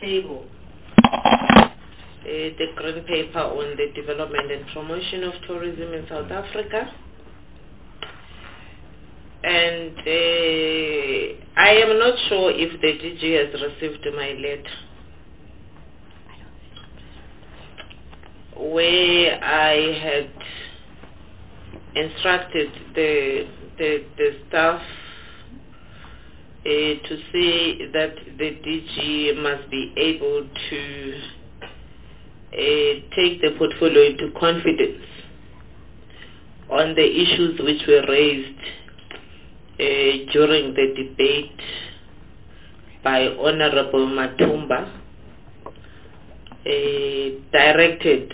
table the green paper on the development and promotion of tourism in South Africa. And I am not sure if the DG has received my letter where I had instructed the staff to say that the DG must be able to take the portfolio into confidence on the issues which were raised during the debate by Honorable Matumba, directed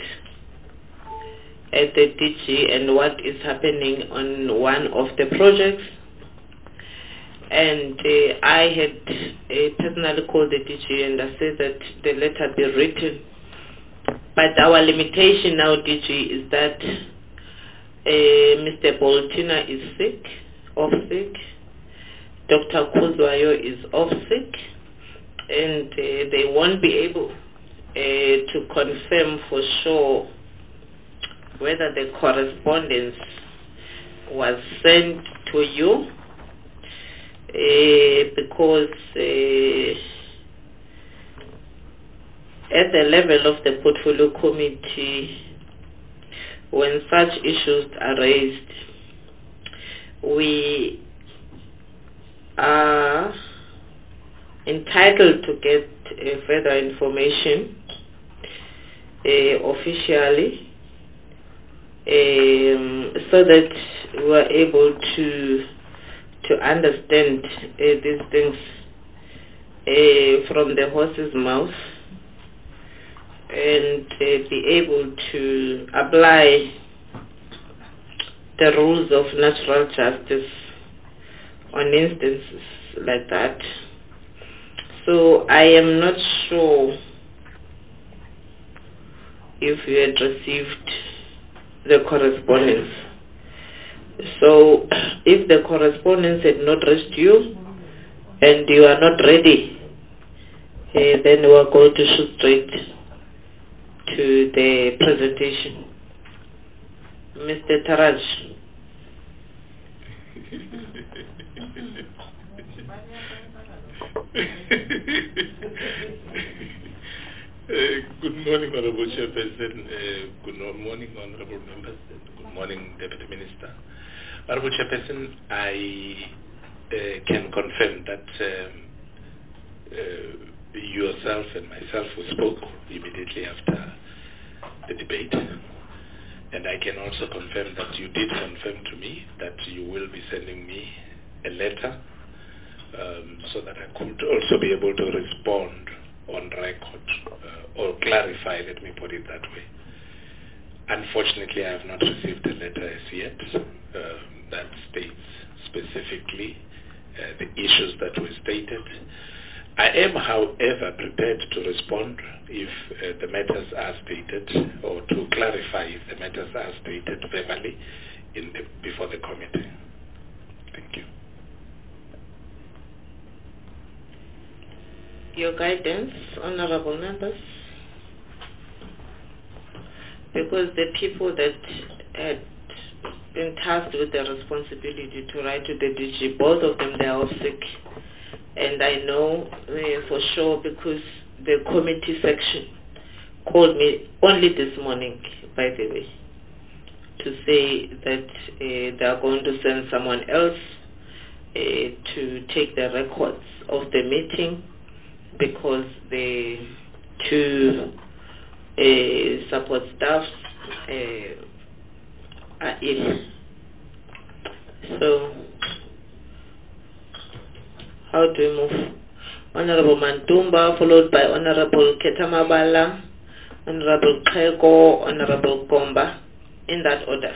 at the DG and what is happening on one of the projects. And I had personally called the DG and I said that the letter be written. But our limitation now, DG, is that Mr. Boltina is off sick. Dr. Kuzwayo is off sick, and they won't be able to confirm for sure whether the correspondence was sent to you, because at the level of the portfolio committee, when such issues are raised, we are entitled to get further information officially, so that we are able to understand these things from the horse's mouth, and be able to apply the rules of natural justice on instances like that. So I am not sure if you had received the correspondence. So if the correspondence had not reached you and you are not ready, then we are going to shoot straight to the presentation. Mr. Taraj. Good morning, Honorable Chairperson. Good morning, Honorable Members. Good morning, Deputy Minister. Honorable Chairperson, I can confirm that yourself and myself we spoke immediately after the debate. And I can also confirm that you did confirm to me that you will be sending me a letter so that I could also be able to respond on record or clarify, let me put it that way. Unfortunately, I have not received a letter as yet that states specifically the issues that were stated. I am, however, prepared to respond if the matters are stated, or to clarify if the matters are stated verbally before the committee. Thank you. Your guidance, honorable members, because the people that had been tasked with the responsibility to write to the DG, both of them, they are off sick. And I know for sure because the committee section called me only this morning, by the way, to say that they are going to send someone else to take the records of the meeting, because the two support staffs are ill. So how do we move? Honorable Mantumba, followed by Honorable Ketamabala, Honorable Kego, Honorable Gomba, in that order.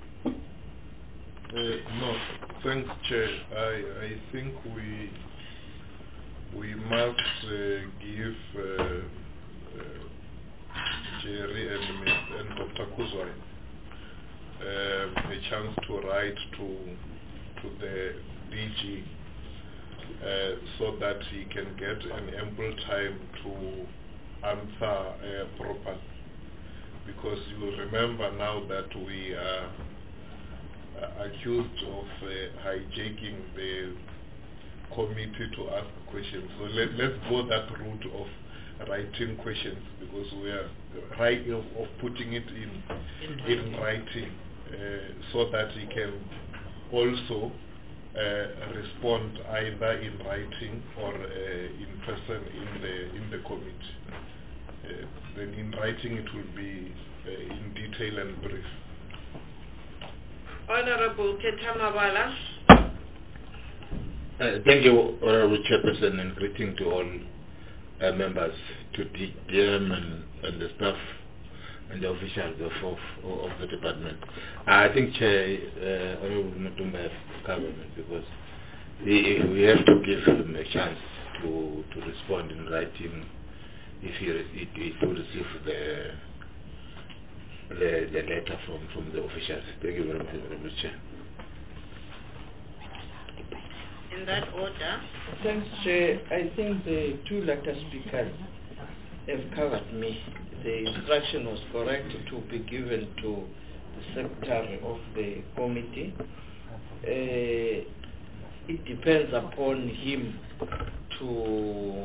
No, thanks, Chair. I think we must give Jerry and Dr. Kuzwai a chance to write to the DG so that he can get an ample time to answer properly. Because you remember now that we are accused of hijacking the committee to ask questions. So let's go that route of writing questions, because we are of putting it in writing, so that he can also respond either in writing or in person in the committee. Then in writing it will be in detail and brief. Honorable Ketamabala. Thank you, Honorable Chairperson, and greeting to all members, to DGM and the staff and the officials of the department. I think Chair Honorable Matumba has covered it, because we have to give him a chance to respond in writing if he to receive the letter from the officials. Thank you very much, Honorable Chair. In that order. Thanks, Chair. I think the two letter speakers have covered me. The instruction was correct to be given to the secretary of the committee. It depends upon him to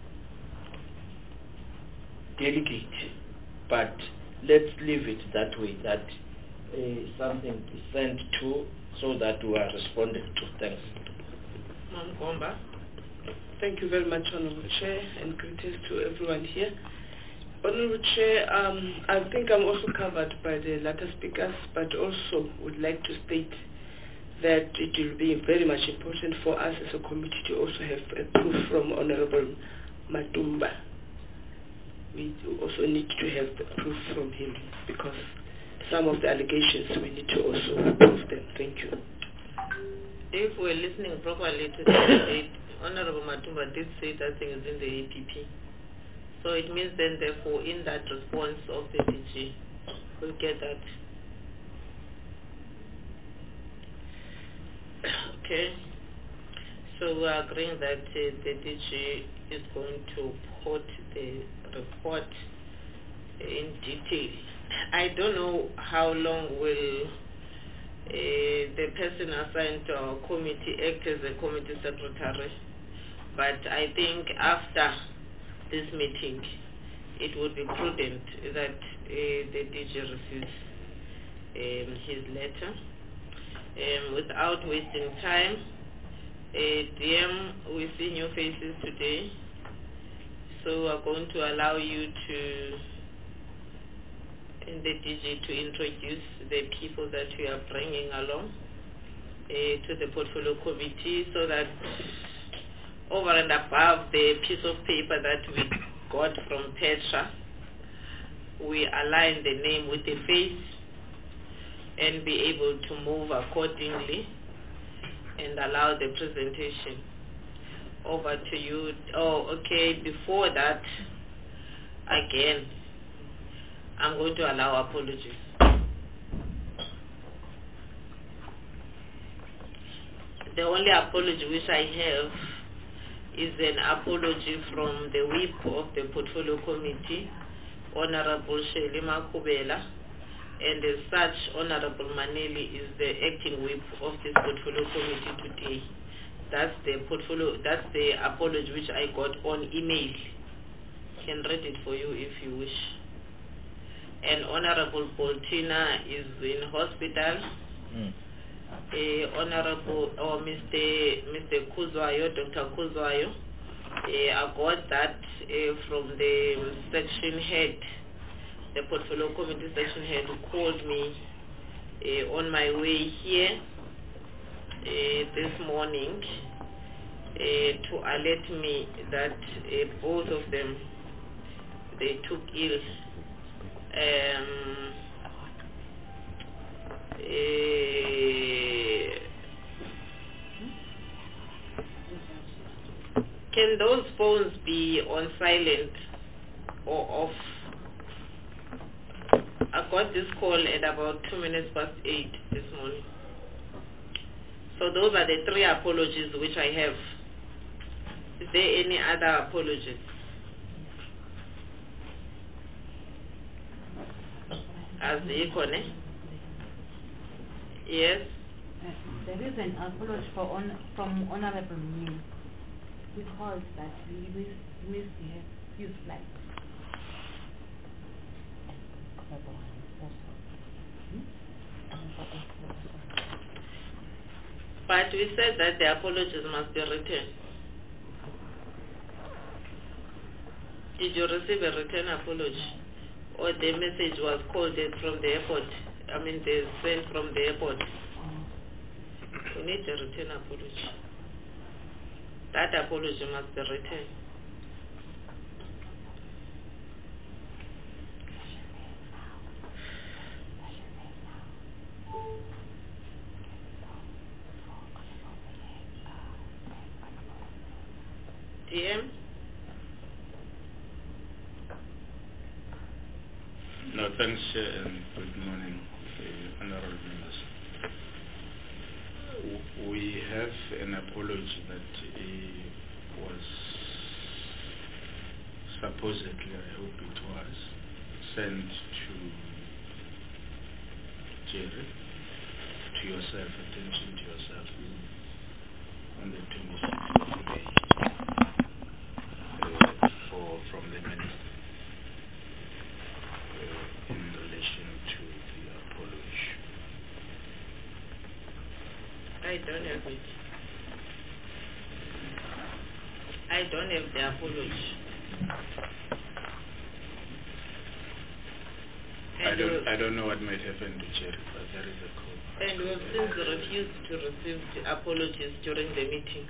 delegate, but let's leave it that way, that something is sent to, so that we are responded to. Thanks. Gomba. Thank you very much, Honorable Chair, and greetings to everyone here. Honorable Chair, I think I'm also covered by the latter speakers, but also would like to state that it will be very much important for us as a committee to also have a proof from Honorable Matumba. We also need to have the proof from him, because some of the allegations we need to also prove them. Thank you. If we're listening properly to the debate, Honorable Matumba did say that thing is in the APP. So it means then, therefore, in that response of the DG, we'll get that. Okay. So we're agreeing that the DG is going to put the report in detail. I don't know how long will the person assigned to our committee act as a committee secretary, but I think after this meeting it would be prudent that the DG receives his letter. Without wasting time, DM, we see new faces today, so we're going to allow you to, in the DG, to introduce the people that we are bringing along to the portfolio committee, so that over and above the piece of paper that we got from Petra, we align the name with the face and be able to move accordingly and allow the presentation. Over to you. Oh, okay, before that, again, I'm going to allow apologies. The only apology which I have is an apology from the whip of the portfolio committee, Honorable Shirley Makubela, and as such, Honorable Maneli is the acting whip of this portfolio committee today. That's the apology which I got on email. Can read it for you if you wish. And Honorable Boltina is in hospital. Honorable Mr. Kuzwayo, Dr. Kuzwayo, I got that from the section head, the portfolio committee section head, who called me on my way here this morning to alert me that both of them, they took ill. Can those phones be on silent or off? I got this call at about 8:02 this morning. So those are the three apologies which I have Is there any other apologies? As the icon, yes? There is an apology from Honorable Ming. He calls that he misbehaved his flight. But we said that the apologies must be written. Did you receive a written apology? Or the message was called from the airport? I mean, they sent from the airport. We need a written apology. That apology must be written. DM? No, thanks, and good morning, honorable members. We have an apology that was supposedly, I hope it was, sent to Jerry, to yourself, attention to yourself, on the 26th of May, from the minister, in relation to the apology. I don't have it. I don't have the apology. I don't know what might happen to Jerry, but there is a call. And we have since refused to receive the apologies during the meetings,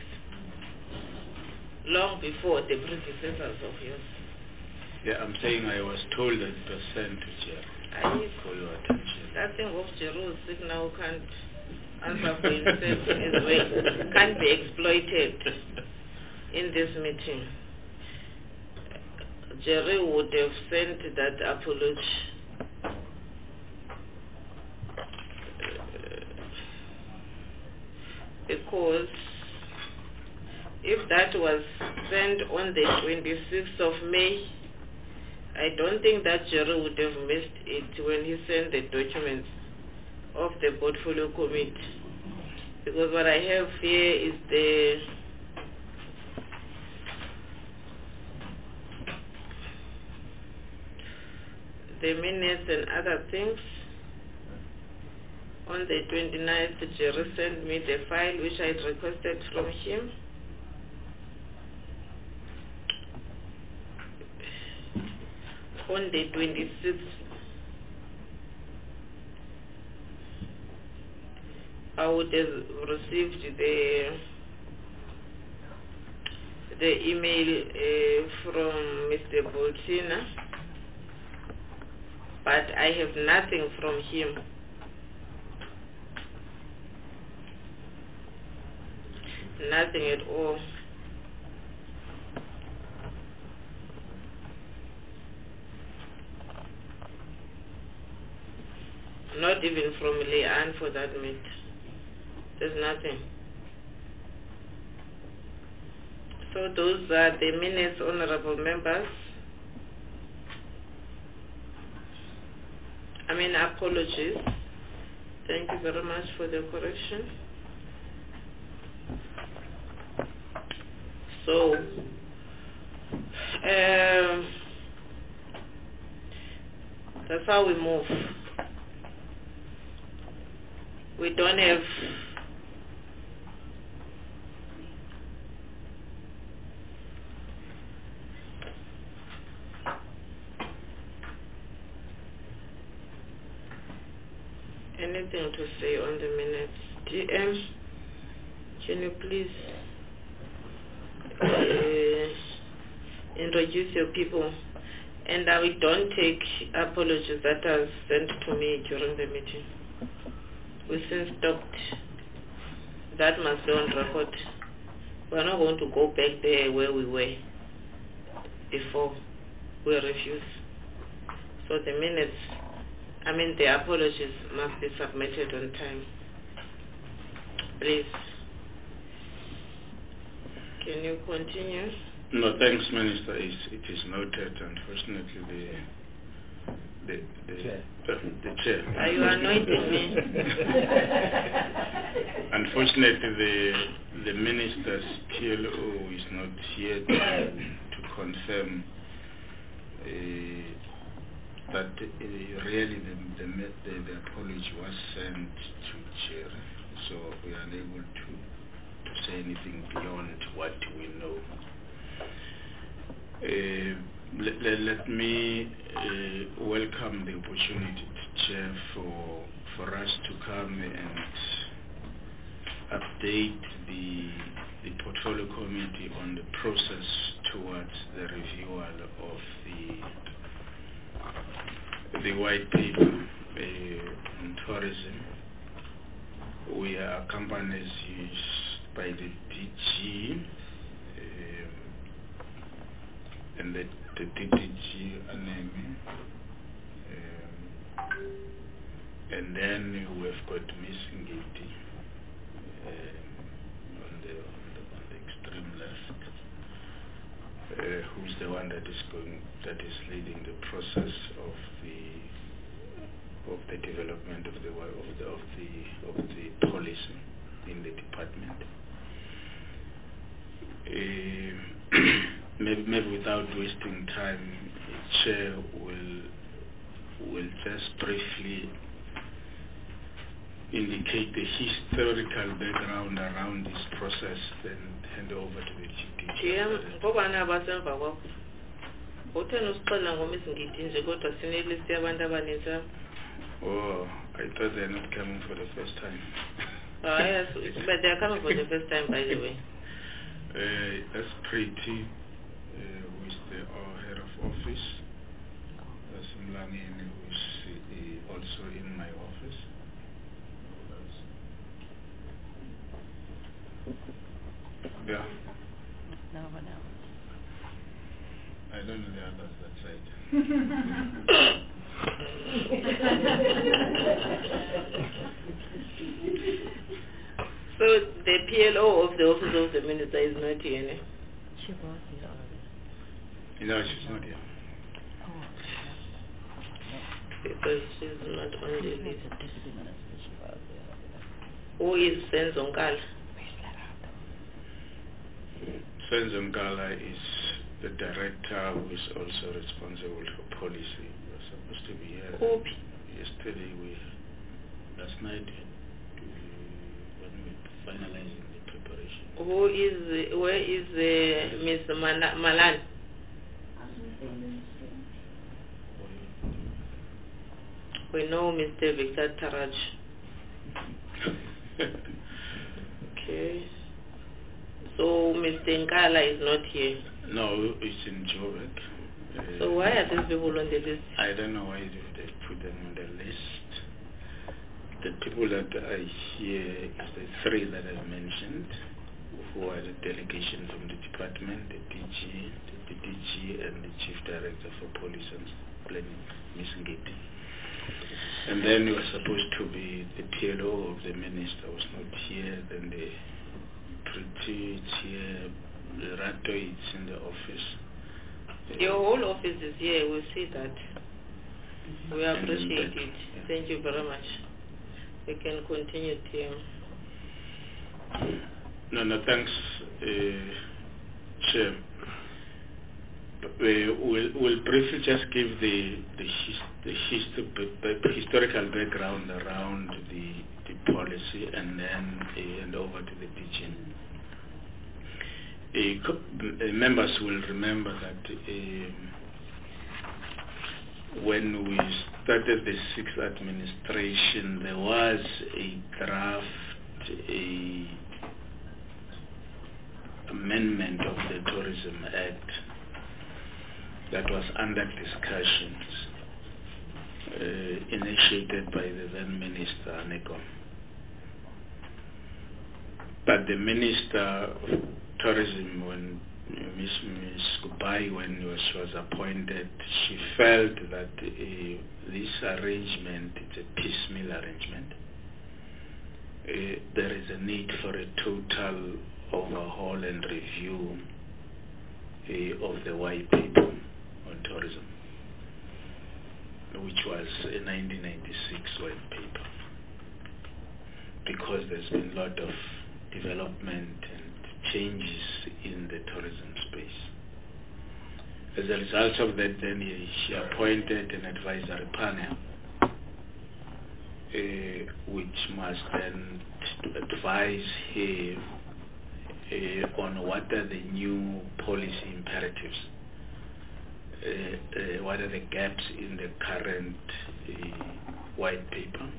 long before the predecessors of yours. Yeah, I'm saying I was told that it was sent to Jerry for your attention. That thing of Jerry signal can't answer for himself as well, can't be exploited in this meeting. Jerry would have sent that apology. Because if that was sent on the 26th of May, I don't think that Jerry would have missed it when he sent the documents of the portfolio committee. Because what I have here is the minutes and other things. On the 29th, Jerry sent me the file which I had requested from him. On the 26th, I would have received the email from Mr. Boltina, but I have nothing from him. Nothing at all. Not even from Leanne for that matter. There's nothing. So those are the minutes, honorable members. Apologies. Thank you very much for the correction. So, that's how we move. We don't have anything to say on the minutes. DM, can you please introduce your people? And we don't take apologies that are sent to me during the meeting. We since stopped. That must be on record. We're not going to go back there where we were before we refused. So the minutes, the apologies must be submitted on time. Please. Can you continue? No, thanks, Minister. It is noted. Unfortunately, the chair. Are you anointing me? Unfortunately, the minister's PLO is not here to confirm that really the apology was sent to chair, so we are unable to say anything beyond what we know. Let me welcome the opportunity, Chair, for us to come and update the portfolio committee on the process towards the renewal of the white paper on tourism. We are accompanied by the DG and the DDG Anemi, and then we've got Miss Ngiti on the extreme left, who's the one that is leading the process of the development of the policy in the department. Maybe without wasting time, Chair will just briefly indicate the historical background around this process, then hand over to the GD. Chair, ngobana abasemva kwakho. Uthena usixolela ngoMiss Ngidi nje kodwa sinelist yabantu abaninzi. Oh, I thought they're not coming for the first time. Yes, but they are coming for the first time, by the way. That's pretty. Who is the head of office? That's Mlangeni, who is also in my office. Yeah. No one else. I don't know the others that side. So the PLO of the Office of the Minister is not here, eh? She was here. No, she's not here. Oh, Because she's not on the she's list. not a deputy minister. She was here. Who is Senzo Nkala? Senzo Nkala is the director who is also responsible for policy. We were supposed to be here. Whoopie. Yesterday, last night, when we were finalizing the preparation. Where is Miss Malan? We know Mr. Victor Taraj. Okay. So Mr. Nkala is not here. No, it's in Joburg. So why are these people on the list? I don't know why they put them on the list. The people that are here is the three that I've mentioned, who are the delegation from the department, the DG, and the Chief Director for Police and Planning, Ms. Ngiti. And then we were supposed to be the PLO of the minister was not here, then the Pretty here, the Rato is in the office. Your whole office is here, we see that. We appreciate it. Yeah. Thank you very much. We can continue, Tim. No, thanks, Chair. We'll briefly just give the historical background around the policy and then hand over to the DG. Members will remember that when we started the sixth administration, there was a draft amendment of the Tourism Act that was under discussions, initiated by the then Minister Neko. But the Minister of Tourism, when Ms. Kubai, when she was appointed, she felt that this arrangement is a piecemeal arrangement. There is a need for a total overhaul and review of the white paper on tourism, which was a 1996 white paper, because there's been a lot of development and changes in the tourism space. As a result of that, then she appointed an advisory panel which must then advise her on what are the new policy imperatives, what are the gaps in the current white paper.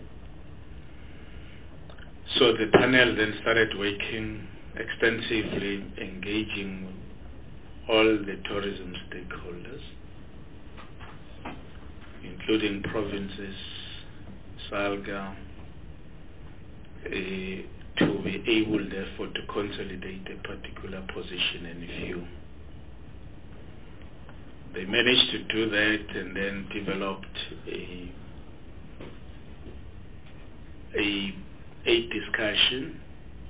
So the panel then started working extensively, engaging all the tourism stakeholders, including provinces, SALGA, to be able therefore to consolidate a particular position and view. They managed to do that and then developed a discussion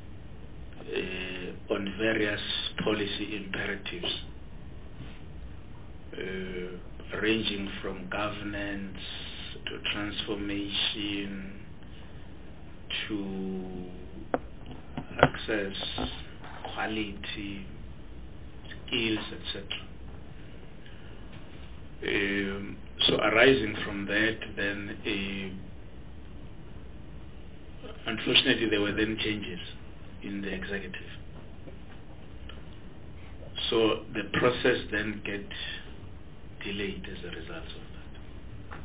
on various policy imperatives, ranging from governance to transformation to access, quality, skills, etc. So arising from that, then unfortunately there were then changes in the executive. So the process then get delayed as a result of that.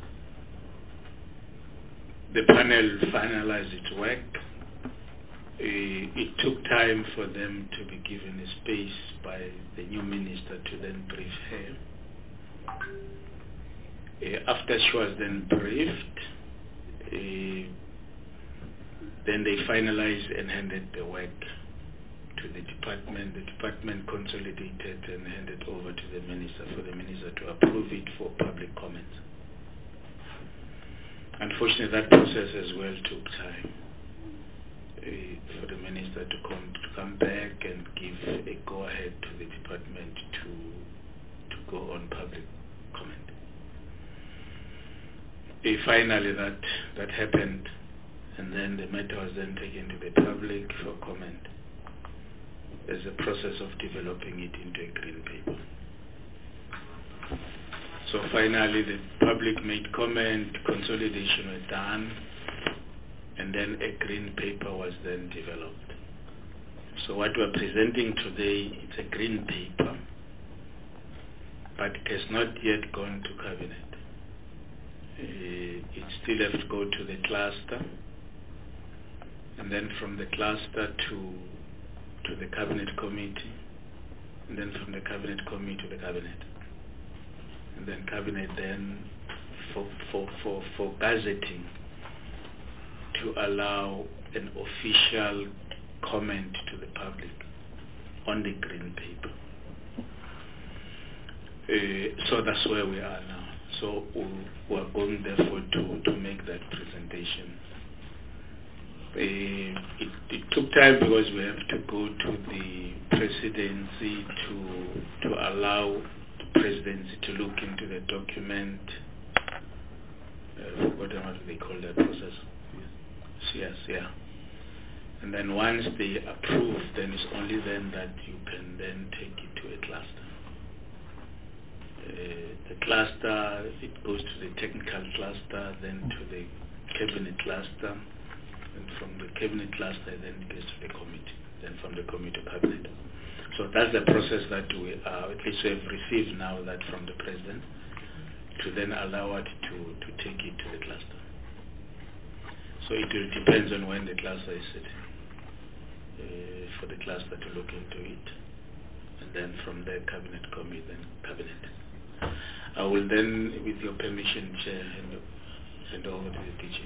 The panel finalized its work. It took time for them to be given a space by the new minister to then brief her. After she was then briefed, then they finalized and handed the work to the department. The department consolidated and handed over to the minister for the minister to approve it for public comment. Unfortunately, that process as well took time for the minister to come back and give a go-ahead to the department to go on public comment. Finally, that happened, and then the matter was then taken to the public for comment as a process of developing it into a green paper. So finally, the public made comment, consolidation was done, and then a green paper was then developed. So what we're presenting today, it's a green paper, but it has not yet gone to cabinet. It still has to go to the cluster, and then from the cluster to the cabinet committee, and then from the cabinet committee to the cabinet, and then cabinet then for gazetting to allow an official comment to the public on the green paper. So that's where we are now. So we're going therefore to make that presentation. It took time because we have to go to the presidency to allow the presidency to look into the document. I've forgotten what they call that process. Yes, yeah. And then once they approve, then it's only then that you can then take it to a cluster. The cluster, it goes to the technical cluster, then to the cabinet cluster, and from the cabinet cluster then it goes to the committee, then from the committee to cabinet. So that's the process that we are, at least we have received now that from the president, to then allow it to take it to the cluster. So it will depends on when the cluster is sitting, for the cluster to look into it, and then from the cabinet committee, then cabinet. I will then, with your permission, Chair, hand over to the DG.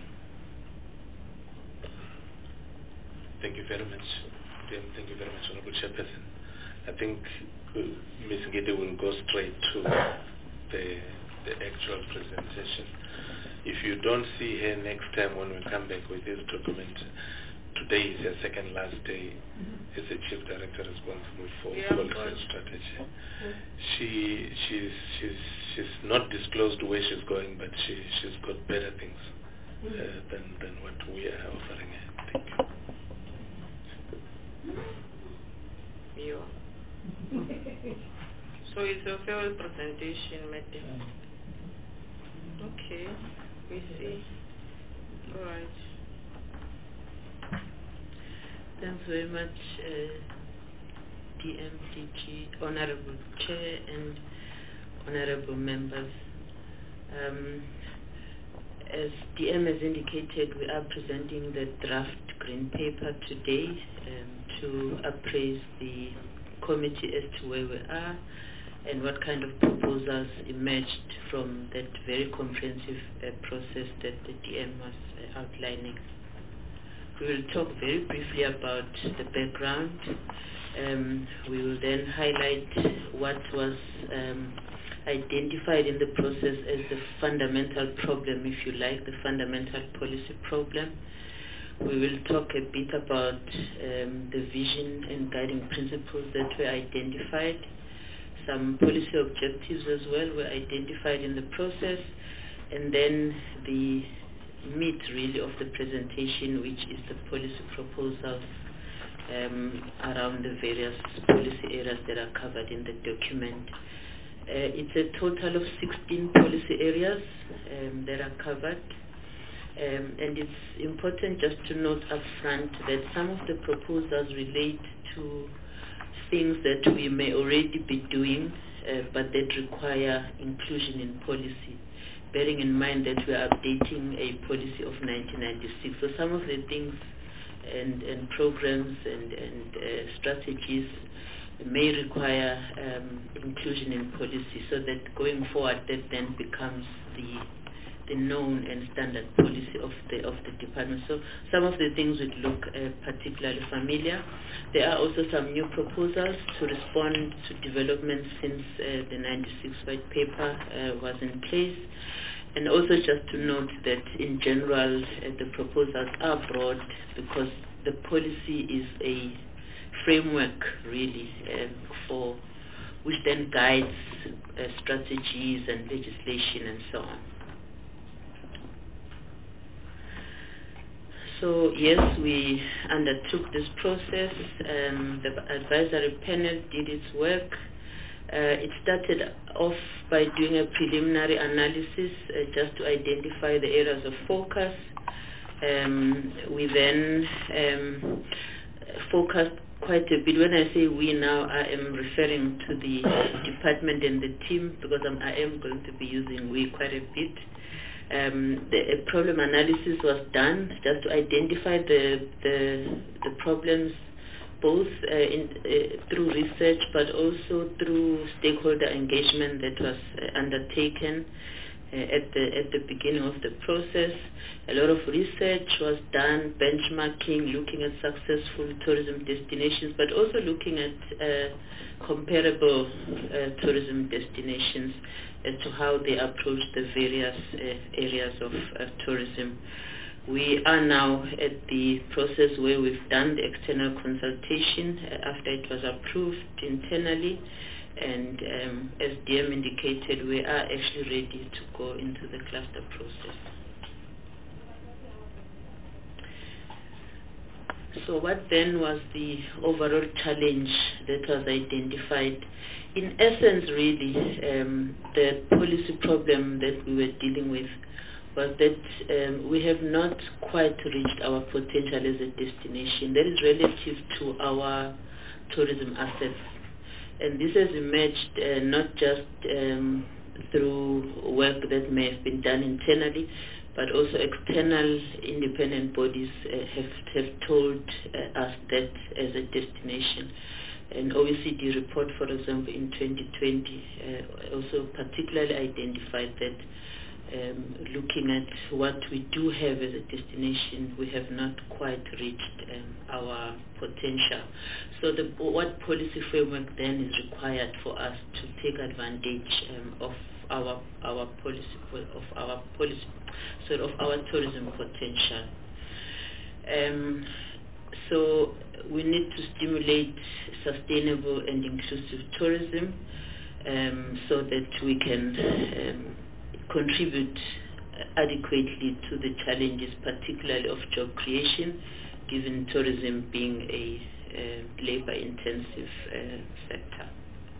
Thank you very much. Thank you very much, Honorable Chairperson. I think Ms. Ngidi will go straight to the actual presentation. If you don't see her next time when we come back with this document, today is her second last day as the chief director responsible for policy and strategy. She's not disclosed where she's going, but she's got better things than what we are offering her. Thank you. So it's a fair presentation, madam. Okay, we see. All right. Thanks very much, DMDG, Honorable Chair and Honorable Members. As DM has indicated, we are presenting the draft green paper today to appraise the committee as to where we are and what kind of proposals emerged from that very comprehensive process that the DM was outlining. We will talk very briefly about the background. We will then highlight what was identified in the process as the fundamental problem, if you like, the fundamental policy problem. We will talk a bit about the vision and guiding principles that were identified. Some policy objectives as well were identified in the process, and then the meat really of the presentation, which is the policy proposals around the various policy areas that are covered in the document. It's a total of 16 policy areas that are covered, and it's important just to note up front that some of the proposals relate to things that we may already be doing, but that require inclusion in policy, bearing in mind that we are updating a policy of 1996. So some of the things and programs and strategies may require inclusion in policy, so that going forward that then becomes the known and standard policy of the department. So some of the things would look particularly familiar. There are also some new proposals to respond to developments since the 96 white paper was in place. And also just to note that in general the proposals are broad because the policy is a framework really for which then guides strategies and legislation and so on. So yes, we undertook this process. The advisory panel did its work. It started off by doing a preliminary analysis just to identify the areas of focus. We then focused quite a bit. When I say we now, I am referring to the department and the team because I am going to be using we quite a bit. The problem analysis was done just to identify the problems both through research but also through stakeholder engagement that was undertaken at the beginning of the process. A lot of research was done, benchmarking, looking at successful tourism destinations, but also looking at comparable tourism destinations as to how they approach the various areas of tourism. We are now at the process where we've done the external consultation after it was approved internally, and as DM indicated, we are actually ready to go into the cluster process. So what then was the overall challenge that was identified? In essence, really, the policy problem that we were dealing with was that we have not quite reached our potential as a destination. That is relative to our tourism assets. And this has emerged not just through work that may have been done internally, but also external independent bodies have told us that as a destination. An OECD report, for example, in 2020 also particularly identified that looking at what we do have as a destination, we have not quite reached our potential. So what policy framework then is required for us to take advantage of our tourism potential? So we need to stimulate sustainable and inclusive tourism so that we can contribute adequately to the challenges, particularly of job creation, given tourism being a labor-intensive sector.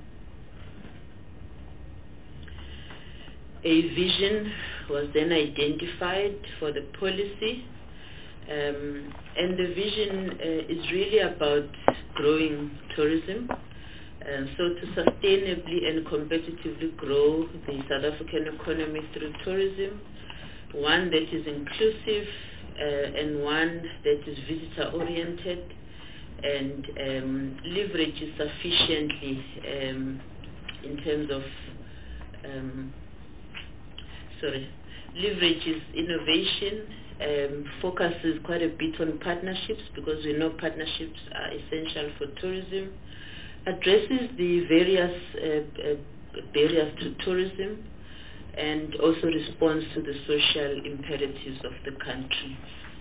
A vision was then identified for the policy, and the vision is really about growing tourism. So to sustainably and competitively grow the South African economy through tourism, one that is inclusive and one that is visitor-oriented and leverages sufficiently in terms of leverages innovation, focuses quite a bit on partnerships, because we know partnerships are essential for tourism, addresses the various barriers to tourism, and also responds to the social imperatives of the country.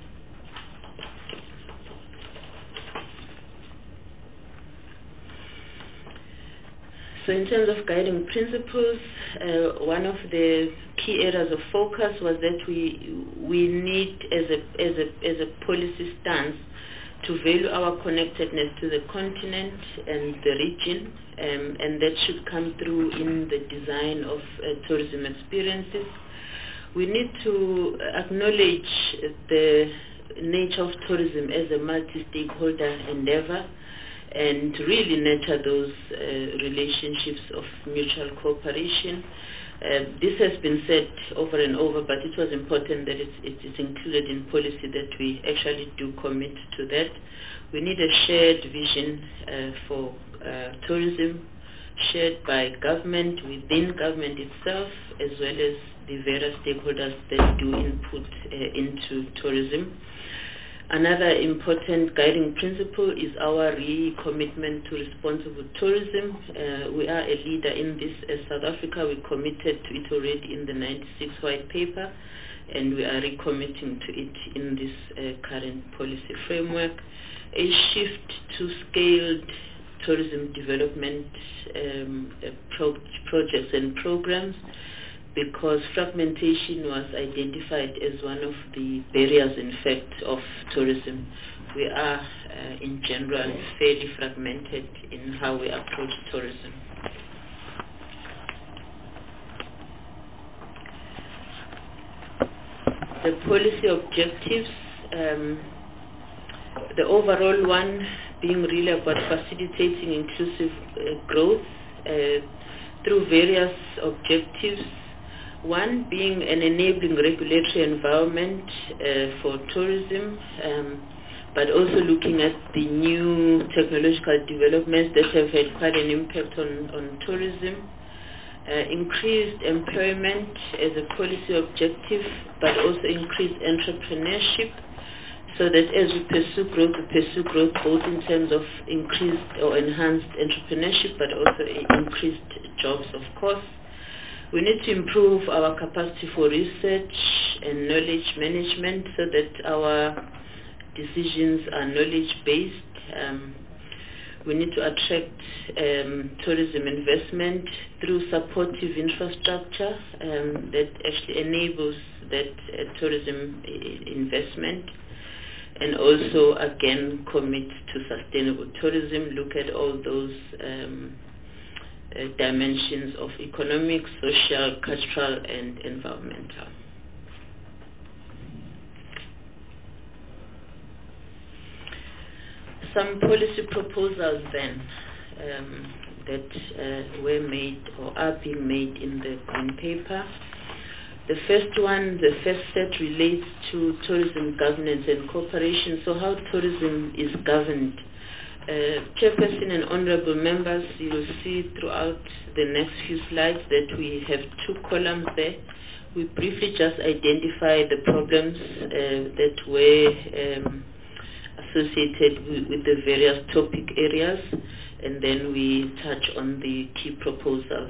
So in terms of guiding principles, one of the key areas of focus was that we need, as a policy stance, to value our connectedness to the continent and the region, and that should come through in the design of tourism experiences. We need to acknowledge the nature of tourism as a multi-stakeholder endeavor, and really nurture those relationships of mutual cooperation. This has been said over and over, but it was important that it is included in policy, that we actually do commit to that. We need a shared vision for tourism, shared by government, within government itself, as well as the various stakeholders that do input into tourism. Another important guiding principle is our recommitment to responsible tourism. We are a leader in this as South Africa. We committed to it already in the 96 white paper, and we are recommitting to it in this current policy framework. A shift to scaled tourism development projects and programs, because fragmentation was identified as one of the barriers, in fact, of tourism. We are, in general, fairly fragmented in how we approach tourism. The policy objectives, the overall one being really about facilitating inclusive growth through various objectives. One being an enabling regulatory environment for tourism, but also looking at the new technological developments that have had quite an impact on tourism. Increased employment as a policy objective, but also increased entrepreneurship, so that as we pursue growth both in terms of increased or enhanced entrepreneurship, but also increased jobs, of course. We need to improve our capacity for research and knowledge management, so that our decisions are knowledge-based. We need to attract tourism investment through supportive infrastructure that actually enables that tourism investment, and also, again, commit to sustainable tourism, look at all those dimensions of economic, social, cultural, and environmental. Some policy proposals then that were made or are being made in the green paper. The first one, the first set, relates to tourism governance and cooperation, so how tourism is governed. Chairperson and honorable members, you will see throughout the next few slides that we have two columns there. We briefly just identify the problems that were associated with the various topic areas, and then we touch on the key proposals.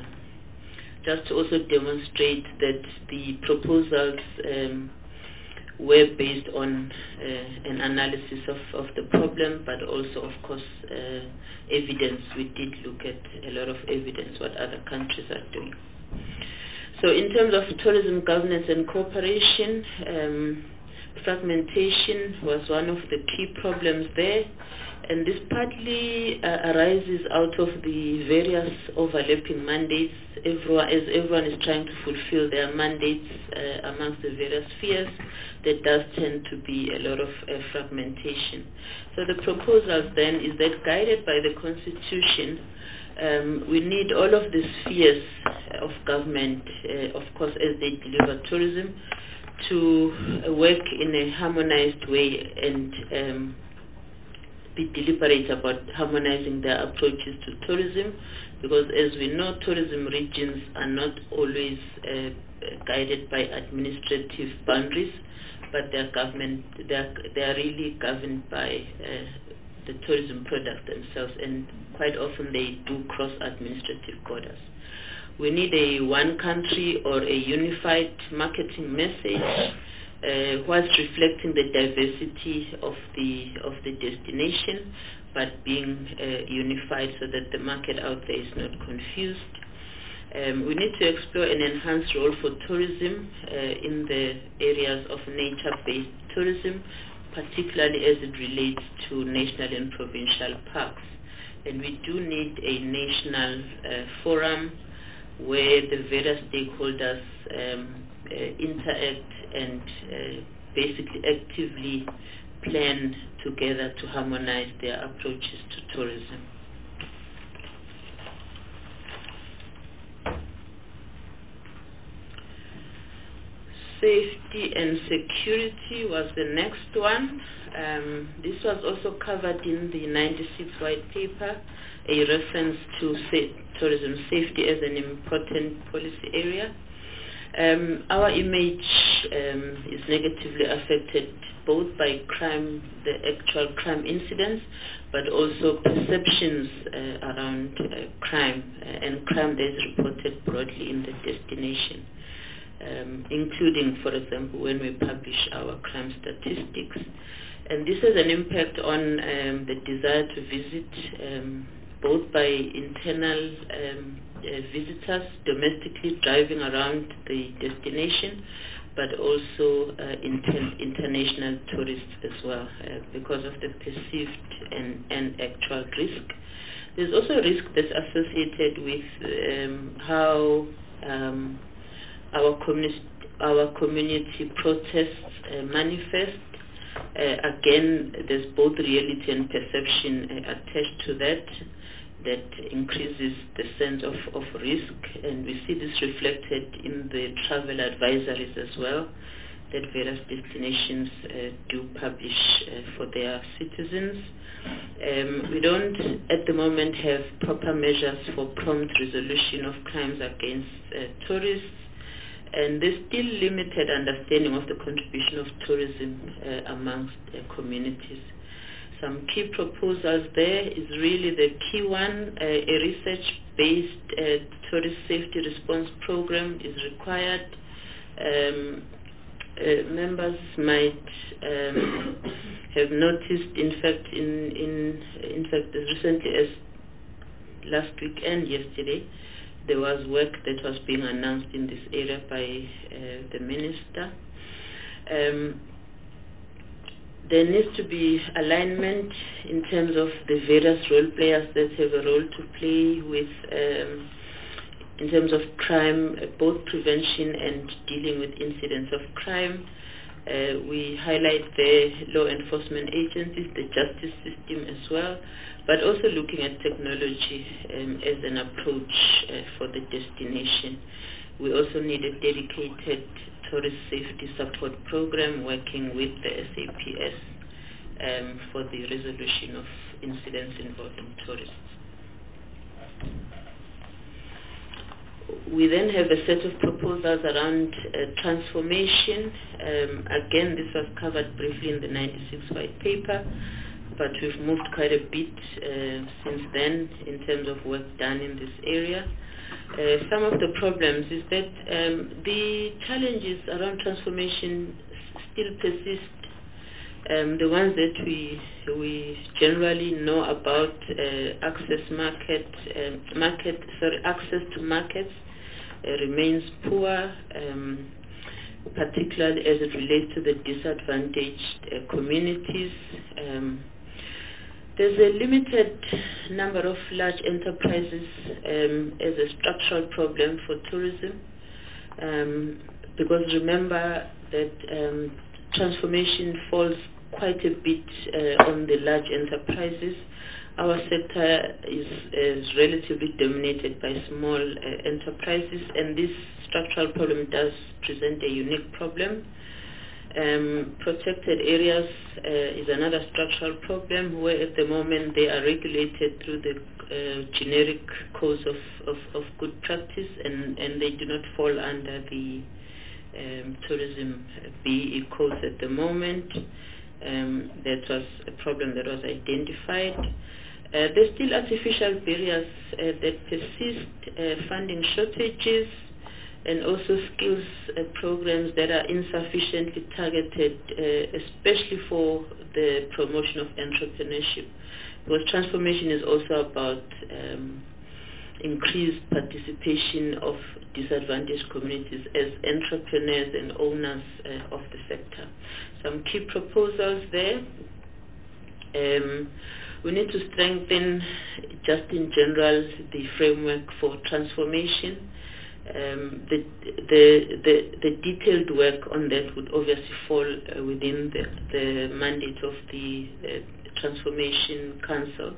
Just to also demonstrate that the proposals were based on an analysis of the problem, but also, of course, evidence. We did look at a lot of evidence, what other countries are doing. So in terms of tourism governance and cooperation, fragmentation was one of the key problems there, and this partly arises out of the various overlapping mandates. As everyone is trying to fulfill their mandates amongst the various spheres, there does tend to be a lot of fragmentation. So the proposals then is that, guided by the Constitution, we need all of the spheres of government, of course, as they deliver tourism, to work in a harmonized way and be deliberate about harmonizing their approaches to tourism, because as we know, tourism regions are not always guided by administrative boundaries, but they are really governed by the tourism product themselves, and quite often they do cross administrative borders. We need a one country or a unified marketing message whilst reflecting the diversity of the destination, but being unified so that the market out there is not confused. We need to explore an enhanced role for tourism in the areas of nature-based tourism, particularly as it relates to national and provincial parks. And we do need a national forum where the various stakeholders interact and basically actively plan together to harmonize their approaches to tourism. Safety and security was the next one. This was also covered in the 96 white paper, a reference to tourism safety as an important policy area. Our image is negatively affected both by crime, the actual crime incidents, but also perceptions around crime, and crime that is reported broadly in the destination, including, for example, when we publish our crime statistics. And this has an impact on the desire to visit, both by internal visitors domestically driving around the destination, but also international tourists as well, because of the perceived and actual risk. There's also a risk that's associated with how our community protests manifest. Again, there's both reality and perception attached to that increases the sense of risk, and we see this reflected in the travel advisories as well that various destinations do publish for their citizens. We don't at the moment have proper measures for prompt resolution of crimes against tourists, and there's still limited understanding of the contribution of tourism amongst communities. Some key proposals there is really the key one. A research-based tourist safety response program is required. Members might have noticed, in fact, as recently as last week and yesterday, there was work that was being announced in this area by the minister. There needs to be alignment in terms of the various role players that have a role to play with, in terms of crime, both prevention and dealing with incidents of crime. We highlight the law enforcement agencies, the justice system as well, but also looking at technology as an approach for the destination. We also need a dedicated tourist safety support program working with the SAPS for the resolution of incidents involving tourists. We then have a set of proposals around transformation. Again, this was covered briefly in the 96 white paper, but we've moved quite a bit since then in terms of work done in this area. Some of the problems is that the challenges around transformation still persist. The ones that we generally know about, access to markets remains poor, particularly as it relates to the disadvantaged communities. There's a limited number of large enterprises as a structural problem for tourism, because remember that transformation falls quite a bit on the large enterprises. Our sector is relatively dominated by small enterprises, and this structural problem does present a unique problem. Protected areas is another structural problem, where at the moment they are regulated through the generic codes of good practice, and they do not fall under the tourism BE codes at the moment. That was a problem that was identified. There's still artificial barriers that persist, funding shortages, and also skills programs that are insufficiently targeted, especially for the promotion of entrepreneurship. Because transformation is also about increased participation of disadvantaged communities as entrepreneurs and owners of the sector. Some key proposals there. We need to strengthen, just in general, the framework for transformation. The detailed work on that would obviously fall within the mandate of the Transformation Council.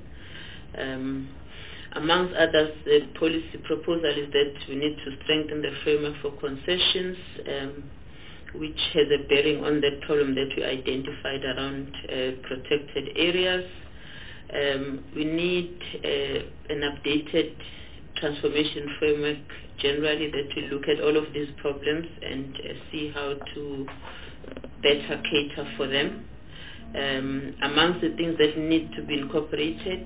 Amongst others, the policy proposal is that we need to strengthen the framework for concessions, which has a bearing on the problem that we identified around protected areas. We need an updated transformation framework generally that will look at all of these problems and see how to better cater for them. Amongst the things that need to be incorporated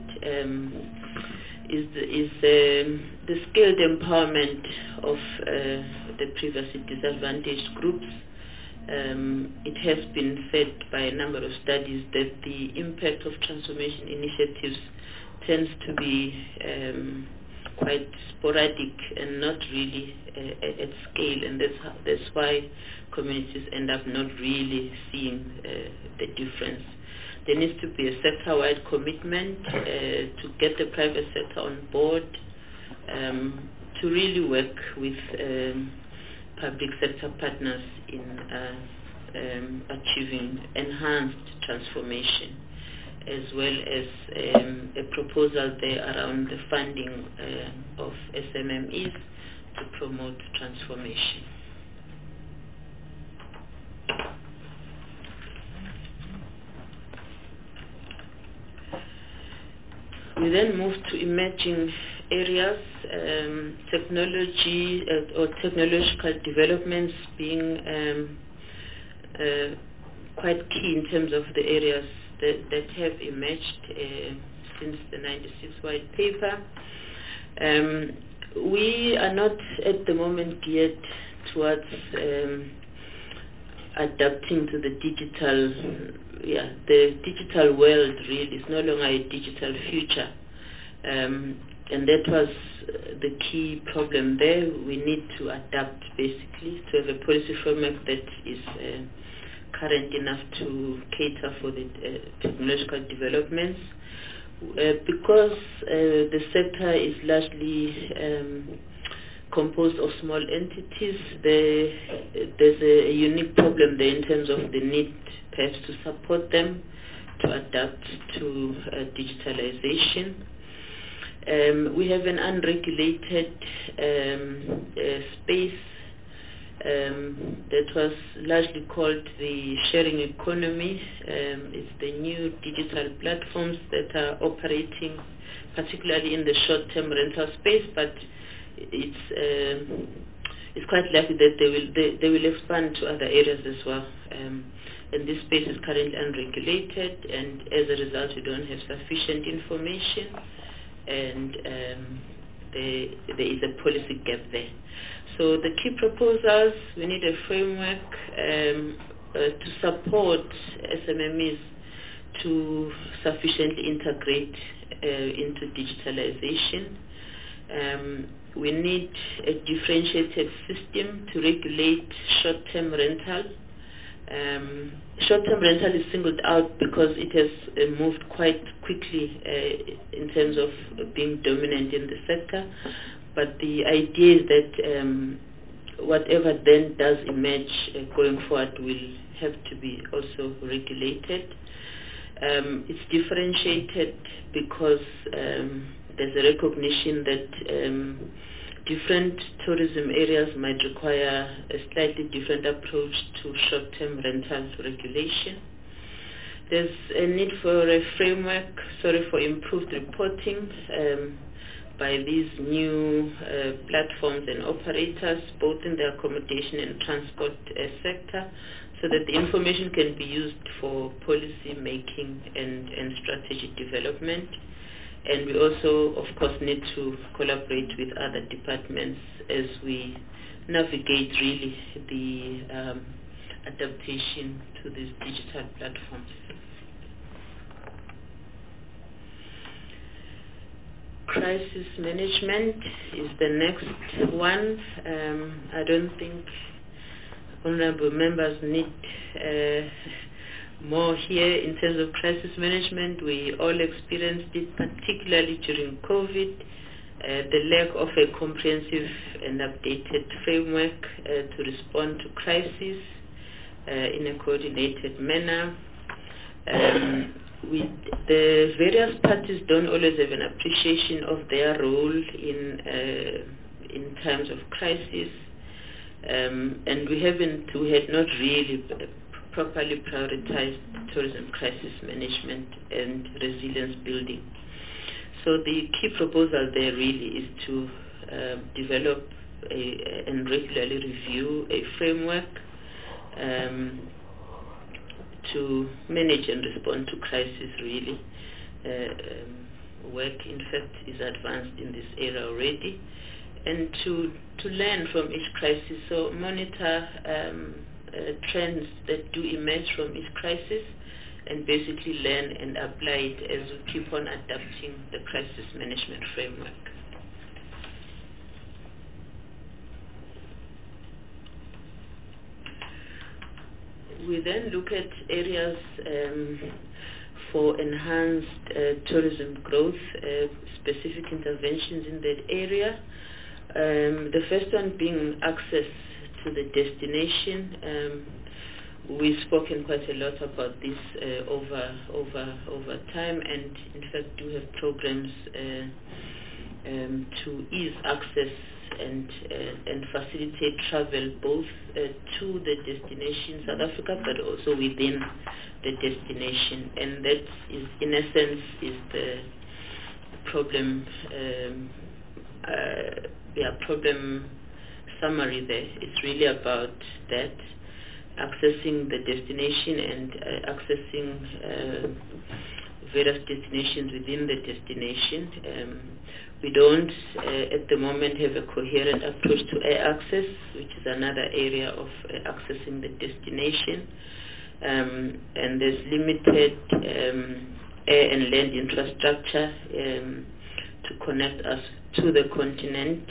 is the skilled empowerment of the previously disadvantaged groups. It has been said by a number of studies that the impact of transformation initiatives tends to be quite sporadic and not really at scale, and that's why communities end up not really seeing the difference. There needs to be a sector-wide commitment to get the private sector on board, to really work with public sector partners in achieving enhanced transformation, as well as a proposal there around the funding of SMMEs to promote transformation. We then move to emerging areas, technology or technological developments being quite key in terms of the areas that have emerged since the 96 white paper. We are not at the moment geared towards adapting to the digital world. Really, it's no longer a digital future, and that was the key problem there. We need to adapt basically to have a policy framework that is current enough to cater for the technological developments. Because the sector is largely composed of small entities, there's a unique problem there in terms of the need perhaps to support them to adapt to digitalization. We have an unregulated space that was largely called the sharing economy. It's the new digital platforms that are operating particularly in the short-term rental space, but it's quite likely that they will expand to other areas as well. And this space is currently unregulated, and as a result we don't have sufficient information, and there is a policy gap there. So the key proposals, we need a framework support SMMEs to sufficiently integrate into digitalization. We need a differentiated system to regulate short-term rental. Short-term rental is singled out because it has moved quite quickly in terms of being dominant in the sector. But the idea is that whatever then does emerge going forward will have to be also regulated. It's differentiated because there's a recognition that different tourism areas might require a slightly different approach to short-term rental regulation. There's a need for a framework, for improved reporting by these new platforms and operators, both in the accommodation and transport sector, so that the information can be used for policy making and strategy development. And we also, of course, need to collaborate with other departments as we navigate really the adaptation to these digital platforms. Crisis management is the next one. I don't think honorable members need more here in terms of crisis management. We all experienced it, particularly during COVID, the lack of a comprehensive and updated framework to respond to crisis in a coordinated manner. The various parties don't always have an appreciation of their role in times of crisis, and we had not really properly prioritized tourism crisis management and resilience building. So the key proposal there really is to develop and regularly review a framework to manage and respond to crisis really. Work, in fact, is advanced in this area already. And to learn from each crisis, so monitor trends that do emerge from each crisis and basically learn and apply it as we keep on adapting the crisis management framework. We then look at areas for enhanced tourism growth, specific interventions in that area. The first one being access to the destination. We've spoken quite a lot about this over time, and in fact do have programs to ease access and facilitate travel both to the destination South Africa, but also within the destination. And that is, in essence, is the problem problem summary there. It's really about that, accessing the destination and accessing various destinations within the destination. We don't at the moment have a coherent approach to air access, which is another area of accessing the destination. And there's limited air and land infrastructure to connect us to the continent.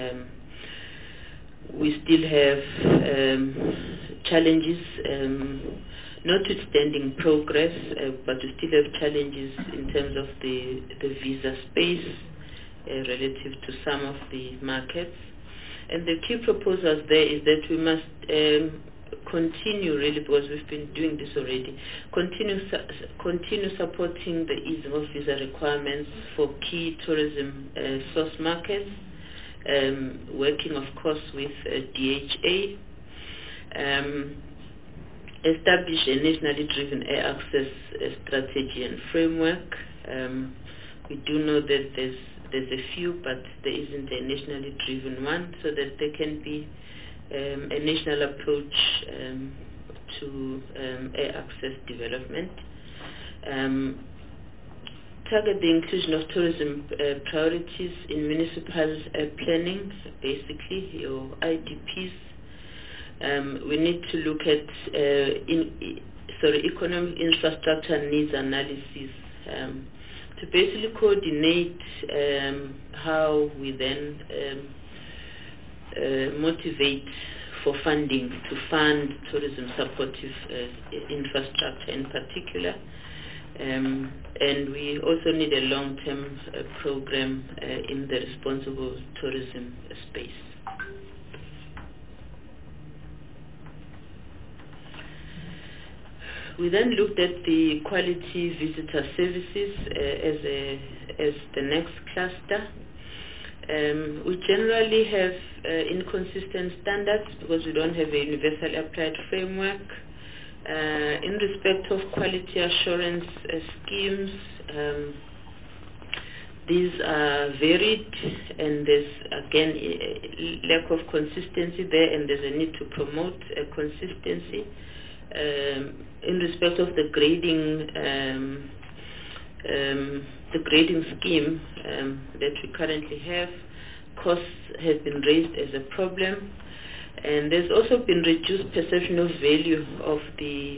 We still have challenges, notwithstanding progress, but we still have challenges in terms of the visa space relative to some of the markets. And the key proposals there is that we must continue, really, because we've been doing this already, continue supporting the easing of visa requirements for key tourism source markets, working, of course, with DHA, establish a nationally driven air access strategy and framework. We do know that there's a few, but there isn't a nationally driven one, so that there can be a national approach to air access development. Target the inclusion of tourism priorities in municipal planning, basically your IDPs. we need to look at economic infrastructure needs analysis to basically coordinate how we then motivate for funding to fund tourism supportive infrastructure in particular. And we also need a long-term program in the responsible tourism space. We then looked at the quality visitor services as the next cluster. We generally have inconsistent standards because we don't have a universal applied framework. In respect of quality assurance schemes, these are varied, and there's again a lack of consistency there, and there's a need to promote consistency. In respect of the grading scheme that we currently have, costs have been raised as a problem, and there's also been reduced perception of value of the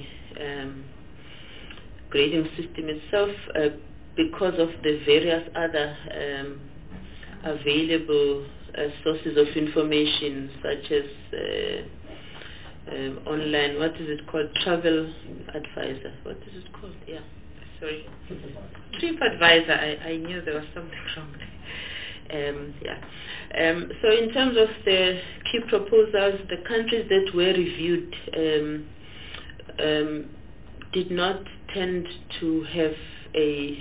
grading system itself because of the various other available sources of information, such as online, what is it called? Travel Advisor. What is it called? Yeah, sorry. TripAdvisor. I knew there was something wrong there. So in terms of the key proposals, the countries that were reviewed did not tend to have a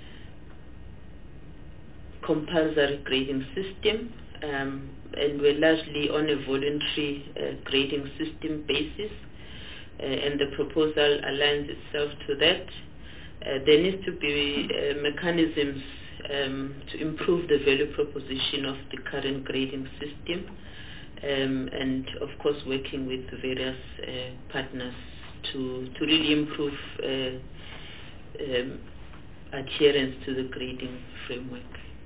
compulsory grading system, and were largely on a voluntary grading system basis, and the proposal aligns itself to that. There needs to be mechanisms to improve the value proposition of the current grading system, and of course working with various partners to really improve adherence to the grading framework.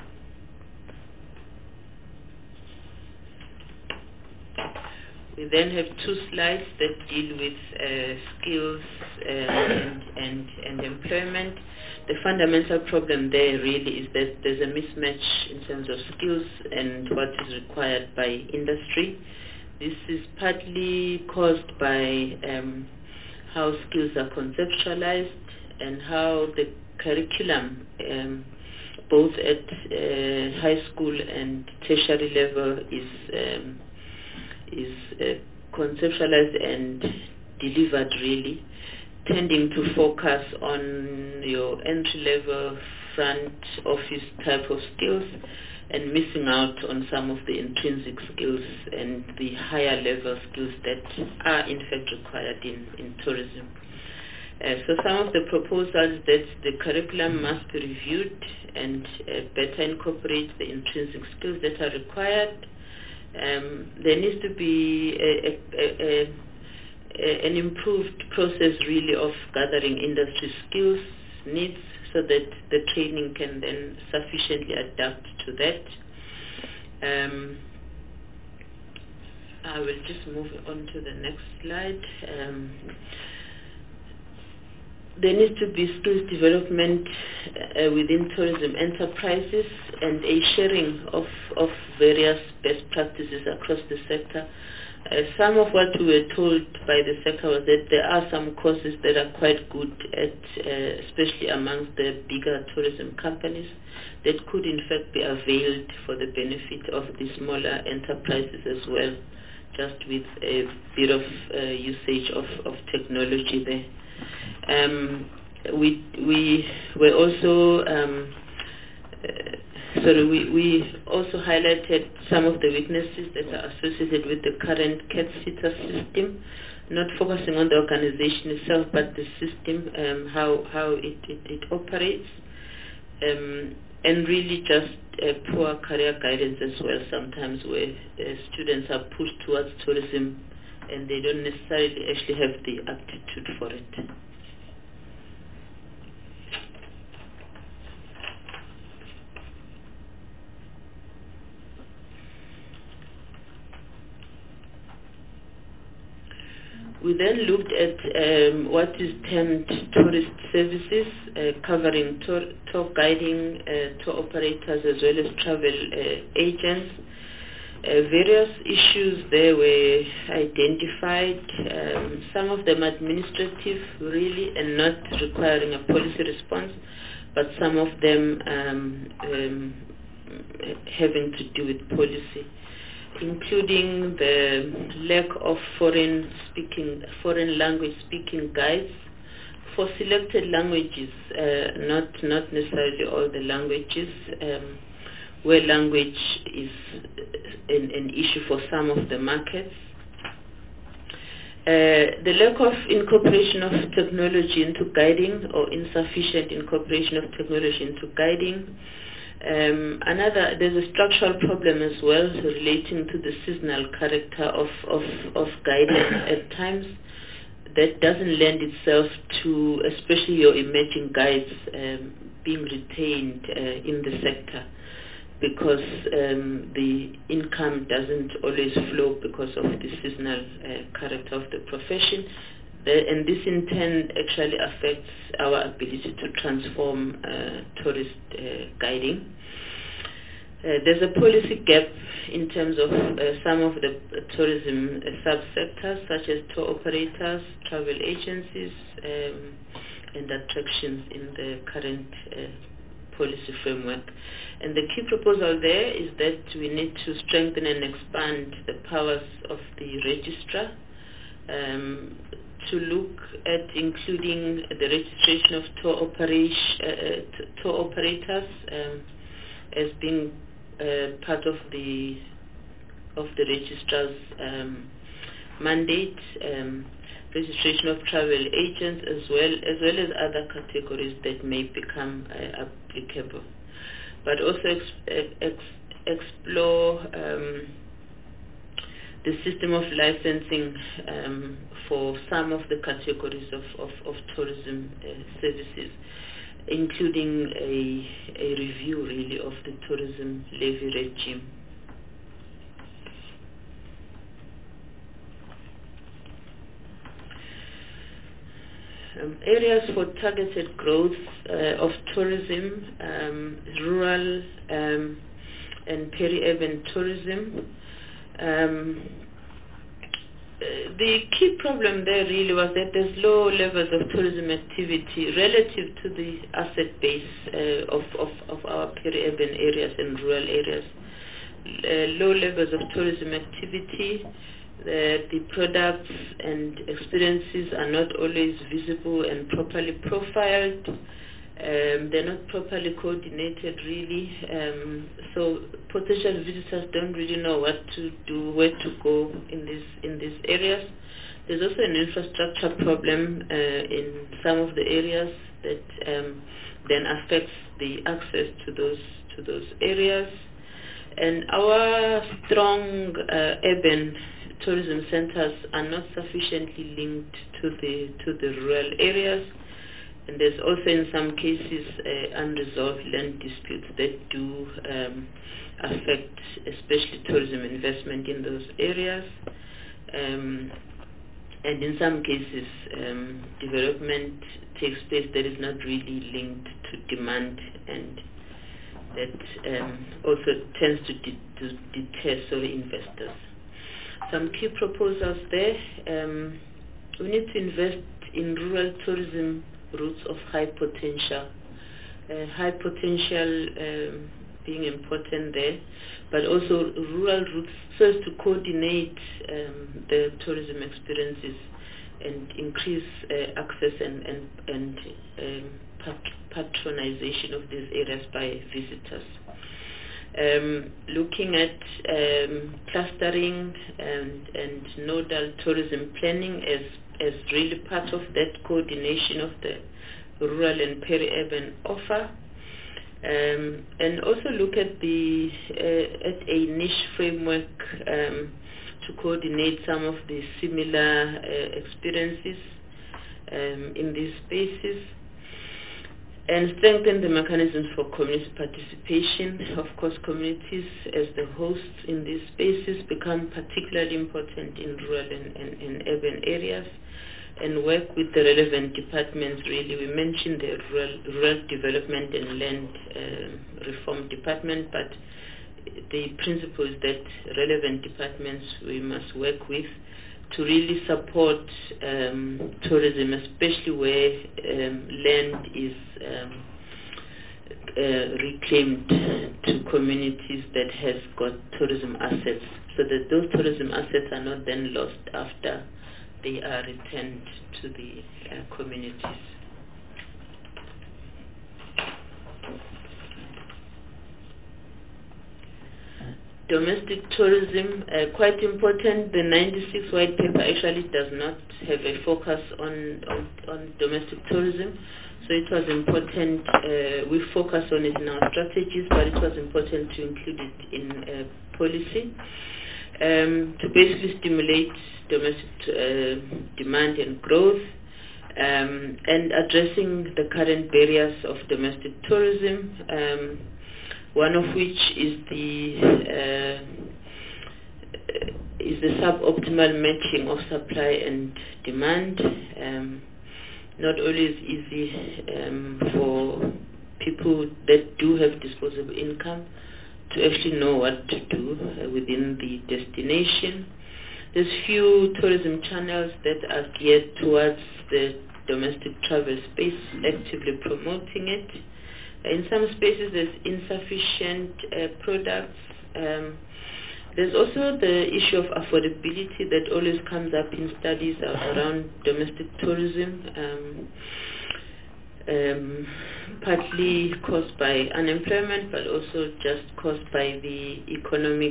We then have two slides that deal with skills and employment. The fundamental problem there really is that there's a mismatch in terms of skills and what is required by industry. This is partly caused by how skills are conceptualized and how the curriculum, both at high school and tertiary level, is conceptualized and delivered really, tending to focus on your entry-level front office type of skills and missing out on some of the intrinsic skills and the higher level skills that are in fact required in tourism. So some of the proposals that the curriculum must be reviewed and better incorporate the intrinsic skills that are required. There needs to be an improved process really of gathering industry skills needs so that the training can then sufficiently adapt to that. I will just move on to the next slide. There needs to be skills development within tourism enterprises and a sharing of various best practices across the sector. Some of what we were told by the sector was that there are some courses that are quite good at, especially amongst the bigger tourism companies, that could in fact be availed for the benefit of the smaller enterprises as well, just with a bit of usage of technology there. We were also we also highlighted some of the weaknesses that are associated with the current CAT-SITA system, not focusing on the organization itself, but the system, how it operates, and really just poor career guidance as well, sometimes where students are pushed towards tourism and they don't necessarily actually have the aptitude for it. We then looked at what is termed tourist services, covering tour guiding, tour operators as well as travel agents. Various issues there were identified, some of them administrative really and not requiring a policy response, but some of them having to do with policy, including the lack of foreign language speaking guides for selected languages, not necessarily all the languages, where language is an issue for some of the markets. The lack of incorporation of technology into guiding, or insufficient incorporation of technology into guiding. There's a structural problem as well relating to the seasonal character of guiding at times that doesn't lend itself to, especially your emerging guides being retained in the sector, because the income doesn't always flow because of the seasonal character of the profession. And this in turn actually affects our ability to transform tourist guiding. There's a policy gap in terms of some of the tourism subsectors, such as tour operators, travel agencies, and attractions in the current policy framework. And the key proposal there is that we need to strengthen and expand the powers of the registrar, to look at including the registration of tour operators as being part of the registrar's mandate, registration of travel agents as well as other categories that may become applicable, but also explore the system of licensing for some of the categories of tourism services, including a review really of the tourism levy regime. Areas for targeted growth of tourism, rural and peri-urban tourism. The key problem there really was that there's low levels of tourism activity relative to the asset base of our peri-urban areas and rural areas. Low levels of tourism activity. The products and experiences are not always visible and properly profiled. They're not properly coordinated really, so potential visitors don't really know what to do, where to go in these areas. There's also an infrastructure problem in some of the areas that then affects the access to those areas. And our strong urban tourism centers are not sufficiently linked to the rural areas. And there's also in some cases unresolved land disputes that do affect especially tourism investment in those areas. And in some cases development takes place that is not really linked to demand, and that also tends to deter investors. Some key proposals there. We need to invest in rural tourism routes of high potential. High potential being important there, but also rural routes so as to coordinate the tourism experiences and increase access and patronization of these areas by visitors. Looking at clustering and nodal tourism planning as really part of that coordination of the rural and peri-urban offer, and also look at a niche framework to coordinate some of the similar experiences in these spaces. and strengthen the mechanisms for community participation. Of course, communities as the hosts in these spaces become particularly important in rural and urban areas, and work with the relevant departments. Really, we mentioned the rural development and land reform department, but the principle is that relevant departments we must work with to really support tourism, especially where land is reclaimed to communities that has got tourism assets, so that those tourism assets are not then lost after they are returned to the communities. Domestic tourism, quite important. The 96 white paper actually does not have a focus on domestic tourism, so it was important, we focus on it in our strategies, but it was important to include it in policy to basically stimulate domestic demand and growth, and addressing the current barriers of domestic tourism, one of which is the suboptimal matching of supply and demand. Not always easy for people that do have disposable income to actually know what to do within the destination. There's few tourism channels that are geared towards the domestic travel space, actively promoting it. In some spaces there's insufficient products. There's also the issue of affordability that always comes up in studies around domestic tourism, partly caused by unemployment, but also just caused by the economic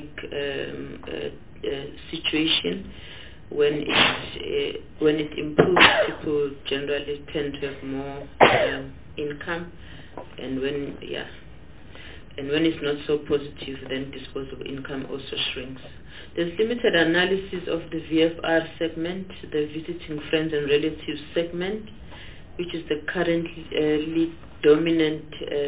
situation. When it improves, people generally tend to have more income, and when it's not so positive, then disposable income also shrinks. There's limited analysis of the VFR segment, the visiting friends and relatives segment, which is the currently dominant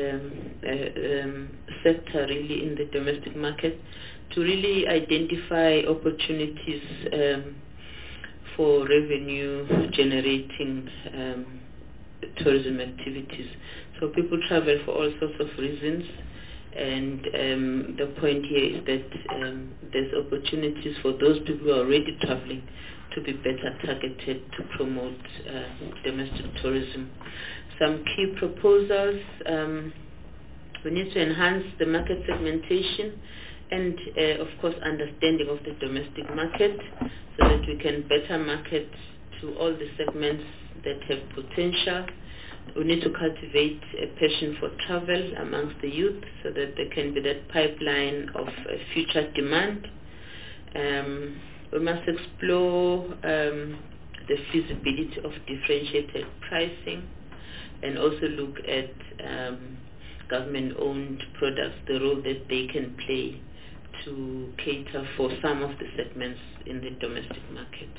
sector really in the domestic market, to really identify opportunities for revenue generating tourism activities. So people travel for all sorts of reasons, and the point here is that there's opportunities for those people who are already traveling to be better targeted to promote domestic tourism. Some key proposals: we need to enhance the market segmentation and of course understanding of the domestic market, so that we can better market to all the segments that have potential. We need to cultivate a passion for travel amongst the youth, so that there can be that pipeline of future demand. We must explore the feasibility of differentiated pricing, and also look at government-owned products, the role that they can play to cater for some of the segments in the domestic market.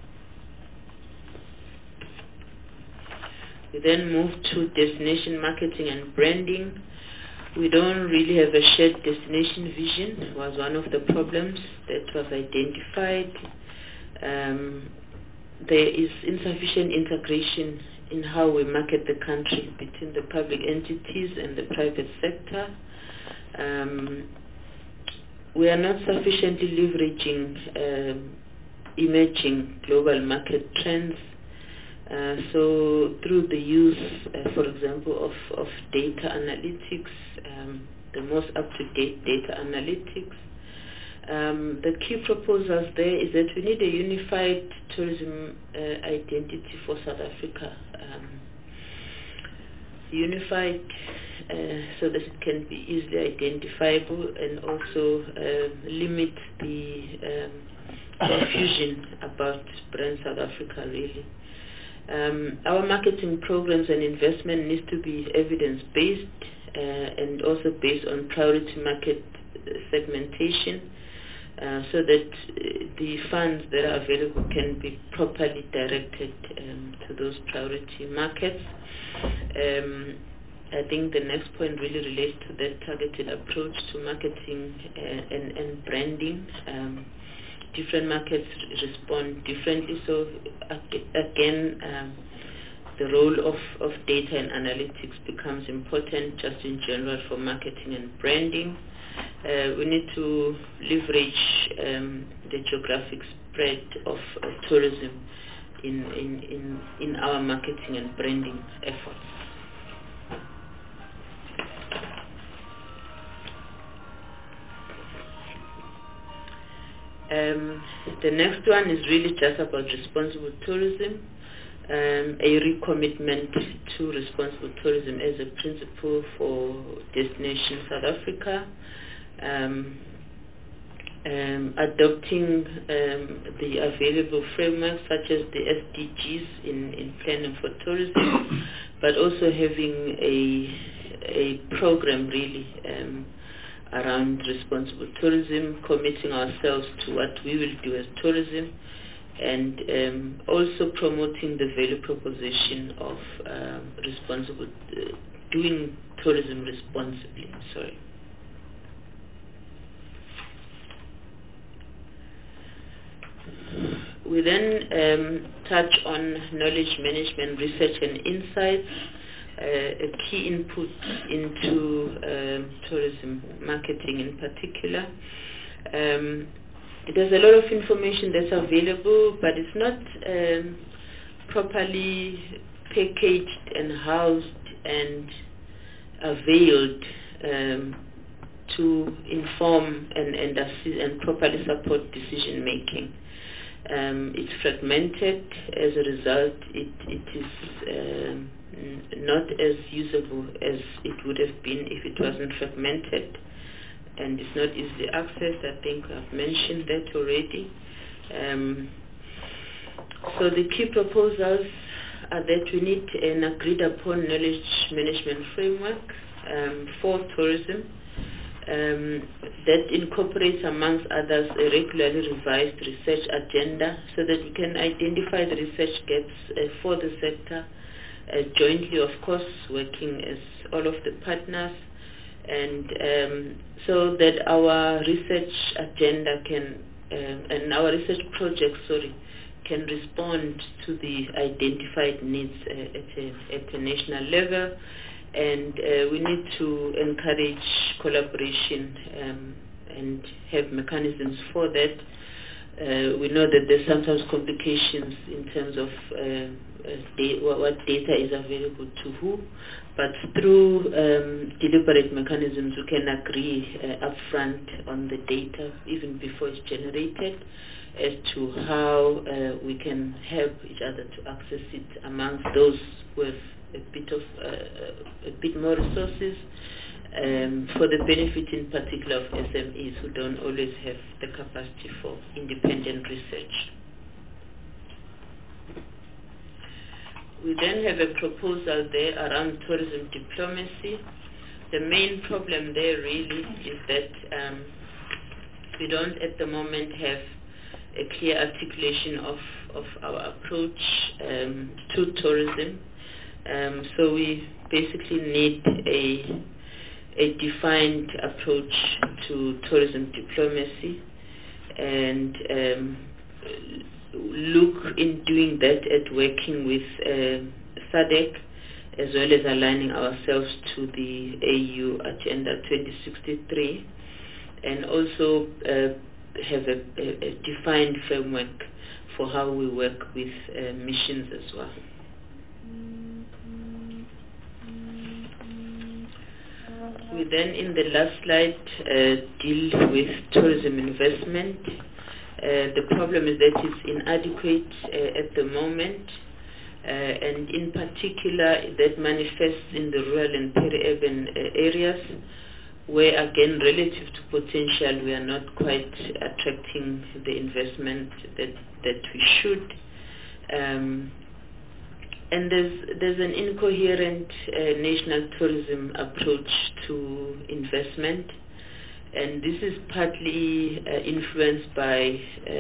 We then move to destination marketing and branding. We don't really have a shared destination vision. It was one of the problems that was identified. There is insufficient integration in how we market the country between the public entities and the private sector. We are not sufficiently leveraging emerging global market trends. So through the use, for example, of data analytics, the most up-to-date data analytics, the key proposals there is that we need a unified tourism identity for South Africa. Unified so that it can be easily identifiable, and also limit the confusion about brand South Africa really. Our marketing programs and investment needs to be evidence-based and also based on priority market segmentation, so that the funds that are available can be properly directed to those priority markets. I think the next point really relates to that targeted approach to marketing and branding. Different markets respond differently, so again, the role of data and analytics becomes important just in general for marketing and branding. We need to leverage the geographic spread of tourism in our marketing and branding efforts. The next one is really just about responsible tourism, a recommitment to responsible tourism as a principle for Destination South Africa, adopting the available frameworks such as the SDGs in planning for tourism, but also having a program really around responsible tourism, committing ourselves to what we will do as tourism, and also promoting the value proposition of responsible doing tourism responsibly. We then touch on knowledge management, research and insights, a key input into tourism marketing in particular. There's a lot of information that's available, but it's not properly packaged and housed and availed to inform and assist and properly support decision making. It's fragmented. As a result, it is not as usable as it would have been if it wasn't fragmented, and it's not easily accessed. I think I've mentioned that already. So the key proposals are that we need an agreed upon knowledge management framework for tourism that incorporates, amongst others, a regularly revised research agenda so that we can identify the research gaps for the sector, jointly, of course, working as all of the partners, and so that our research agenda can, and our research projects, can respond to the identified needs at a national level. And we need to encourage collaboration and have mechanisms for that. We know that there's sometimes complications in terms of what data is available to who, but through deliberate mechanisms we can agree upfront on the data even before it's generated as to how we can help each other to access it amongst those with a bit more resources, for the benefit in particular of SMEs who don't always have the capacity for independent research. We then have a proposal there around tourism diplomacy. The main problem there really is that we don't at the moment have a clear articulation of our approach to tourism. So we basically need a defined approach to tourism diplomacy, and look in doing that at working with SADC, as well as aligning ourselves to the AU Agenda 2063, and also have a defined framework for how we work with missions as well. We then, in the last slide, deal with tourism investment. The problem is that it's inadequate at the moment, and in particular that manifests in the rural and peri-urban areas, where again, relative to potential, we are not quite attracting the investment that we should. And there's an incoherent national tourism approach to investment, and this is partly influenced by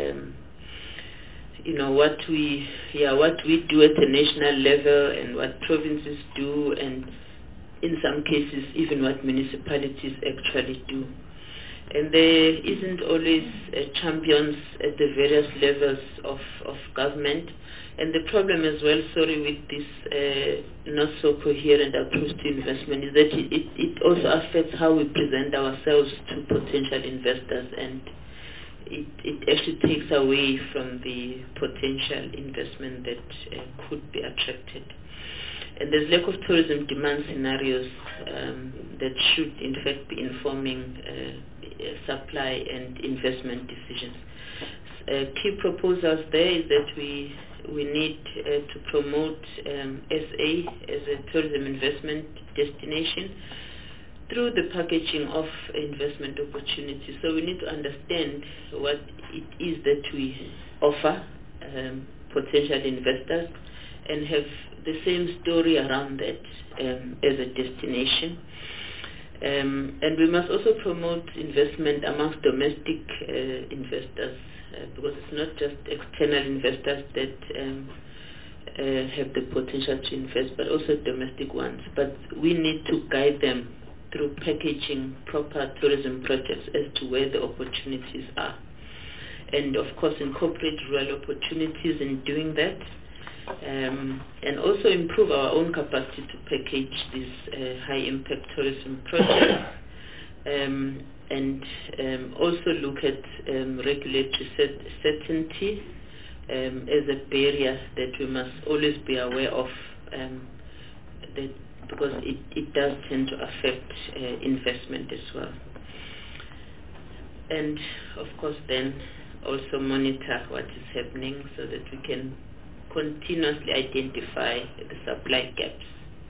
what we do at the national level and what provinces do, and in some cases, even what municipalities actually do. And there isn't always champions at the various levels of government. And the problem as well, with this not so coherent approach to investment is that it also affects how we present ourselves to potential investors, and it actually takes away from the potential investment that could be attracted. And there's lack of tourism demand scenarios that should in fact be informing supply and investment decisions. Key proposals there is that we need to promote SA as a tourism investment destination through the packaging of investment opportunities. So we need to understand what it is that we offer potential investors and have the same story around that as a destination. And we must also promote investment amongst domestic investors, because it's not just external investors that have the potential to invest, but also domestic ones. But we need to guide them through packaging proper tourism projects as to where the opportunities are. And of course incorporate rural opportunities in doing that. And also improve our own capacity to package these high-impact tourism projects, and also look at regulatory certainty as a barrier that we must always be aware of, because it does tend to affect investment as well. And of course then also monitor what is happening so that we can continuously identify the supply gaps.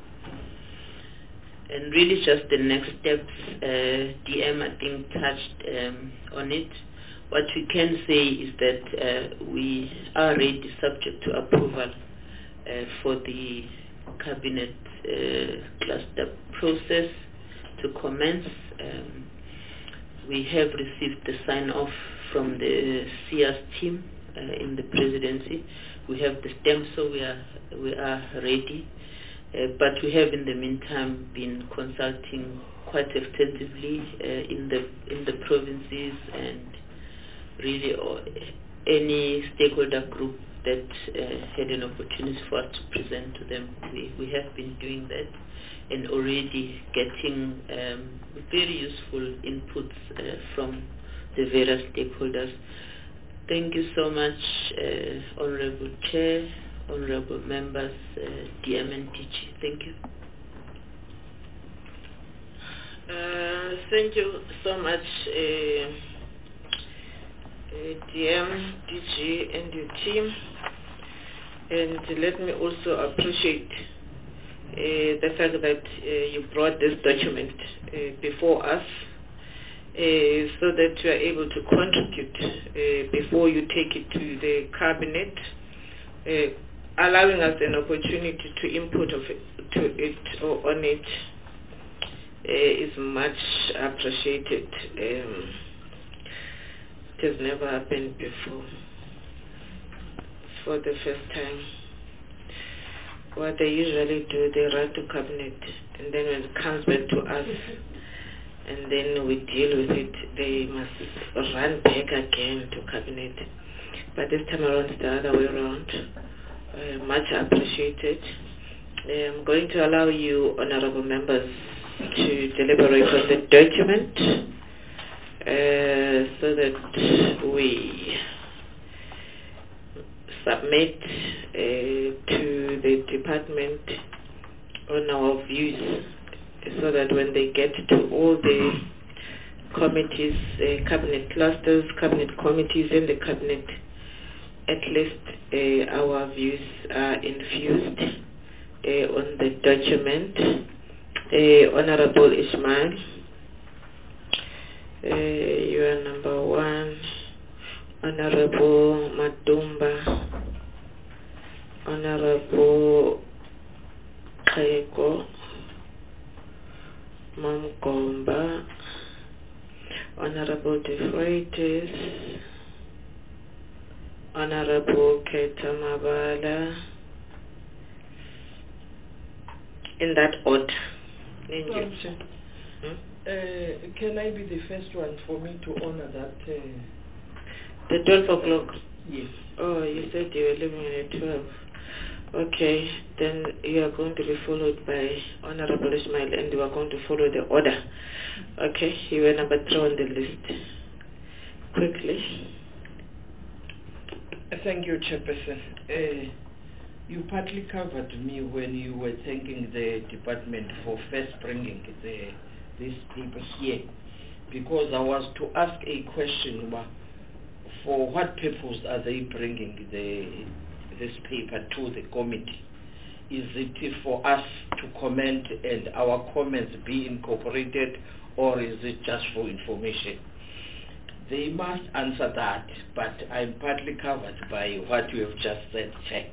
And really just the next steps, DM I think touched on it. What we can say is that we are already subject to approval for the cabinet cluster process to commence. We have received the sign-off from the CS team in the presidency. We have the stamp, so we are ready. But we have in the meantime been consulting quite extensively in the provinces, and really any stakeholder group that had an opportunity for us to present to them. We have been doing that and already getting very useful inputs from the various stakeholders. Thank you so much, Honorable Chair, Honorable Members, DM and DG. Thank you. Thank you so much, DM, DG, and your team. And let me also appreciate the fact that you brought this document before us, so that you are able to contribute before you take it to the cabinet, allowing us an opportunity to input on it is much appreciated. It has never happened before. For the first time. What they usually do, they write to cabinet, and then when it comes back to us, and then we deal with it, they must run back again to cabinet. But this time around it's the other way around. Much appreciated. I'm going to allow you, honorable members, to deliberate on the document so that we submit to the department on our views, so that when they get to all the committees, cabinet clusters, cabinet committees in the cabinet, at least our views are infused on the document. Honorable Ismail, you are number one. Honorable Madumba, Honorable Kaiko, Mamgomba, Honorable De Freitas, Honorable Keta Mabala, in that order. Thank Well, you. Can I be the first one for me to honor that? The 12 o'clock. Yes. Oh, you said you were leaving at 12. Okay, then you are going to be followed by Honorable Ismail, and you are going to follow the order. Okay, you were number 3 on the list. Quickly. Thank you, Chairperson. You partly covered me when you were thanking the department for first bringing this paper here, because I was to ask a question: for what purpose are they bringing this paper to the committee? Is it for us to comment and our comments be incorporated, or is it just for information? They must answer that, but I'm partly covered by what you have just said, Chair.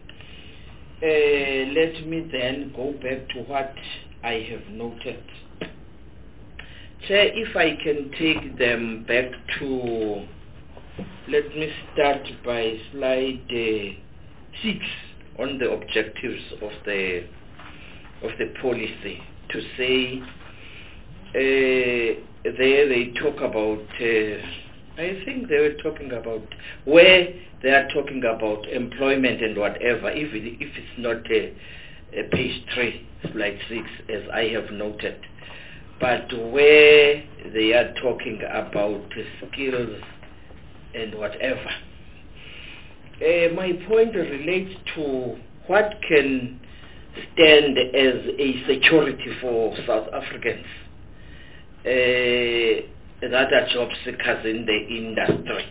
Let me then go back to what I have noted. Chair, if I can take them back to, let me start by slide 6 on the objectives of the policy, to say there they talk about, I think they were talking about where they are talking about employment and whatever, if it's not page 3, slide 6, as I have noted, but where they are talking about skills and whatever. My point relates to what can stand as a security for South Africans that are job seekers in the industry.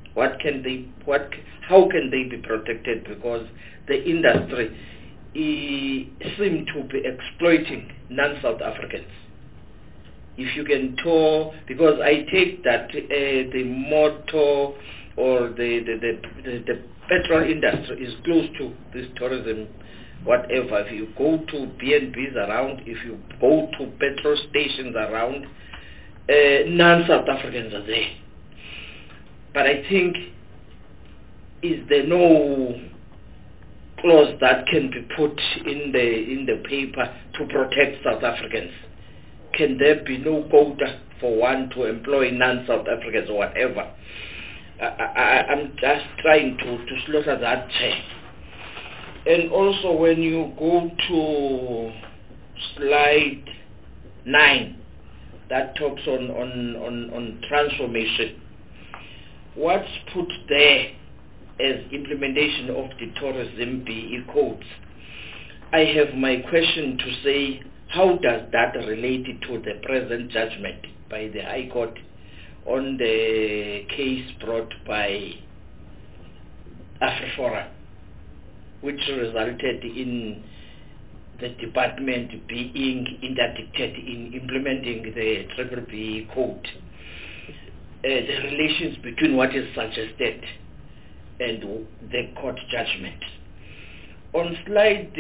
How can they be protected? Because the industry seem to be exploiting non-South Africans. If you can tell, because I take that the motor or the petrol industry is close to this tourism, whatever. If you go to B&Bs around, if you go to petrol stations around, non-South Africans are there. But I think, is there no clause that can be put in the paper to protect South Africans? Can there be no quota for one to employ non-South Africans or whatever? I'm just trying to slaughter that chair. And also when you go to slide 9, that talks on transformation. What's put there as implementation of the tourism BE codes? I have my question to say, how does that relate to the present judgment by the High Court on the case brought by AfriForum, which resulted in the department being interdicted in implementing the BBB code? The relations between what is suggested and the court judgment. On slide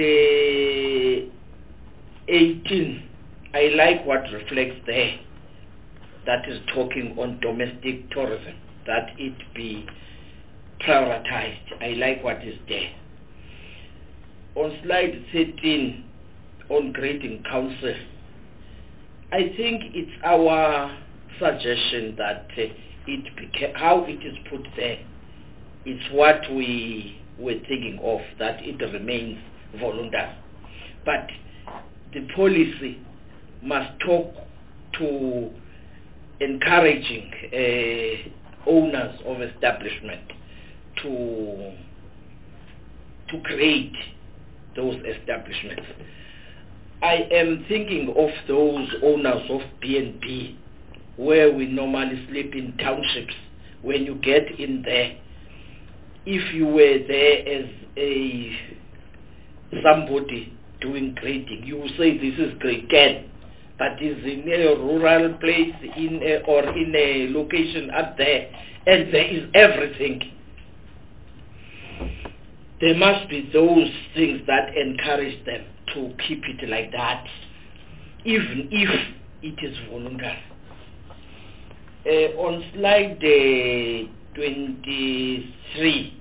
18, I like what reflects there, that is talking on domestic tourism, that it be prioritized. I like what is there. On slide 13, on grading council, I think it's our suggestion that how it is put there, it's what we were thinking of, that it remains voluntary. But the policy must talk to encouraging owners of establishment to create those establishments. I am thinking of those owners of B&B where we normally sleep in townships. When you get in there, if you were there as somebody doing grading, you will say this is grade 10, but is in a rural place or in a location up there, and there is everything. There must be those things that encourage them to keep it like that, even if it is voluntary. On slide 23,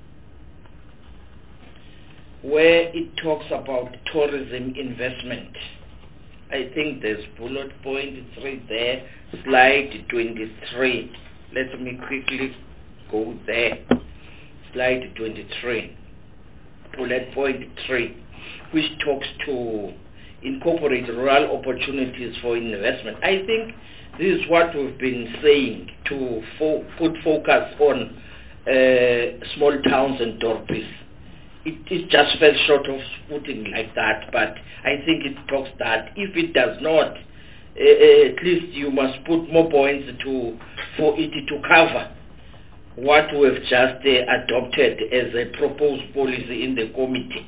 where it talks about tourism investment, I think there's bullet point 3 there, slide 23. Let me quickly go there. Slide 23, bullet point 3, which talks to incorporate rural opportunities for investment. I think this is what we've been saying, to put focus on small towns and dorpies. It just fell short of putting like that, but I think it talks that if it does not, at least you must put more points for it to cover what we've just adopted as a proposed policy in the committee.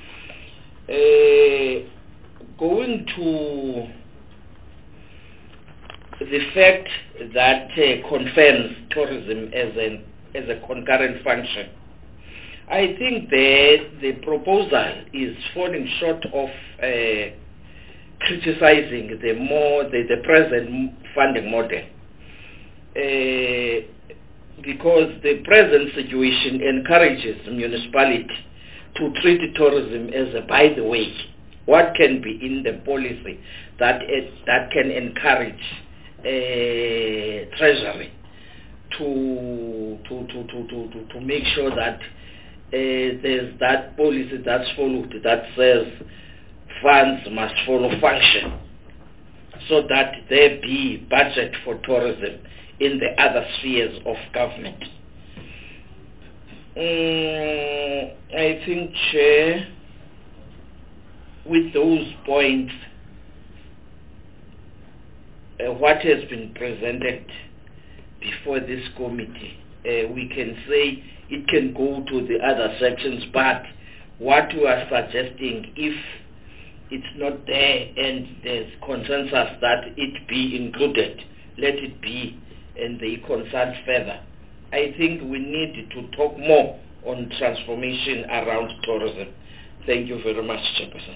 Going to the fact that confirms tourism as a concurrent function, I think the proposal is falling short of criticizing the present funding model, because the present situation encourages municipality to treat tourism as a by the way. What can be in the policy that can encourage Treasury to make sure that there's that policy that's followed that says funds must follow function, so that there be budget for tourism in the other spheres of government. I think, Chair, with those points, what has been presented before this committee, we can say it can go to the other sections, but what we are suggesting, if it's not there and there's consensus that it be included, let it be, and they consult further. I think we need to talk more on transformation around tourism. Thank you very much, Chairperson.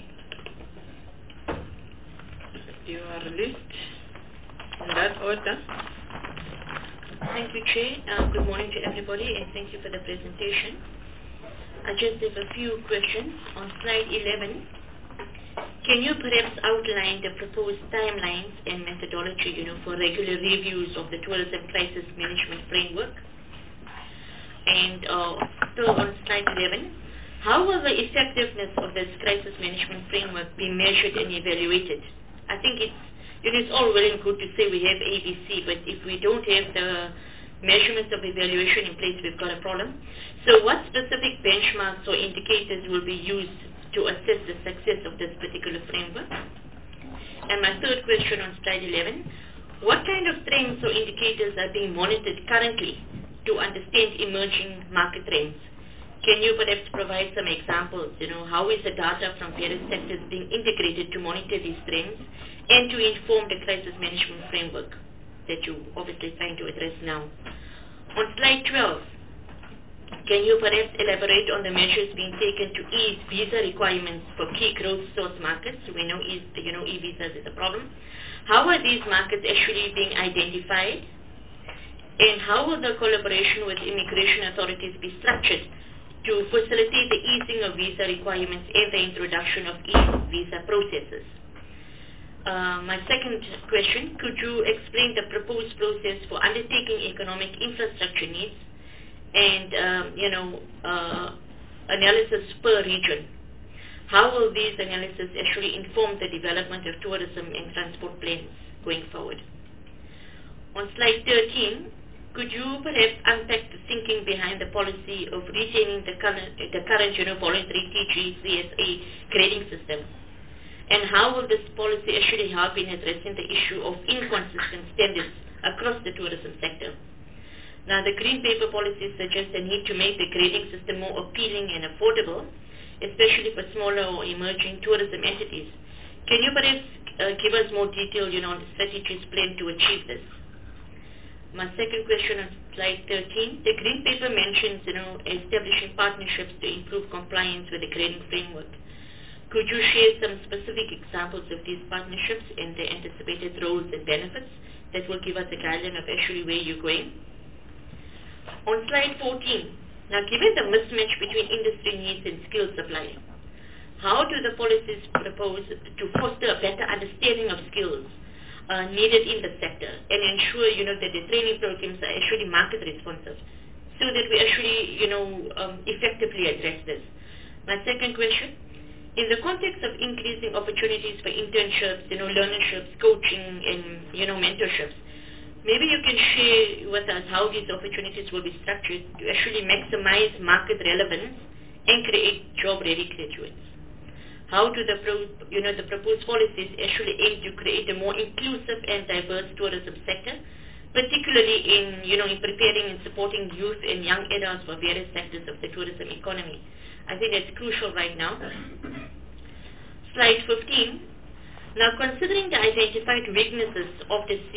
You are released in that order. Thank you, Chair. Good morning to everybody, and thank you for the presentation. I just have a few questions. On slide 11, can you perhaps outline the proposed timelines and methodology, for regular reviews of the tourism crisis management framework? And still on slide 11, how will the effectiveness of this crisis management framework be measured and evaluated? I think it's all well and good to say we have ABC, but if we don't have the measurements of evaluation in place, we've got a problem. So what specific benchmarks or indicators will be used to assess the success of this particular framework? And my third question on slide 11, what kind of trends or indicators are being monitored currently to understand emerging market trends? Can you perhaps provide some examples? How is the data from various sectors being integrated to monitor these trends and to inform the crisis management framework that you're obviously trying to address now? On slide 12, can you perhaps elaborate on the measures being taken to ease visa requirements for key growth source markets? We know e-visas is a problem. How are these markets actually being identified? And how will the collaboration with immigration authorities be structured to facilitate the easing of visa requirements and the introduction of e-visa processes? My second question, could you explain the proposed process for undertaking economic infrastructure needs and, analysis per region? How will these analyses actually inform the development of tourism and transport plans going forward? On slide 13, could you perhaps unpack the thinking behind the policy of retaining the current voluntary TGCSA grading system? And how will this policy actually help in addressing the issue of inconsistent standards across the tourism sector? Now, the Green Paper policy suggests a need to make the grading system more appealing and affordable, especially for smaller or emerging tourism entities. Can you perhaps give us more detail, on the strategies planned to achieve this? My second question on slide 13, the Green Paper mentions, establishing partnerships to improve compliance with the grading framework. Could you share some specific examples of these partnerships and their anticipated roles and benefits that will give us a guideline of actually where you're going? On slide 14, now given the mismatch between industry needs and skill supply, how do the policies propose to foster a better understanding of skills needed in the sector and ensure, that the training programs are actually market responsive so that we actually, effectively address this. My second question, in the context of increasing opportunities for internships, learnerships, coaching, and, mentorships, maybe you can share with us how these opportunities will be structured to actually maximize market relevance and create job-ready graduates. How do the proposed policies actually aim to create a more inclusive and diverse tourism sector, particularly in preparing and supporting youth and young adults for various sectors of the tourism economy? I think that's crucial right now. Slide 15. Now, considering the identified weaknesses of the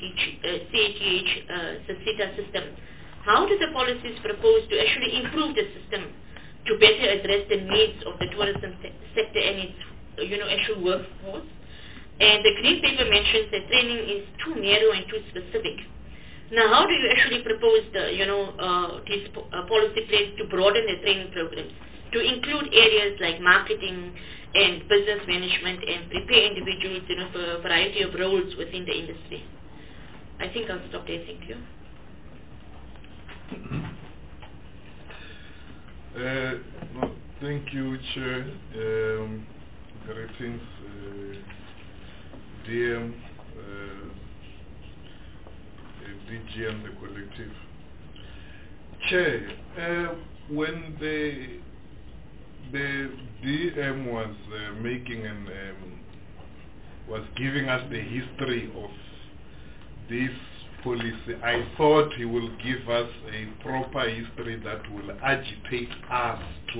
CATH system, how do the policies propose to actually improve the system to better address the needs of the tourism sector and its, actual workforce? And the Green Paper mentions that training is too narrow and too specific. Now, how do you actually propose these policy plans to broaden the training programs to include areas like marketing and business management and prepare individuals, for a variety of roles within the industry? I think I'll stop there. Thank you. No, thank you, Chair. Greetings, DM, DG and the collective. Chair, when the DM was making and was giving us the history of this policy, I thought he will give us a proper history that will agitate us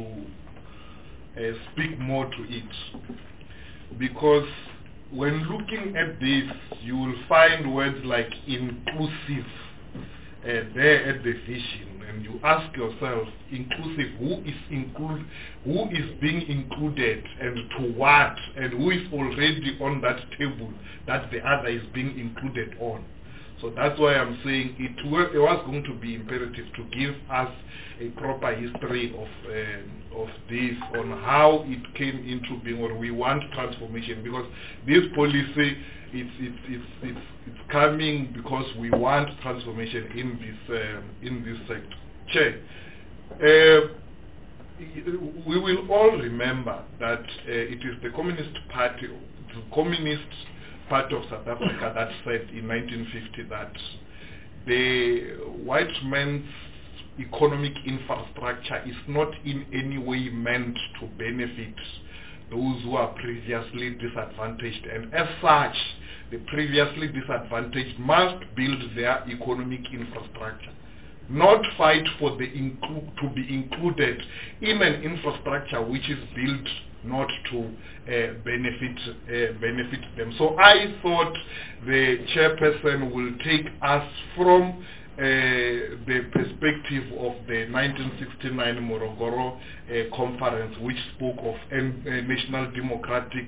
to speak more to it. Because when looking at this, you will find words like inclusive there at the vision, and you ask yourself, inclusive, who is being included and to what, and who is already on that table that the other is being included on. So that's why I'm saying it was going to be imperative to give us a proper history of this, on how it came into being, or we want transformation, because this policy it's coming because we want transformation in this sector. Chair, we will all remember that it is the Communist Party, the Communist Party of South Africa that said in 1950 that the white man's economic infrastructure is not in any way meant to benefit those who are previously disadvantaged, and as such, the previously disadvantaged must build their economic infrastructure, not fight for to be included in an infrastructure which is built not to benefit them. So I thought the chairperson will take us from the perspective of the 1969 Morogoro conference, which spoke of national democratic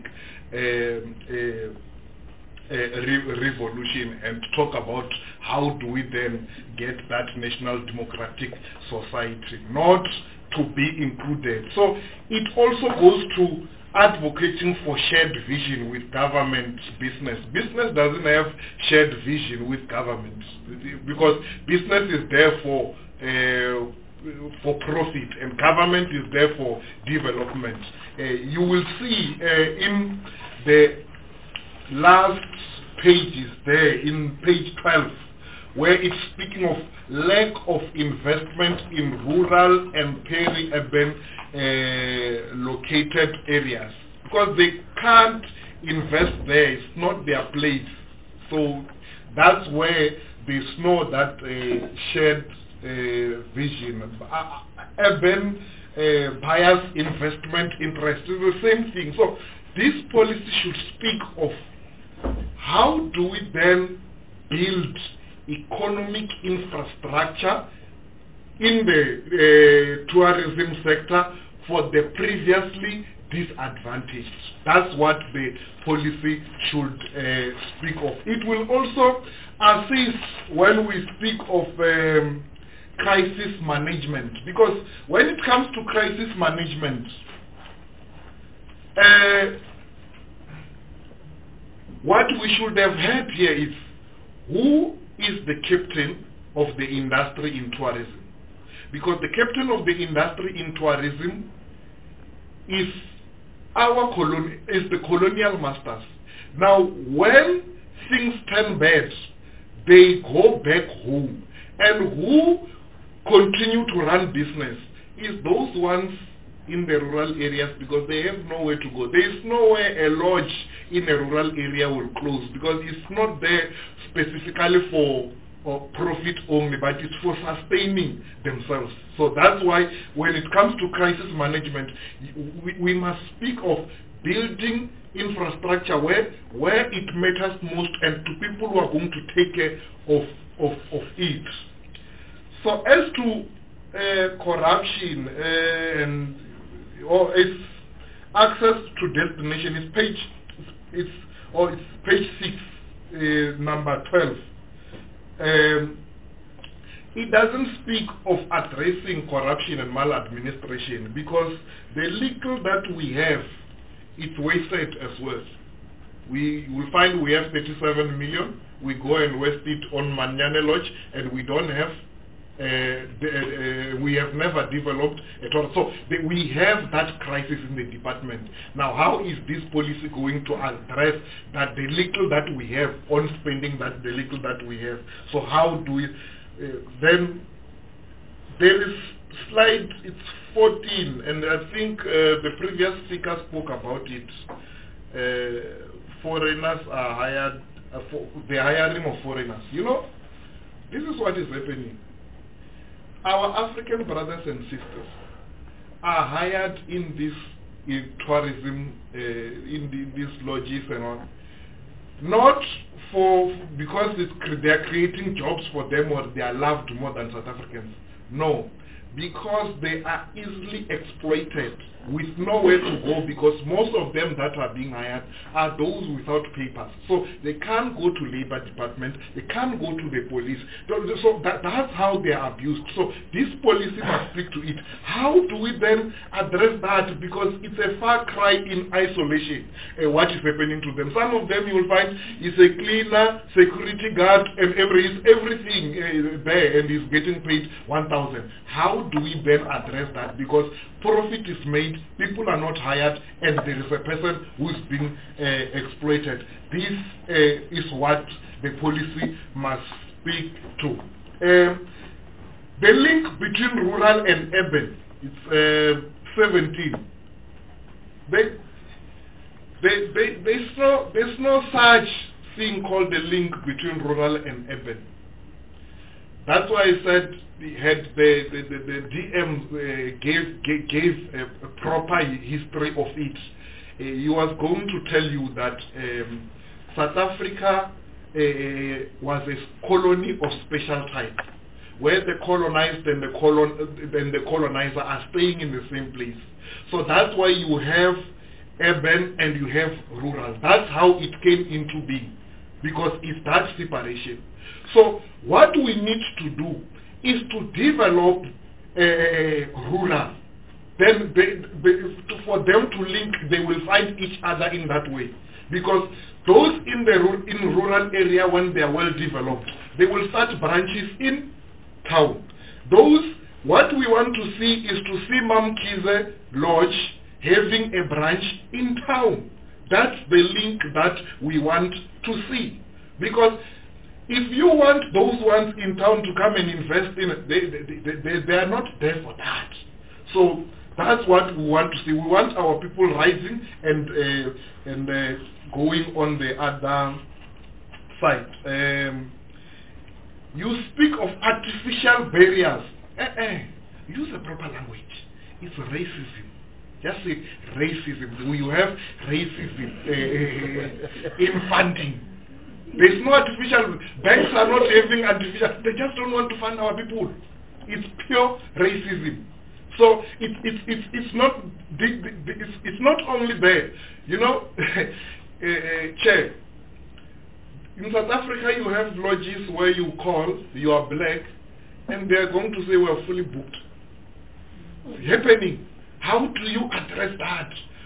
revolution, and talk about how do we then get that national democratic society, not to be included. So it also goes to advocating for shared vision with government business. Business doesn't have shared vision with government, because business is there for profit and government is there for development. You will see in the last pages there, in page 12, where it's speaking of lack of investment in rural and peri-urban located areas, because they can't invest there, it's not their place. So that's where there's no that shared vision. Urban buyers investment interest is the same thing. So this policy should speak of how do we then build economic infrastructure in the tourism sector for the previously disadvantaged. That's what the policy should speak of. It will also assist when we speak of crisis management, because when it comes to crisis management, what we should have had here is, who is the captain of the industry in tourism? Because the captain of the industry in tourism is the colonial masters. Now, when things turn bad, they go back home. And who continue to run business is those ones in the rural areas, because they have nowhere to go. There is nowhere a lodge in a rural area will close, because it's not there specifically for profit only, but it's for sustaining themselves. So that's why when it comes to crisis management, we must speak of building infrastructure where it matters most, and to people who are going to take care of it. So as to corruption or its access to destination, it's page 6, number 12. It doesn't speak of addressing corruption and maladministration, because the little that we have, it's wasted as well. We will find we have 37 million, we go and waste it on Manyane Lodge, and we don't have, we have never developed at all. So we have that crisis in the department. Now, how is this policy going to address that the little that we have on spending, that the little that we have? So how do we, then there is slide, it's 14, and I think the previous speaker spoke about it. Foreigners are hired, the hiring of foreigners. You know, this is what is happening. Our African brothers and sisters are hired in this tourism, in these lodges and all, not because they are creating jobs for them or they are loved more than South Africans. No, because they are easily exploited with nowhere to go, because most of them that are being hired are those without papers. So they can't go to labor department, they can't go to the police. So that's how they are abused. So this policy must speak to it. How do we then address that? Because it's a far cry in isolation, what is happening to them. Some of them you will find is a cleaner, security guard, and everything there, and is getting paid 1,000. How do we then address that? Because profit is made, people are not hired, and there is a person who is being exploited. This is what the policy must speak to. The link between rural and urban, it's 17. There's no such thing called the link between rural and urban. That's why I said the DM gave a proper history of it. He was going to tell you that South Africa was a colony of special type, where the colonized and the colonizer are staying in the same place. So that's why you have urban and you have rural. That's how it came into being, because it's that separation. So what we need to do is to develop rural. Then for them to link, they will find each other in that way. Because those in rural area, when they are well developed, they will start branches in town. Those, what we want to see is to see Mamkize Lodge having a branch in town. That's the link that we want to see. Because if you want those ones in town to come and invest in it, they are not there for that. So that's what we want to see. We want our people rising and going on the other side. You speak of artificial barriers. Use a proper language. It's racism. Just say racism. You have racism in funding. There's no artificial, banks are not having artificial, they just don't want to fund our people. It's pure racism. So it's not only there. You know, Chair, in South Africa you have lodges where you call, you are black, and they are going to say we are fully booked. It's happening. How do you address that?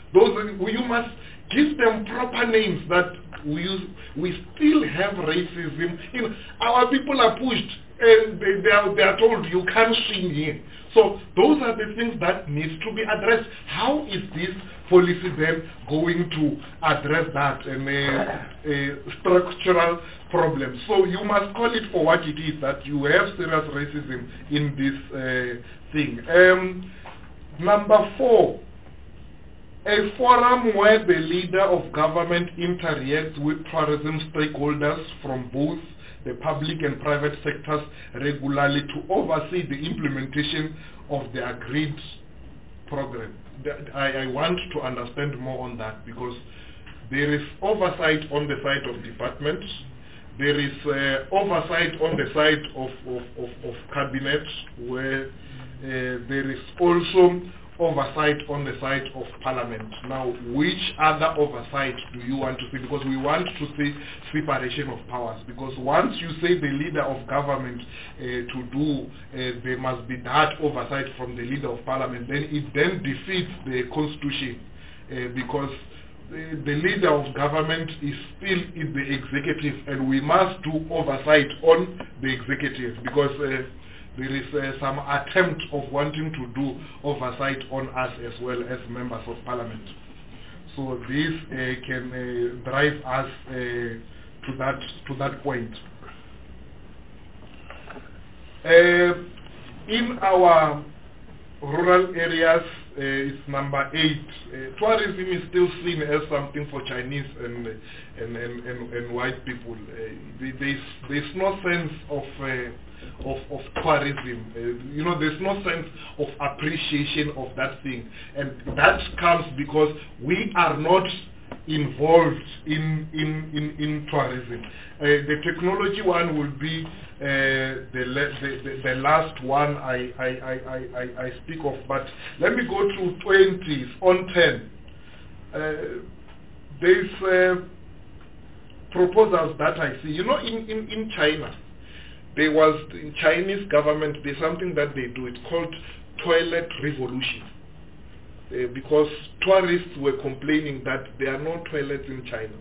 you must give them proper names that we still have racism. You know, our people are pushed and they are told you can't swim here. So those are the things that needs to be addressed. How is this policy then going to address that structural problem? So you must call it for what it is, that you have serious racism in this thing. Number 4, a forum where the leader of government interacts with tourism stakeholders from both the public and private sectors regularly to oversee the implementation of the agreed program. I want to understand more on that, because there is oversight on the side of departments, there is oversight on the side of cabinet, where there is also oversight on the side of parliament. Now, which other oversight do you want to see? Because we want to see separation of powers. Because once you say the leader of government to do, there must be that oversight from the leader of parliament, then it then defeats the constitution. Because the leader of government is still in the executive, and we must do oversight on the executive, because there is some attempt of wanting to do oversight on us as well as members of parliament. So this can drive us to that point. In our rural areas, it's number 8. Tourism is still seen as something for Chinese and white people. There's no sense of tourism. There's no sense of appreciation of that thing, and that comes because we are not involved in tourism. The technology one will be the last one I speak of, but let me go to 20s on 10. There's proposals that I see. In China, there was, in Chinese government, there's something that they do. It's called toilet revolution. Because tourists were complaining that there are no toilets in China.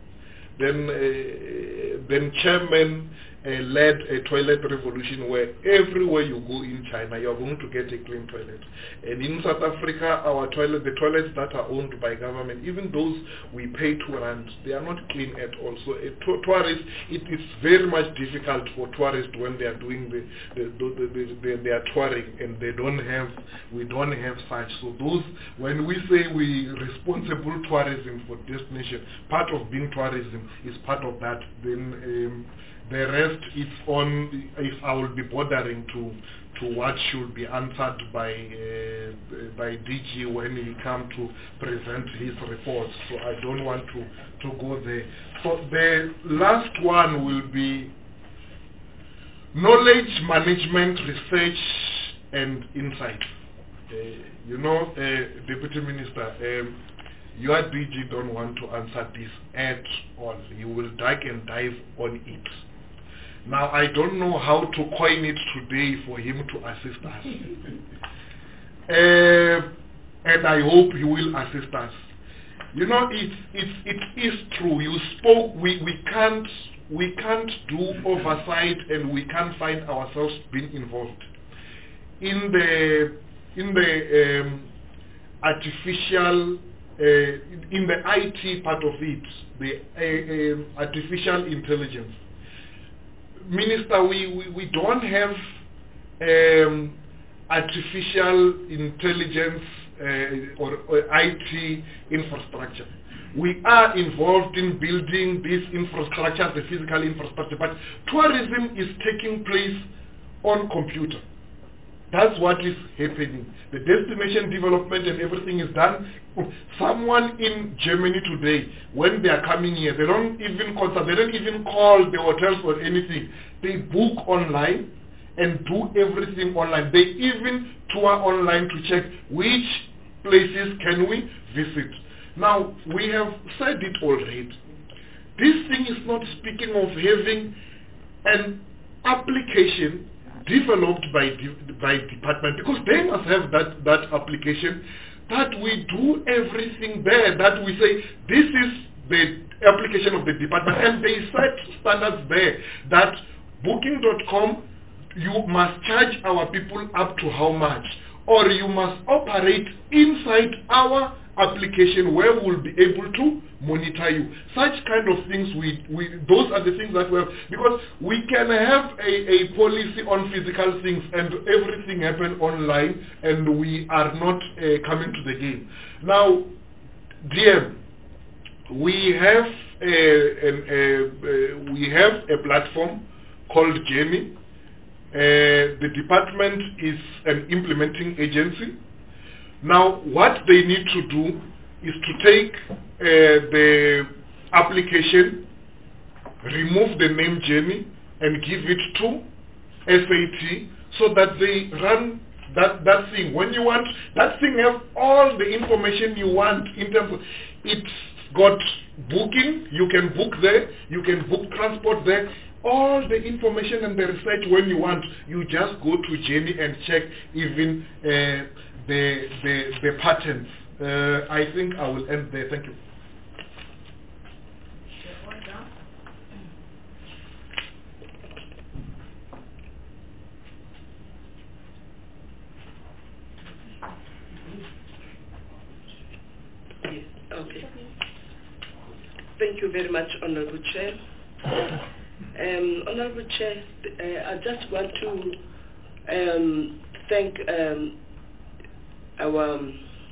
Then chairman led a toilet revolution where everywhere you go in China, you are going to get a clean toilet. And in South Africa, the toilets that are owned by government, even those we pay to rent, they are not clean at all. So tourists, it is very much difficult for tourists when they are doing they are touring, and we don't have such. So those, when we say we responsible tourism for destination, part of being tourism is part of that. Then the rest is on if I will be bothering to what should be answered by DG when he come to present his reports. So I don't want to go there. So the last one will be knowledge management, research and insight. Deputy Minister, your DG don't want to answer this at all. You will dig and dive on it. Now, I don't know how to coin it today for him to assist us. And I hope he will assist us. It is true. You spoke, we can't do oversight, and we can't find ourselves being involved. In the artificial in the IT part of it, the artificial intelligence. Minister, we don't have artificial intelligence or IT infrastructure. We are involved in building this infrastructure, the physical infrastructure, but tourism is taking place on computer. That's what is happening. The destination development and everything is done. Someone in Germany today, when they are coming here, they don't even call the hotels or anything. They book online and do everything online. They even tour online to check which places can we visit. Now, we have said it already. This thing is not speaking of having an application developed by department, because they must have that application that we do everything there, that we say, this is the application of the department, and they set standards there, that Booking.com, you must charge our people up to how much, or you must operate inside our application where we'll be able to monitor you. Such kind of things, those are the things that we have, because we can have a policy on physical things and everything happen online and we are not coming to the game. Now, DM, we have a platform called Jamie. The department is an implementing agency. Now, what they need to do is to take the application, remove the name Jenny, and give it to SAT so that they run that thing. When you want, that thing have all the information you want in terms of, it's got booking, you can book there, you can book transport there, all the information and the research when you want. You just go to Jenny and check even the patterns. I think I will end there. Thank you. Okay. Thank you very much, Honorable Chair. Honorable Chair, I just want to thank our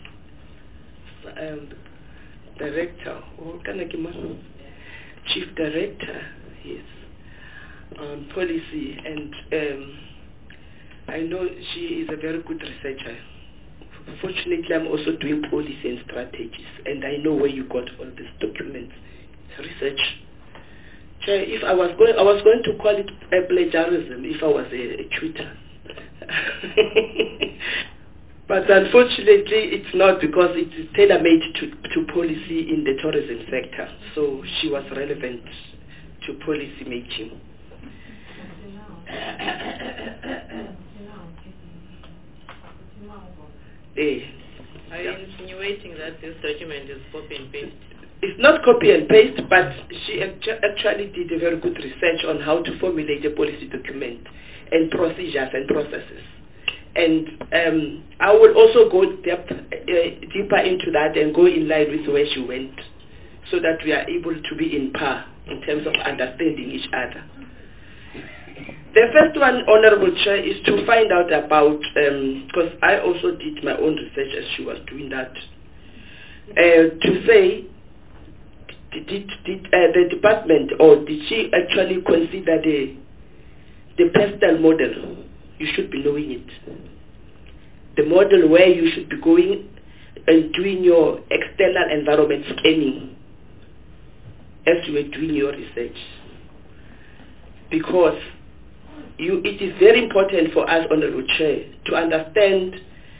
director, chief director, yes, on policy, and I know she is a very good researcher. Fortunately, I'm also doing policy and strategies, and I know where you got all these documents, research. Chair, if I was going to call it a plagiarism if I was a tutor. But unfortunately, it's not, because it is tailor-made to policy in the tourism sector. So she was relevant to policy making. Are you insinuating that this document is copy and paste? It's not copy and paste, but she actually did a very good research on how to formulate a policy document and procedures and processes. And I will also go deeper into that and go in line with where she went, so that we are able to be in par in terms of understanding each other. The first one, Honorable Chair, is to find out about, because I also did my own research as she was doing that, to say, did the department, or did she actually consider the PESTEL model? You should be knowing it. The model where you should be going and doing your external environment scanning as you were doing your research. Because it is very important for us, Honorable Chair, to understand,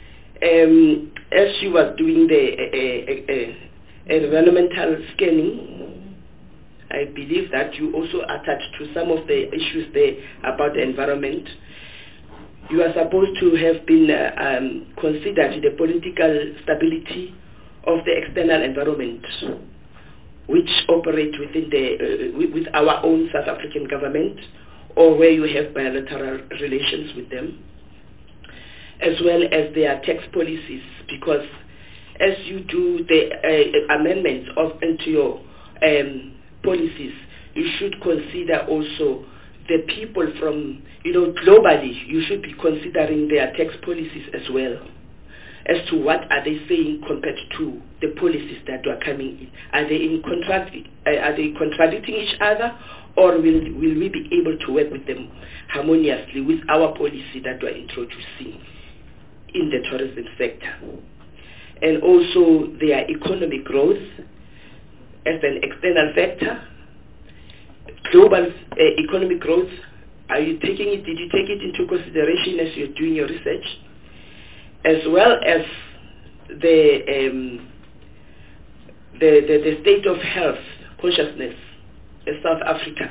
as she was doing the environmental scanning, I believe that you also attached to some of the issues there about the environment. You are supposed to have been considered the political stability of the external environment, which operate within with our own South African government, or where you have bilateral relations with them, as well as their tax policies, because as you do the amendments into your policies, you should consider also the people from, globally, you should be considering their tax policies as well, as to what are they saying compared to the policies that are coming in. Are they contradicting each other, or will we be able to work with them harmoniously with our policy that we're introducing in the tourism sector? And also their economic growth as an external factor, global economic growth. Are you taking it? Did you take it into consideration as you're doing your research, as well as the state of health consciousness in South Africa?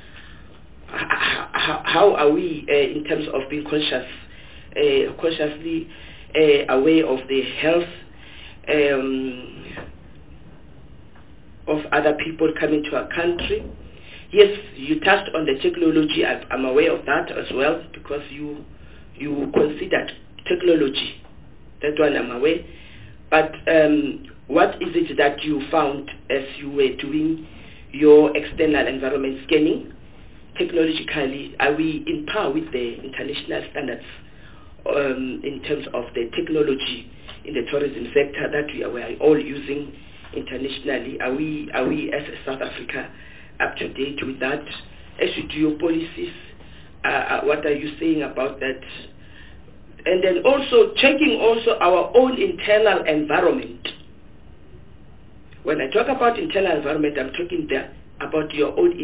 How are we in terms of being consciously aware of the health of other people coming to our country. Yes, you touched on the technology. I'm aware of that as well, because you considered technology. That one I'm aware. But what is it that you found as you were doing your external environment scanning? Technologically, are we in par with the international standards in terms of the technology in the tourism sector that we are all using internationally? Are we as South Africa up to date with that? As you do your policies, what are you saying about that? And then also checking also our own internal environment. When I talk about internal environment, I'm talking there about your own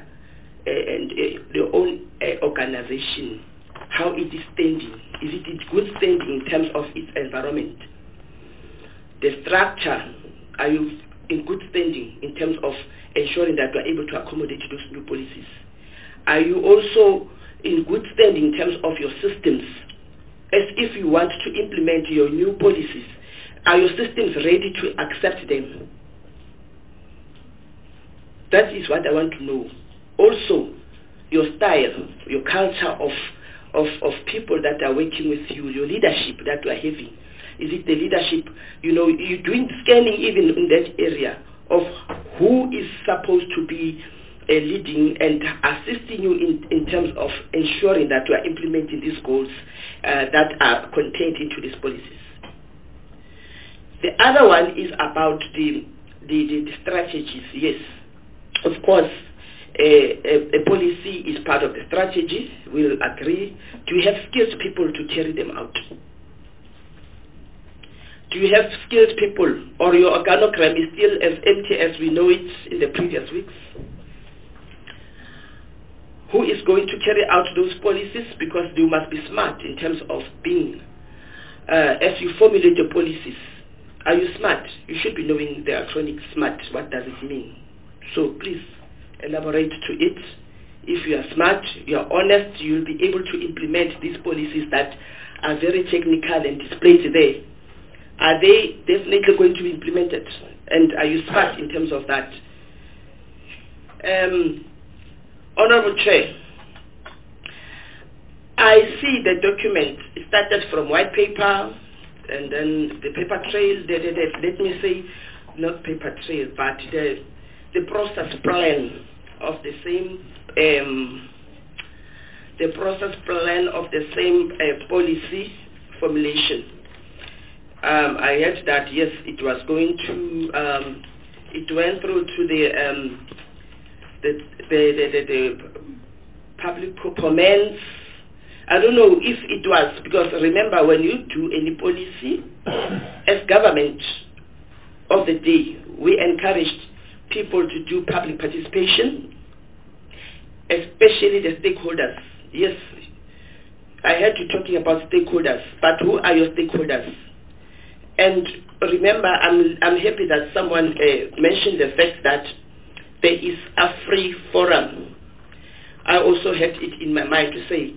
your own organization, how it is standing. Is it in good standing in terms of its environment? The structure, are you in good standing in terms of ensuring that we are able to accommodate those new policies? Are you also in good standing in terms of your systems? As if you want to implement your new policies, are your systems ready to accept them? That is what I want to know. Also, your style, your culture of people that are working with you, your leadership that you are having. Is it the leadership, you're doing scanning even in that area of who is supposed to be leading and assisting you in terms of ensuring that you are implementing these goals that are contained into these policies. The other one is about the strategies. Yes, of course, a policy is part of the strategy. We'll agree. Do you have skilled people to carry them out? Do you have skilled people, or your organogram is still as empty as we know it in the previous weeks? Who is going to carry out those policies? Because you must be smart in terms of being, as you formulate your policies. Are you smart? You should be knowing the acronym SMART. What does it mean? So please elaborate to it. If you are smart, you are honest, you will be able to implement these policies that are very technical and displayed there. Are they definitely going to be implemented? And are you smart in terms of that? Honorable Chair, I see the document. It started from white paper and then the paper trail, let me say, not paper trail, but the process plan of the same policy formulation. I heard that yes, it was going to it went through to the public comments. I don't know if it was, because remember, when you do any policy as government of the day, we encouraged people to do public participation, especially the stakeholders. Yes, I heard you talking about stakeholders, but who are your stakeholders? And remember, I'm happy that someone mentioned the fact that there is a free forum. I also had it in my mind to say,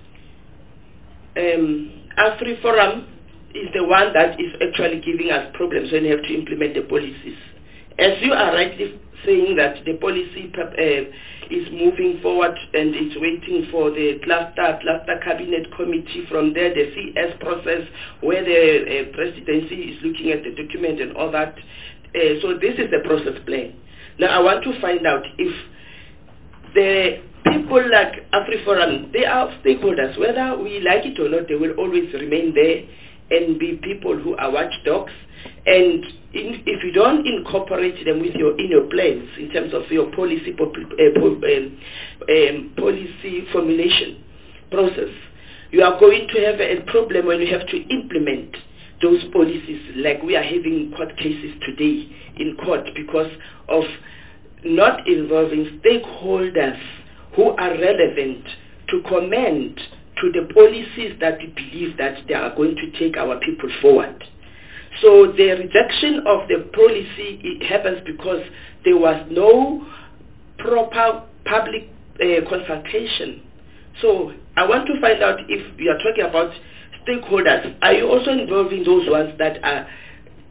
a free forum is the one that is actually giving us problems when you have to implement the policies. As you are rightly saying that the policy is moving forward and it's waiting for the cluster cabinet committee, from there the CS process where the presidency is looking at the document and all that. So this is the process plan. Now I want to find out if the people like AfriForum, they are stakeholders. Whether we like it or not, they will always remain there and be people who are watchdogs. And if you don't incorporate them with in your plans in terms of your policy formulation process, you are going to have a problem when you have to implement those policies, like we are having court cases today in court because of not involving stakeholders who are relevant to comment to the policies that we believe that they are going to take our people forward. So the rejection of the policy, it happens because there was no proper public consultation. So I want to find out if you are talking about stakeholders, are you also involving those ones that are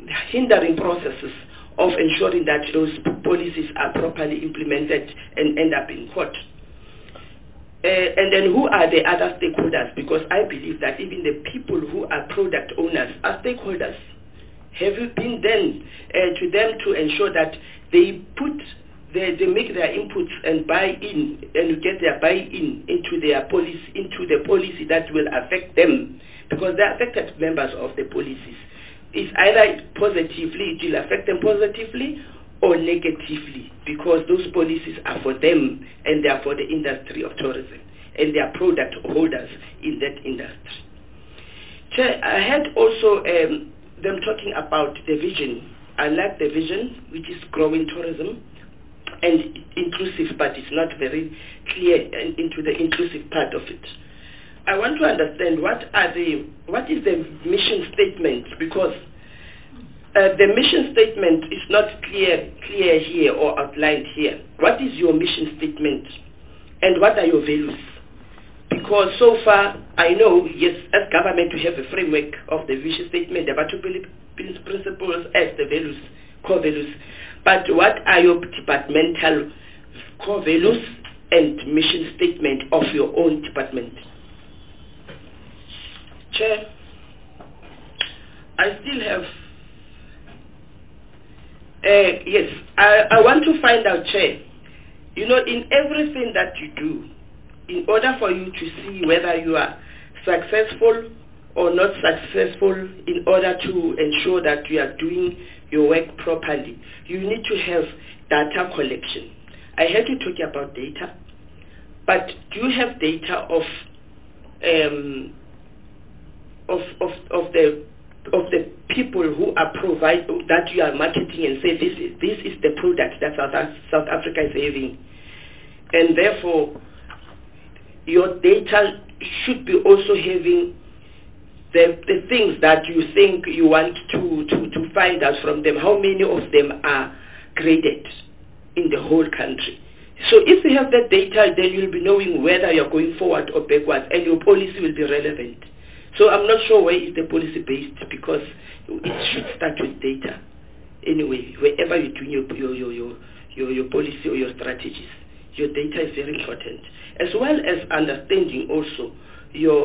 hindering processes of ensuring that those policies are properly implemented and end up in court. And then who are the other stakeholders? Because I believe that even the people who are product owners are stakeholders. Have you been then to them to ensure that they make their inputs and buy in and get their buy-in into their policy, into the policy that will affect them? Because they are affected members of the policies. It's either positively, it will affect them positively or negatively, because those policies are for them and they are for the industry of tourism and they are product holders in that industry. Chair, I had also them talking about the vision. I like the vision, which is growing tourism and inclusive, but it's not very clear into the inclusive part of it. I want to understand what is the mission statement, because the mission statement is not clear here or outlined here. What is your mission statement and what are your values? Because so far, I know, yes, as government we have a framework of the vision statement, the two principles as the values, core values. But what are your departmental core values and mission statement of your own department? Chair, I still have yes, I want to find out, Chair, you know, in everything that you do, in order for you to see whether you are successful or not successful, in order to ensure that you are doing your work properly, you need to have data collection. I heard you talking about data, but do you have data of the people who are that you are marketing and say this is the product that South Africa is having, and therefore your data should be also having the things that you think you want to find out from them. How many of them are graded in the whole country? So if you have that data, then you'll be knowing whether you're going forward or backwards, and your policy will be relevant. So I'm not sure where is the policy based, because it should start with data. Anyway, wherever you're doing your policy or your strategies, your data is very important, as well as understanding also your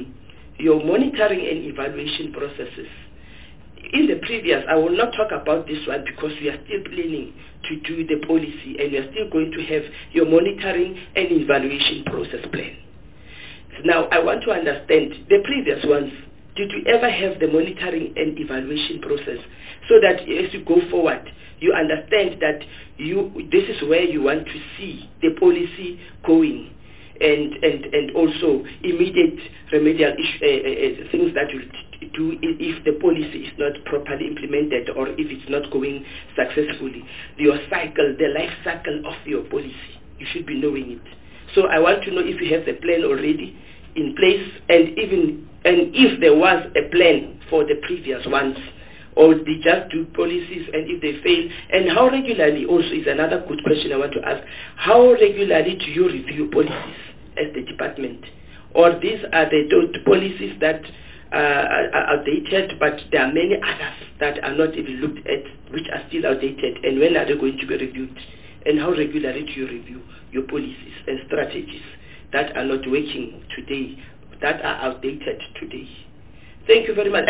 monitoring and evaluation processes. In the previous, I will not talk about this one because we are still planning to do the policy, and we are still going to have your monitoring and evaluation process plan. Now, I want to understand the previous ones. Did you ever have the monitoring and evaluation process, so that as you go forward, you understand that this is where you want to see the policy going, and also immediate remedial things that you do if the policy is not properly implemented or if it's not going successfully. Your cycle, the life cycle of your policy, you should be knowing it. So I want to know if you have the plan already in place, and if there was a plan for the previous ones, or they just do policies and if they fail, and how regularly also is another good question I want to ask. How regularly do you review policies as the department? Or these are the policies that are outdated, but there are many others that are not even looked at, which are still outdated, and when are they going to be reviewed? And how regularly do you review your policies and strategies that are not working today, that are outdated today? Thank you very much.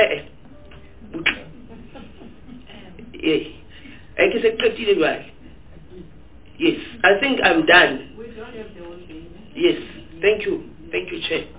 Yes, I think I'm done. Yes, thank you. Thank you, Chair.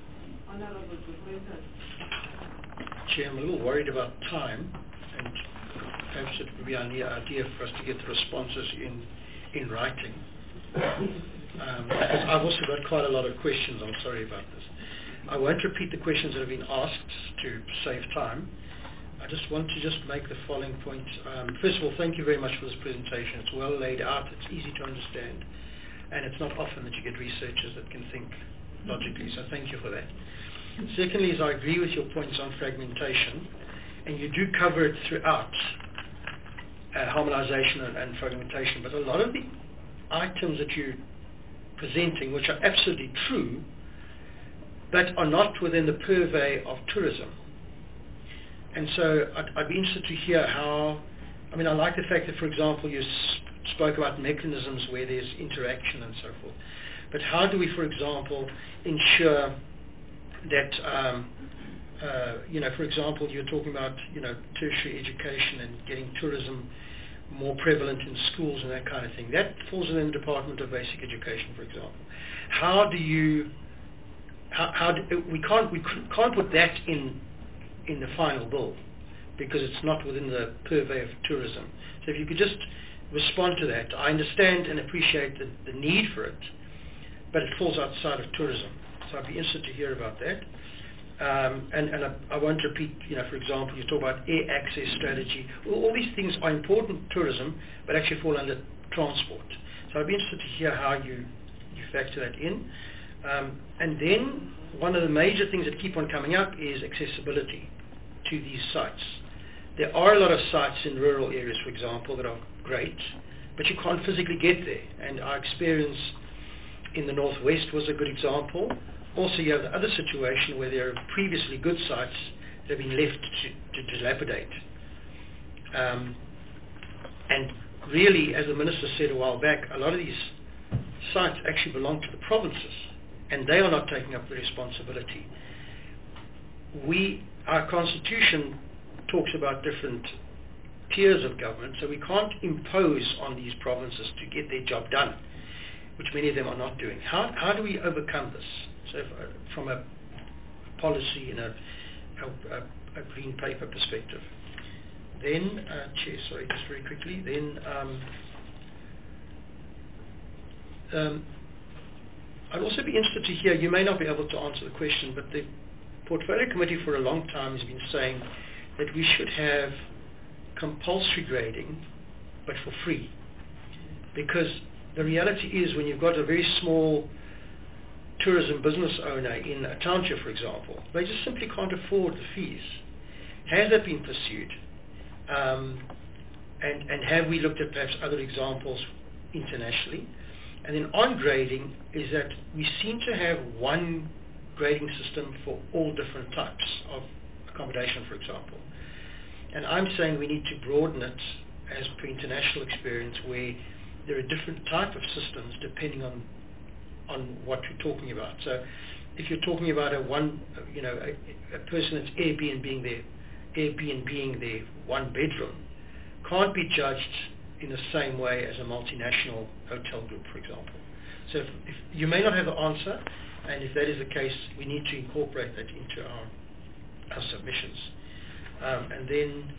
Chair, I'm a little worried about time, and perhaps it would be an idea for us to get the responses in writing. Because I've also got quite a lot of questions. I'm sorry about this. I won't repeat the questions that have been asked to save time. I just want to make the following point. First of all, thank you very much for this presentation. It's well laid out. It's easy to understand. And it's not often that you get researchers that can think logically. So thank you for that. Secondly, is I agree with your points on fragmentation. And you do cover it throughout, harmonization and fragmentation. But a lot of the items that you're presenting, which are absolutely true, but are not within the purvey of tourism, And so I'd be interested to hear how, I mean, I like the fact that, for example, you spoke about mechanisms where there's interaction and so forth. But how do we, for example, ensure that, for example, you're talking about, tertiary education and getting tourism more prevalent in schools and that kind of thing. That falls within the Department of Basic Education, for example. How do you, we can't put that in the final bill because it's not within the purvey of tourism. So if you could just respond to that. I understand and appreciate the need for it, but it falls outside of tourism. So I'd be interested to hear about that. And I won't repeat, for example, you talk about air access strategy. All these things are important tourism, but actually fall under transport. So I'd be interested to hear how you factor that in. And then one of the major things that keep on coming up is accessibility to these sites. There are a lot of sites in rural areas, for example, that are great, but you can't physically get there. And our experience in the Northwest was a good example. Also, you have the other situation where there are previously good sites that have been left to dilapidate. And really, as the Minister said a while back, a lot of these sites actually belong to the provinces, and they are not taking up the responsibility. Our Constitution talks about different tiers of government, so we can't impose on these provinces to get their job done, which many of them are not doing. How do we overcome this? So from a policy and a green paper perspective. Then, Chair, sorry, just very quickly, then I'd also be interested to hear, you may not be able to answer the question, but the Portfolio Committee for a long time has been saying that we should have compulsory grading, but for free. Because the reality is when you've got a very small tourism business owner in a township, for example, they just simply can't afford the fees. Has that been pursued? And have we looked at perhaps other examples internationally? And then on grading is that we seem to have one grading system for all different types of accommodation, for example. And I'm saying we need to broaden it as per international experience, where there are different type of systems depending on what you're talking about. So if you're talking about a person that's Airbnb-ing their one bedroom, can't be judged in the same way as a multinational hotel group, for example. So if you may not have the answer, and if that is the case, we need to incorporate that into our submissions. And then,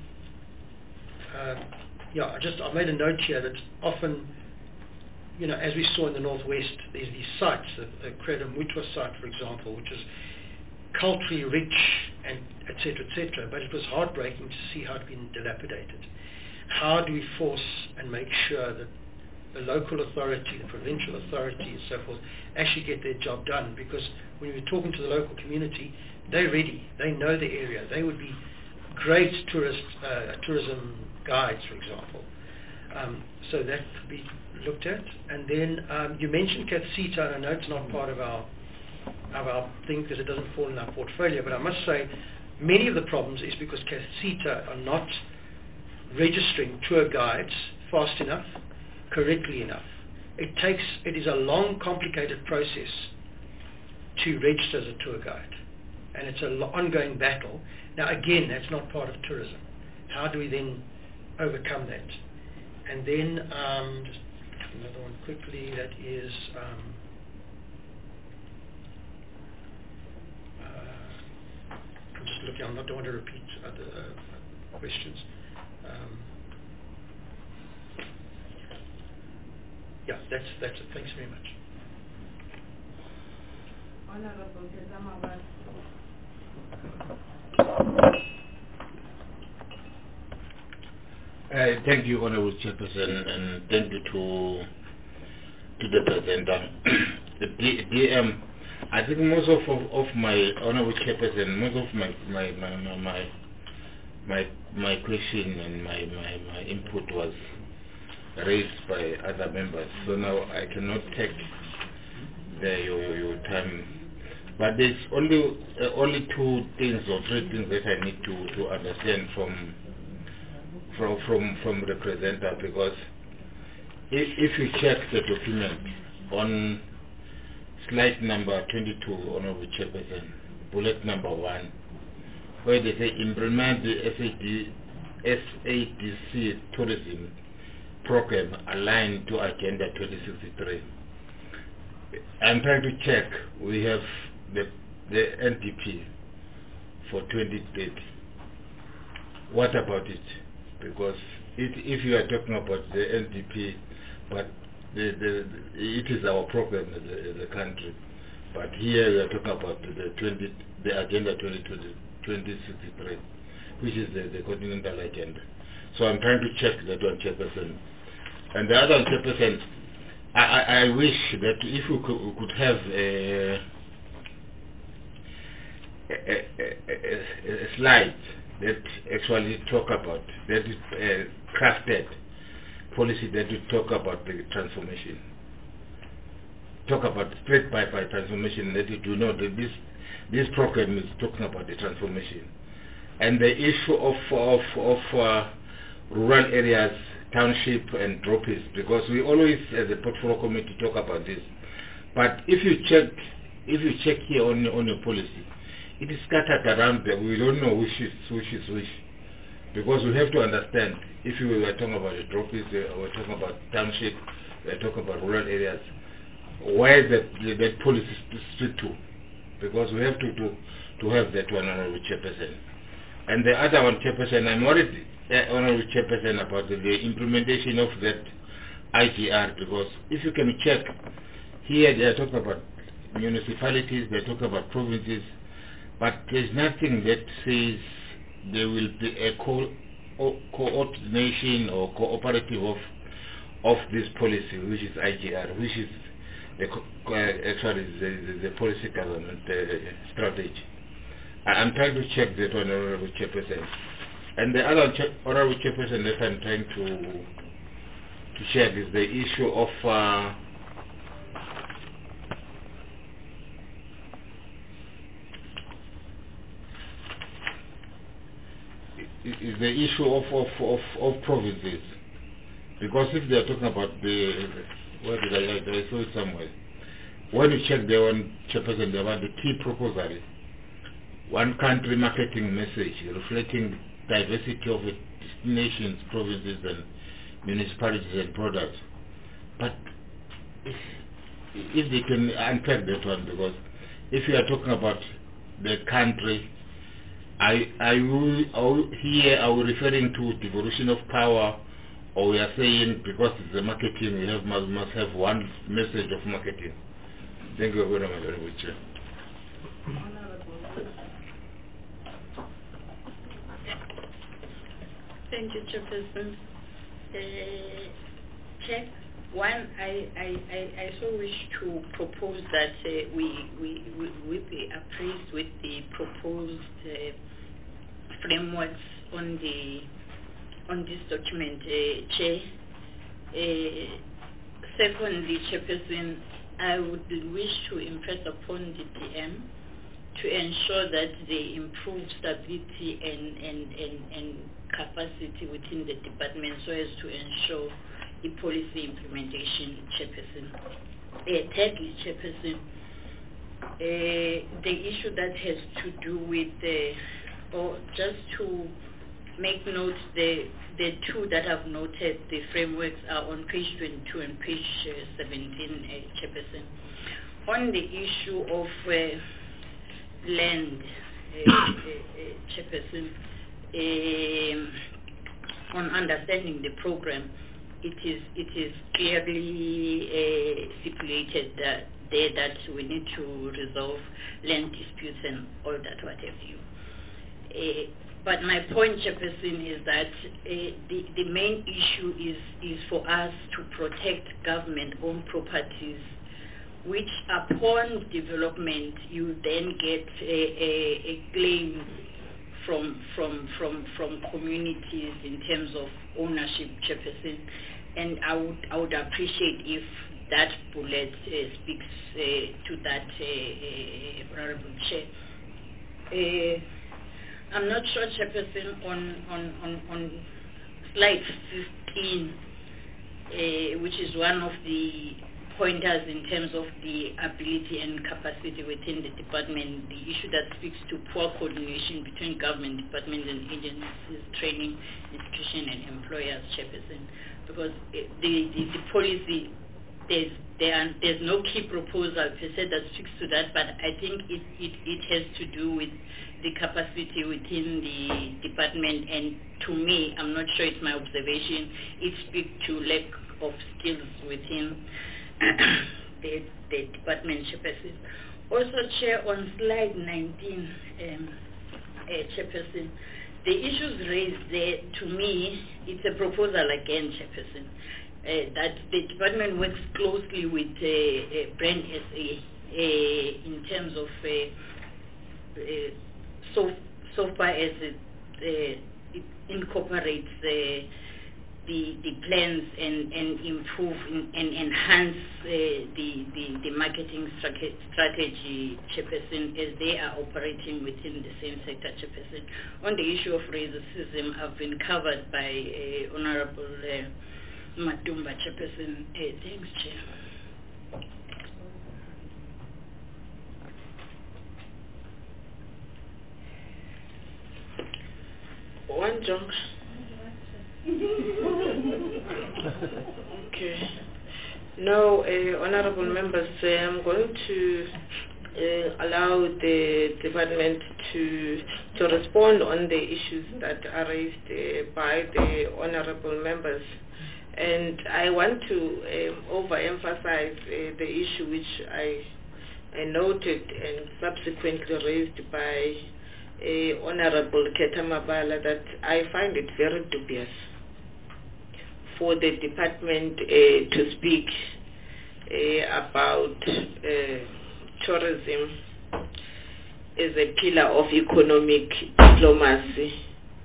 I made a note here that often, as we saw in the Northwest, there's these sites, the Credo Mutwa site, for example, which is culturally rich, and et cetera, but it was heartbreaking to see how it had been dilapidated. How do we force and make sure that the local authority, the provincial authority, and so forth, actually get their job done? Because when you're talking to the local community, they're ready. They know the area. They would be great tourism guides, for example. So that could be looked at. And then you mentioned Katsita, and I know it's not part of our thing because it doesn't fall in our portfolio, but I must say many of the problems is because Katsita are not registering tour guides fast enough, correctly enough. It is a long, complicated process to register as a tour guide, and it's an ongoing battle. Now again, that's not part of tourism. How do we then overcome that? And then just another one quickly, that is I'm just looking, I don't want to repeat other questions. That's it. Thanks very much. Honorable Kezama. Thank you, Honorable Chairperson, and thank you to the presenter. The DM, I think most of my Honorable Chairperson, most of my question and my input was raised by other members. So now I cannot take your time But there's only two things or three things that I need to understand from representative, because if you check the document on slide number 22, Honorable Chairperson, bullet number 1, where they say implement the SADC tourism program aligned to Agenda 2063. I'm trying to check. We have the NDP for 2030. What about it? Because if you are talking about the NDP, but it is our program as a country. But here we are talking about the Agenda 2063, which is the continental agenda. So I'm trying to check that one, Chairperson. And the other Chairperson, I wish that if we could have a slide that actually talk about, that is crafted policy that will talk about the transformation. Talk about straight by transformation, that you know that this program is talking about the transformation. And the issue of rural areas, township and dropies, because we always as a portfolio committee talk about this. But if you check here on your policy, it is scattered around there. We don't know which is which. Because we have to understand, if we were talking about the dropies, we're talking about township, we're talking about rural areas, where that policy stick to. Because we have to have that one, Honorable Chairperson. And the other one, Chairperson, I'm worried, Honorable Chairperson, about the implementation of that IGR, because if you can check, here they are talking about municipalities, they're talking about provinces, but there's nothing that says there will be a coordination or cooperative of this policy, which is IGR, which is actually the policy government strategy. I'm trying to check that one, Honorable Chairperson. And the other Honorable Chairperson that I'm trying to share is the issue of provinces. Because if they are talking about where did I saw it somewhere. When you check the one, Chairperson, they want the key proposal, one country marketing message reflecting diversity of destinations, provinces and municipalities and products. But if they can unpack that one, because if you are talking about the country, are we referring to devolution of power, or we are saying because it's the marketing, we must have one message of marketing? Thank you very much, Honorable Chair. Thank you, Chairperson. Chair, one, I so wish to propose that we be appraised with the proposed frameworks on this document, Chair. Secondly, Chairperson, I would wish to impress upon the DM to ensure that they improve stability and capacity within the department so as to ensure the policy implementation, Chairperson. Thirdly, Chairperson, the issue that has to do with or just to make note, the two that I've noted, the frameworks are on page 22 and page 17, Chairperson. On the issue of land, Chairperson, on understanding the program, it is clearly stipulated that we need to resolve land disputes and all that, what have you. But my point, Chairperson, is that the main issue is for us to protect government-owned properties, which upon development you then get a claim from communities in terms of ownership, Chairperson. And I would appreciate if that bullet speaks to that, Honorable Chair. I'm not sure, Chairperson, on slide 15, which is one of the pointers in terms of the ability and capacity within the department, the issue that speaks to poor coordination between government departments and agencies, training, institution, and employers, Chairperson. Because the policy, there's no key proposal per se that speaks to that, but I think it has to do with the capacity within the department, and to me, I'm not sure it's my observation, it speaks to lack of skills within the department, Chairperson. Also, Chair, on slide 19, Chairperson, the issues raised there, to me, it's a proposal again, Chairperson, that the department works closely with Brand SA in terms of so far as it incorporates the plans and improve and enhance the marketing strategy, Chairperson, as they are operating within the same sector, Chairperson. On the issue of racism, I've been covered by Honorable Matumba, Chairperson. Thanks, Chair. One jump. Okay. No, honorable members, I'm going to allow the department to respond on the issues that are raised by the honorable members. And I want to overemphasize the issue which I noted and subsequently raised by Honorable Ketamabala, that I find it very dubious for the department to speak about tourism as a pillar of economic diplomacy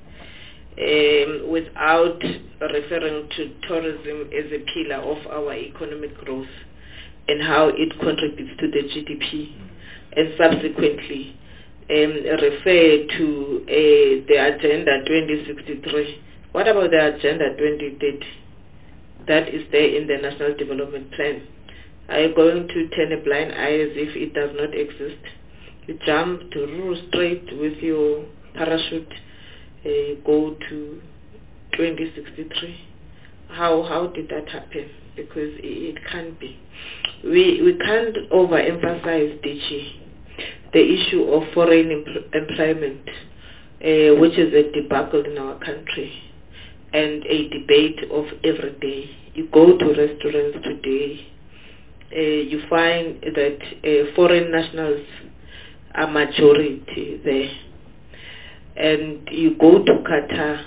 without referring to tourism as a pillar of our economic growth and how it contributes to the GDP, and subsequently refer to the Agenda 2063. What about the Agenda 2030? That is there in the National Development Plan. Are you going to turn a blind eye as if it does not exist? You jump to straight with your parachute, go to 2063. How did that happen? Because it can't be. We can't overemphasize, DG, the issue of foreign employment, which is a debacle in our country and a debate of every day. You go to restaurants today, you find that foreign nationals are majority there. And you go to Qatar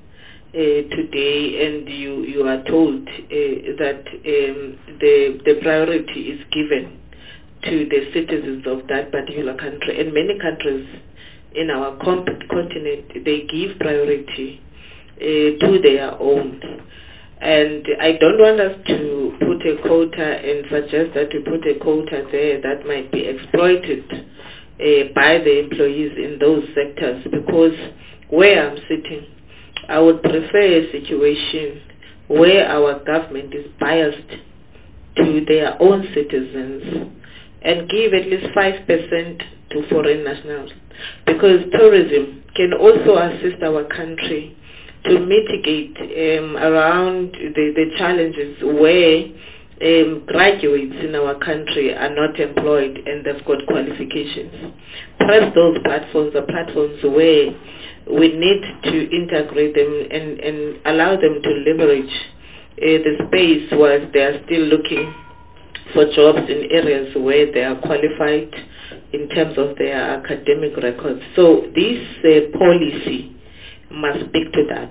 today and you are told that the priority is given to the citizens of that particular country. And many countries in our continent, they give priority to their own. And I don't want us to put a quota and suggest that we put a quota there that might be exploited by the employees in those sectors, because where I'm sitting, I would prefer a situation where our government is biased to their own citizens and give at least 5% to foreign nationals, because tourism can also assist our country to mitigate around the challenges where graduates in our country are not employed and they've got qualifications. Perhaps those platforms are platforms where we need to integrate them and allow them to leverage the space whilst they are still looking for jobs in areas where they are qualified in terms of their academic records. So this policy must speak to that.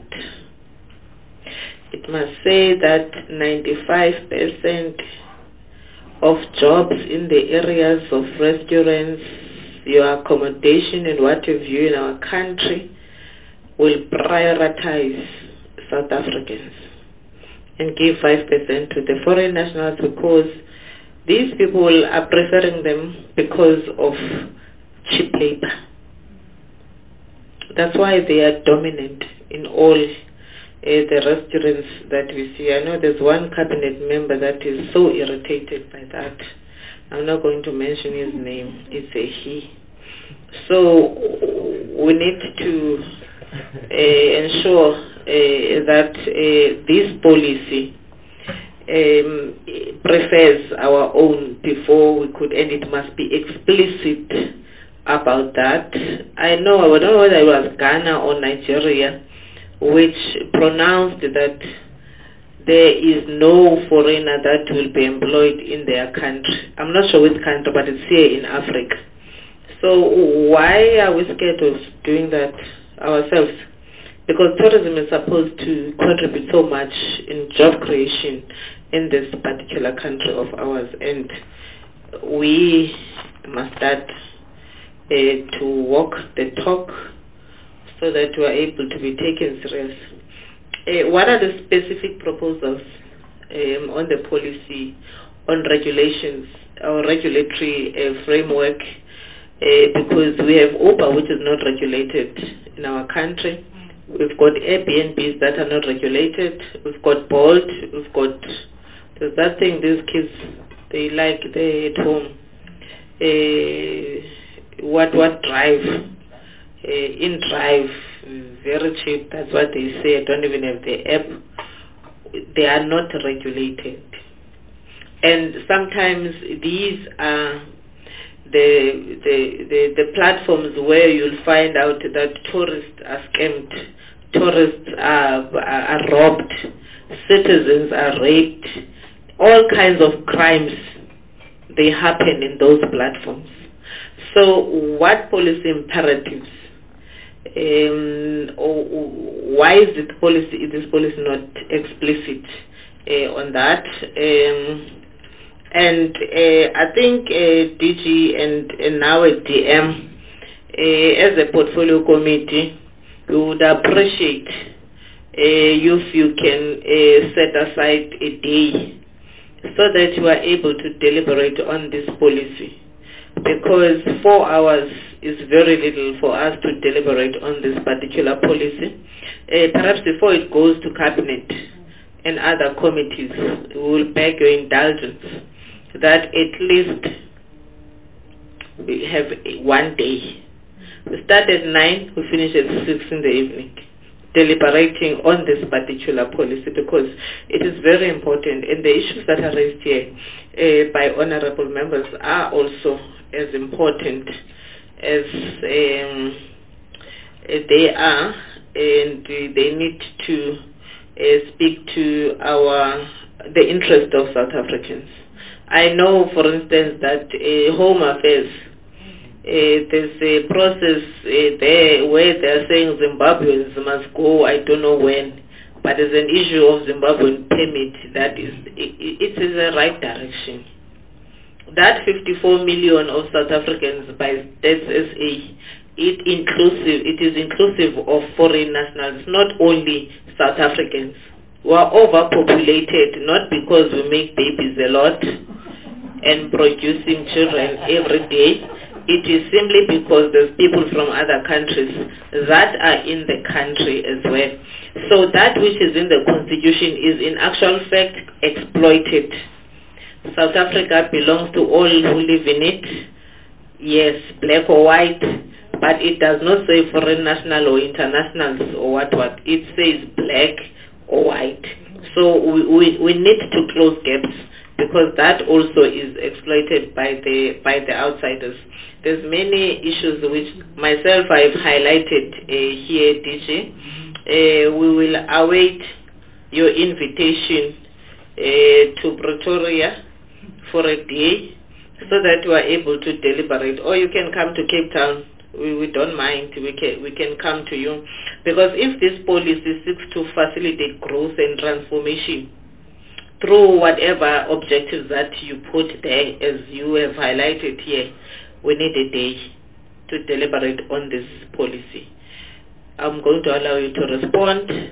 It must say that 95% of jobs in the areas of restaurants, your accommodation and what have you in our country will prioritize South Africans. and give 5% to the foreign nationals, because these people are preferring them because of cheap labor. That's why they are dominant in all the restaurants that we see. I know there's one cabinet member that is so irritated by that. I'm not going to mention his name. It's a he. So we need to ensure that this policy prefers our own before we could, and it must be explicit about that. I don't know whether it was Ghana or Nigeria which pronounced that there is no foreigner that will be employed in their country. I'm not sure which country, but it's here in Africa. So why are we scared of doing that ourselves? Because tourism is supposed to contribute so much in job creation in this particular country of ours, and we must start to walk the talk so that we are able to be taken serious. What are the specific proposals on the policy, on regulations, or regulatory framework? Because we have Uber, which is not regulated in our country. We've got Airbnbs that are not regulated. We've got Bolt. We've got there's that thing these kids they like. They at home. What Drive? InDrive, very cheap. That's what they say. I don't even have the app. They are not regulated, and sometimes these are the platforms where you'll find out that tourists are scammed, tourists are robbed, citizens are raped, all kinds of crimes, they happen in those platforms. So what policy imperatives, why is this policy not explicit on that? And I think DG and now a DM, as a portfolio committee, we would appreciate if you can set aside a day so that you are able to deliberate on this policy. Because 4 hours is very little for us to deliberate on this particular policy. Perhaps before it goes to cabinet and other committees, we will beg your indulgence that at least we have 1 day. We start at 9, we finish at 6 in the evening, deliberating on this particular policy, because it is very important, and the issues that are raised here by honorable members are also as important as they are, and they need to speak to the interest of South Africans. I know, for instance, that Home Affairs, there's a process there where they're saying Zimbabweans must go, I don't know when, but there's an issue of Zimbabwean permit that it's in the right direction. That 54 million of South Africans by Stats SA, it is inclusive of foreign nationals, not only South Africans. We are overpopulated, not because we make babies a lot and producing children every day. It is simply because there's people from other countries that are in the country as well. So that which is in the constitution is in actual fact exploited. South Africa belongs to all who live in it, yes, black or white, but it does not say foreign national or internationals or what. It says black or white. So we need to close gaps, because that also is exploited by the outsiders. There's many issues which myself I've highlighted here, DG. We will await your invitation to Pretoria for a day so that we are able to deliberate. Or you can come to Cape Town. We don't mind. We can come to you. Because if this policy seeks to facilitate growth and transformation through whatever objectives that you put there, as you have highlighted here, we need a day to deliberate on this policy. I'm going to allow you to respond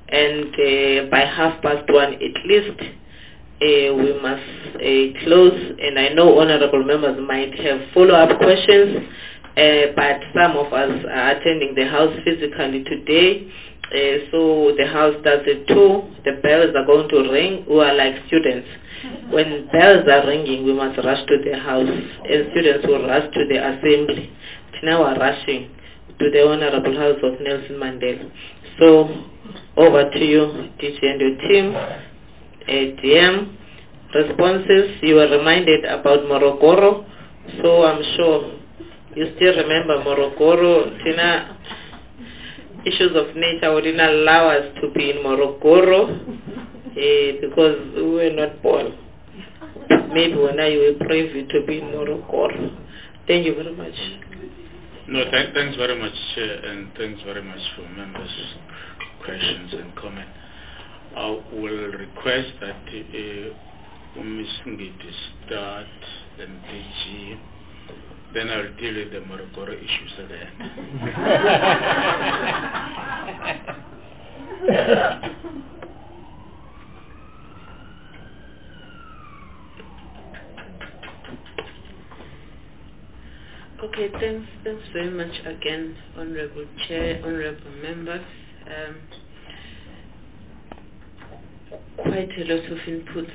and by 1:30 at least we must close. And I know honorable members might have follow-up questions, but some of us are attending the house physically today. So the house starts at 2. The bells are going to ring. We are like students. When bells are ringing, we must rush to the house, and students will rush to the assembly. Now we are rushing to the Honorable House of Nelson Mandela. So over to you, DJ and your team. DM responses. You were reminded about Morogoro, so I'm sure you still remember Morogoro. Tina, issues of nature wouldn't allow us to be in Morogoro because we were not born. Maybe when you were privy to be in Morogoro. Thank you very much. No, thanks very much, Chair, and thanks very much for members' questions and comments. I will request that Ms. Ngiti start and DG, then I'll deal with the Morogoro issues at the end. Okay, thanks very much again, Honorable Chair, Honorable members. Quite a lot of inputs.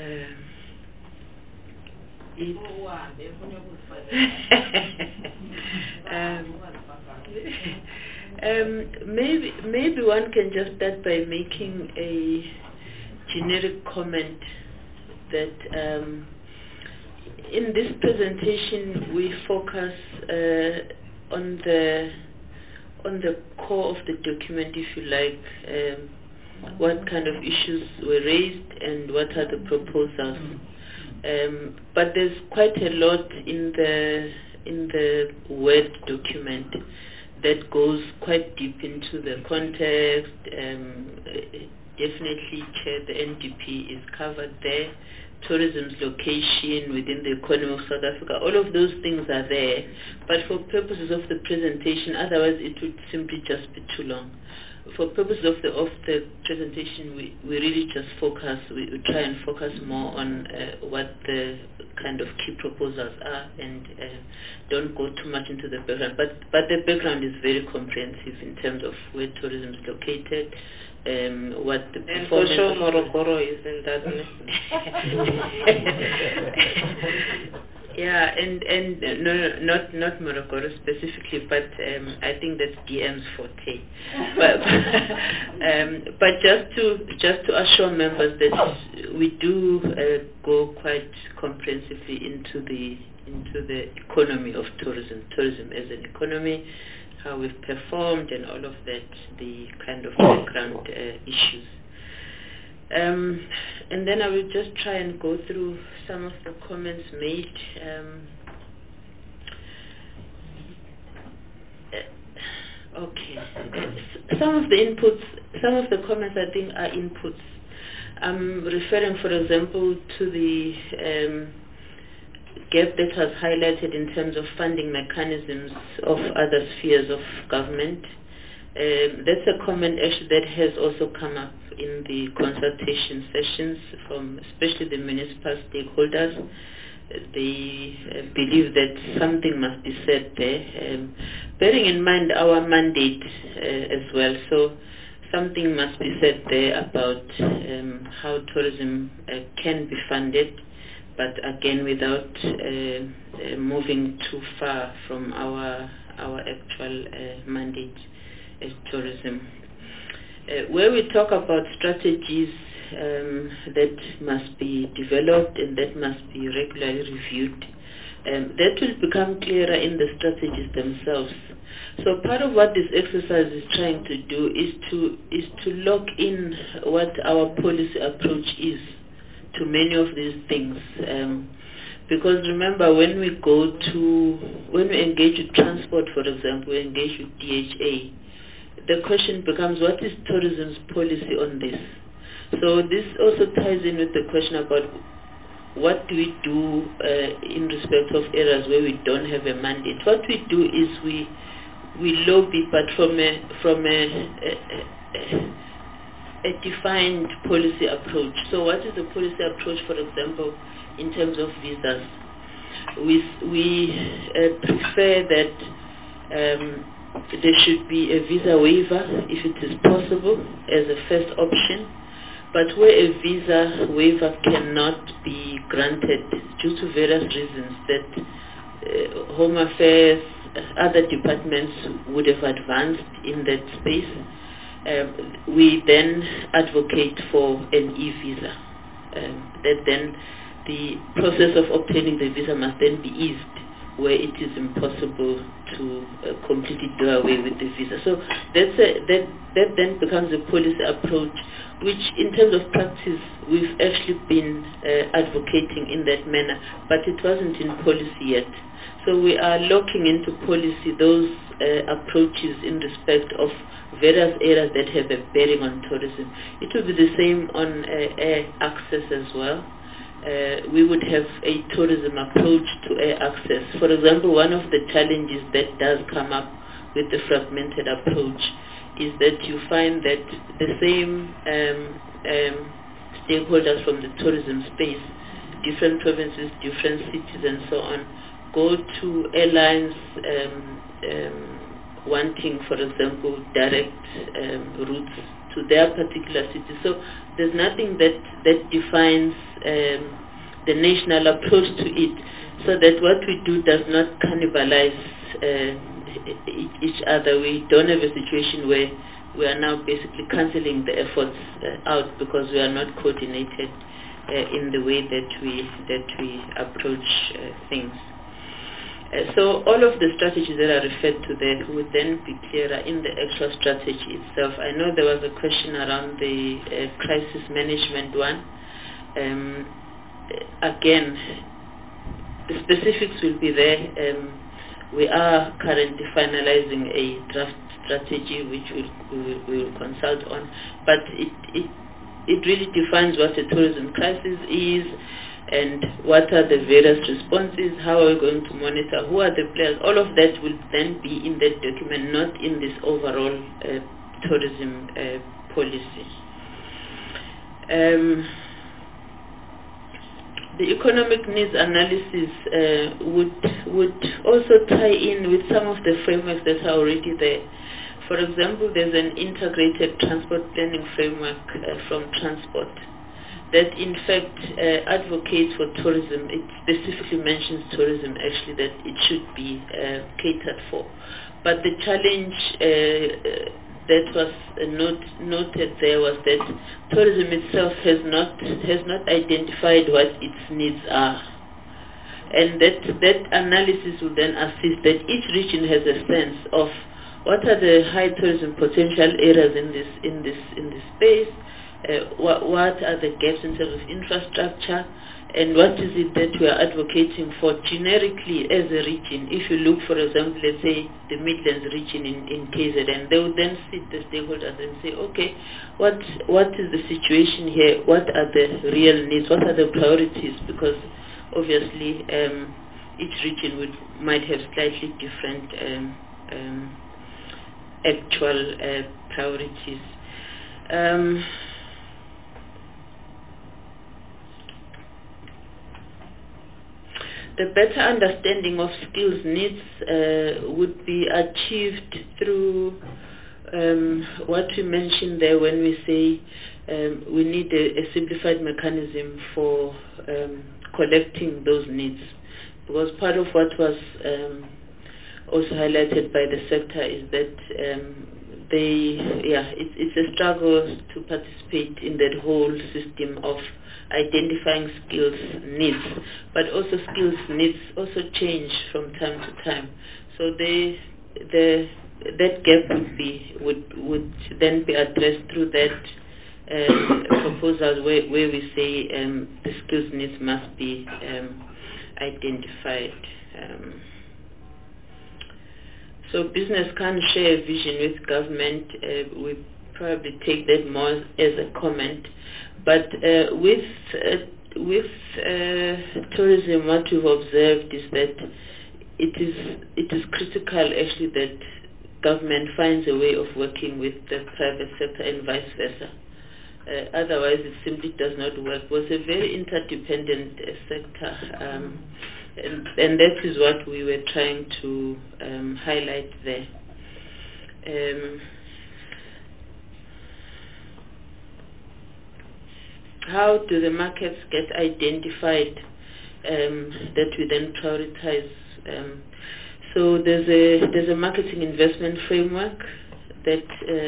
Maybe one can just start by making a generic comment that in this presentation we focus on the core of the document, if you like. What kind of issues were raised and what are the proposals. But there's quite a lot in the Word document that goes quite deep into the context. Definitely, Chair, the NDP is covered there. Tourism's location within the economy of South Africa, all of those things are there. But for purposes of the presentation, otherwise it would simply just be too long. For purposes of the presentation, we really just focus, we try and focus more on what the kind of key proposals are and don't go too much into the background. But the background is very comprehensive in terms of where tourism is located, what the and for sure Morogoro is in that. Yeah, and no, not Morogoro specifically, but I think that's DM's forte. But just to assure members that we do go quite comprehensively into the economy of tourism as an economy, how we've performed and all of that, the kind of background issues. And then I will just try and go through some of the comments made. Okay. Some of the comments I think are inputs. I'm referring, for example, to the gap that was highlighted in terms of funding mechanisms of other spheres of government. That's a comment actually that has also come up in the consultation sessions from especially the municipal stakeholders. They believe that something must be said there, bearing in mind our mandate as well. So something must be said there about how tourism can be funded, but again without moving too far from our actual mandate as tourism. Where we talk about strategies that must be developed and that must be regularly reviewed, that will become clearer in the strategies themselves. So part of what this exercise is trying to do is to lock in what our policy approach is to many of these things. Because remember, when we engage with transport, for example, we engage with DHA, the question becomes, what is tourism's policy on this? So this also ties in with the question about what do we do in respect of areas where we don't have a mandate. What we do is we lobby, but from a defined policy approach. So what is the policy approach, for example, in terms of visas? We prefer that there should be a visa waiver if it is possible as a first option. But where a visa waiver cannot be granted due to various reasons that Home Affairs, other departments would have advanced in that space, we then advocate for an e-visa. That then the process of obtaining the visa must then be eased where it is impossible to completely do away with the visa. So that then becomes a policy approach, which in terms of practice we've actually been advocating in that manner, but it wasn't in policy yet. So we are looking into policy those approaches in respect of various areas that have a bearing on tourism. It will be the same on air access as well. We would have a tourism approach to air access. For example, one of the challenges that does come up with the fragmented approach is that you find that the same stakeholders from the tourism space, different provinces, different cities and so on, go to airlines wanting, for example, direct routes to their particular city. So there's nothing that defines the national approach to it, so that what we do does not cannibalize each other. We don't have a situation where we are now basically cancelling the efforts out because we are not coordinated in the way that we approach things. So all of the strategies that are referred to there would then be clearer in the actual strategy itself. I know there was a question around the crisis management one. Again, the specifics will be there. We are currently finalizing a draft strategy which we will consult on, but it really defines what a tourism crisis is, and what are the various responses, how are we going to monitor, who are the players. All of that will then be in that document, not in this overall tourism policy. The economic needs analysis would also tie in with some of the frameworks that are already there. For example, there's an integrated transport planning framework from Transport that in fact advocates for tourism. It specifically mentions tourism actually, that it should be catered for. But the challenge that was noted there was that tourism itself has not identified what its needs are. And that analysis will then assist that each region has a sense of what are the high tourism potential areas in this space, what are the gaps in terms of infrastructure, and what is it that we are advocating for generically as a region. If you look, for example, let's say the Midlands region in KZN, they would then sit the stakeholders and say, okay, what is the situation here? What are the real needs? What are the priorities? Because obviously each region might have slightly different actual priorities. The better understanding of skills needs would be achieved through what we mentioned there when we say we need a simplified mechanism for collecting those needs. Because part of what was also highlighted by the sector is that it's a struggle to participate in that whole system of identifying skills needs, but also skills needs also change from time to time. So that gap would then be addressed through that proposal where we say the skills needs must be identified. So business can share a vision with government. We probably take that more as a comment. But with tourism, what we've observed is that it is critical actually that government finds a way of working with the private sector and vice versa. otherwise it simply does not work. It was a very interdependent sector, and that is what we were trying to highlight there. How do the markets get identified that we then prioritize? So there's a marketing investment framework that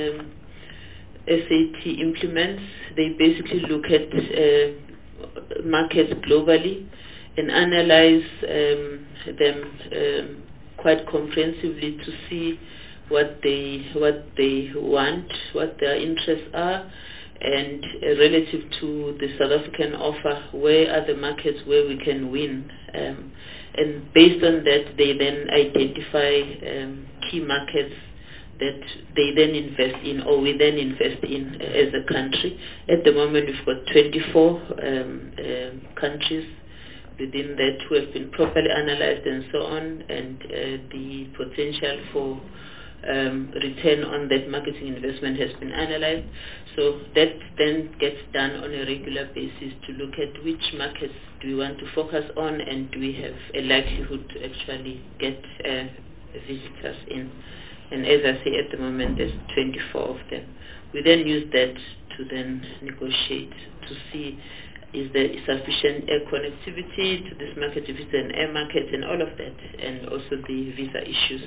SAT implements. They basically look at markets globally and analyze them quite comprehensively to see what they want, what their interests are, and relative to the South African offer, where are the markets where we can win. And based on that, they then identify key markets that they then invest in, or we then invest in as a country. At the moment, we've got 24 countries within that who have been properly analyzed and so on, and the potential for return on that marketing investment has been analyzed. So that then gets done on a regular basis to look at which markets do we want to focus on, and do we have a likelihood to actually get visitors in. And as I say, at the moment there's 24 of them. We then use that to then negotiate to see is there sufficient air connectivity to this market, if it's an air market, and all of that, and also the visa issues.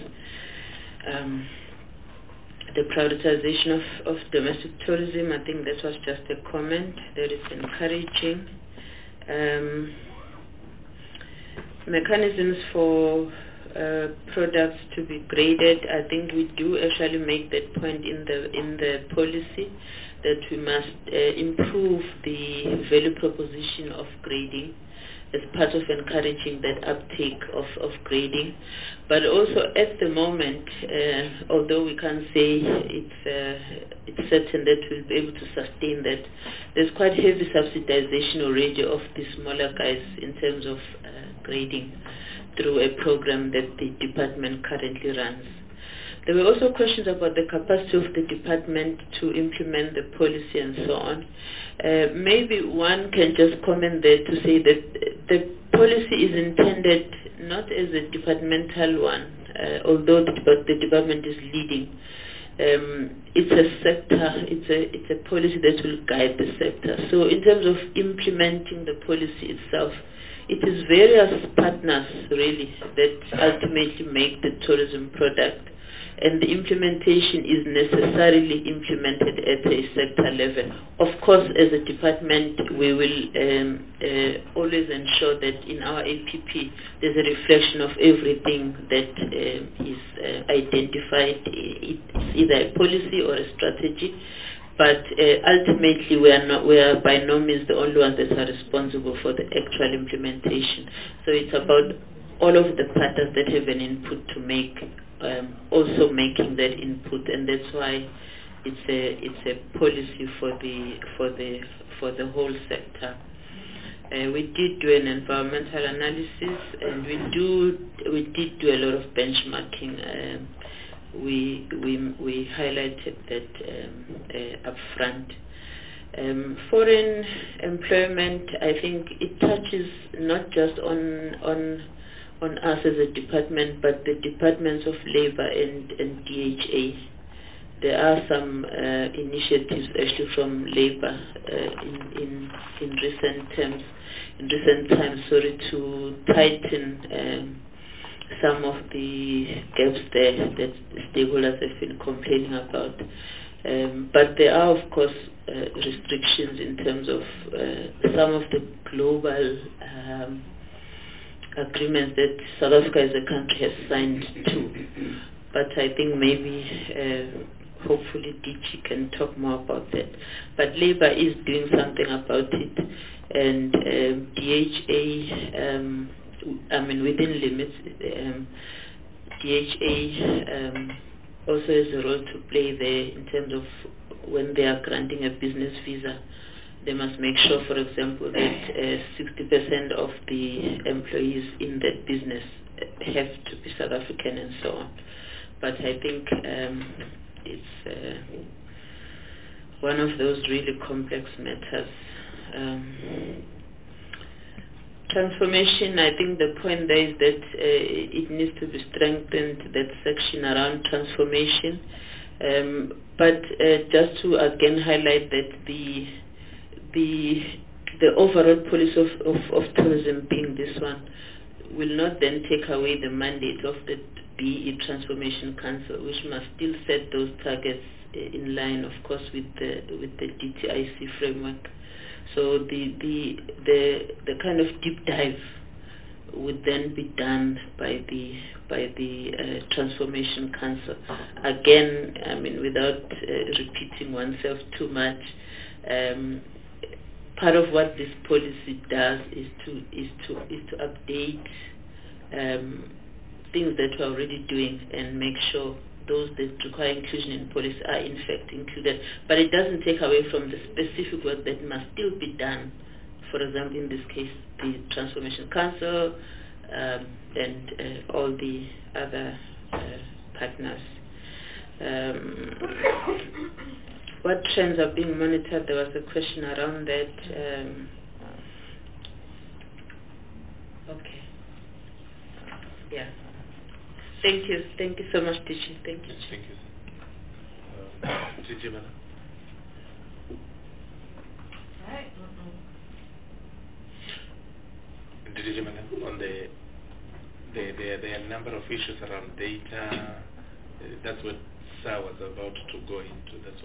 The prioritization of domestic tourism, I think that was just a comment that is encouraging. Mechanisms for products to be graded, I think we do actually make that point in the policy, that we must improve the value proposition of grading as part of encouraging that uptake of grading. But also at the moment, although we can't say it's certain that we'll be able to sustain that, there's quite heavy subsidization already of the smaller guys in terms of grading through a program that the department currently runs. There were also questions about the capacity of the department to implement the policy and so on. Maybe one can just comment there to say that the policy is intended not as a departmental one, although the department is leading. It's a sector, it's a policy that will guide the sector. So in terms of implementing the policy itself, it is various partners really that ultimately make the tourism product, and the implementation is necessarily implemented at a sector level. Of course, as a department, we will always ensure that in our APP there's a reflection of everything that is identified. It's either a policy or a strategy, but ultimately we are by no means the only ones that are responsible for the actual implementation. So it's about all of the partners that have an input to make, also making that input, and that's why it's a policy for the whole sector. We did do an environmental analysis, and we did do a lot of benchmarking. We highlighted that up front. Foreign employment, I think it touches not just on us as a department, but the departments of labor and DHA. There are some initiatives actually from labor in recent times, to tighten some of the gaps there that stakeholders have been complaining about. But there are, of course, restrictions in terms of some of the global agreements that South Africa as a country has signed to. But I think maybe, hopefully, DG can talk more about that. But labor is doing something about it, and DHA, within limits, DHA also has a role to play there in terms of when they are granting a business visa. They must make sure, for example, that 60% of the employees in that business have to be South African and so on. But I think it's one of those really complex matters. Transformation, I think the point there is that it needs to be strengthened, that section around transformation. But just to again highlight that the overall policy of tourism being this one will not then take away the mandate of the BE Transformation Council, which must still set those targets in line, of course, with the DTIC framework. So the kind of deep dive would then be done by the Transformation Council. Again, I mean, without repeating oneself too much, part of what this policy does is to update things that we're already doing and make sure those that require inclusion in policy are in fact included. But it doesn't take away from the specific work that must still be done. For example, in this case, the Transformation Council and all the other partners. What trends are being monitored? There was a question around that. Okay. Yeah. Thank you so much, teacher. Thank you. Thank you. Gigi, madam. Gigi, madam, on there are a number of issues around data. That's what Sir was about to go into. That's why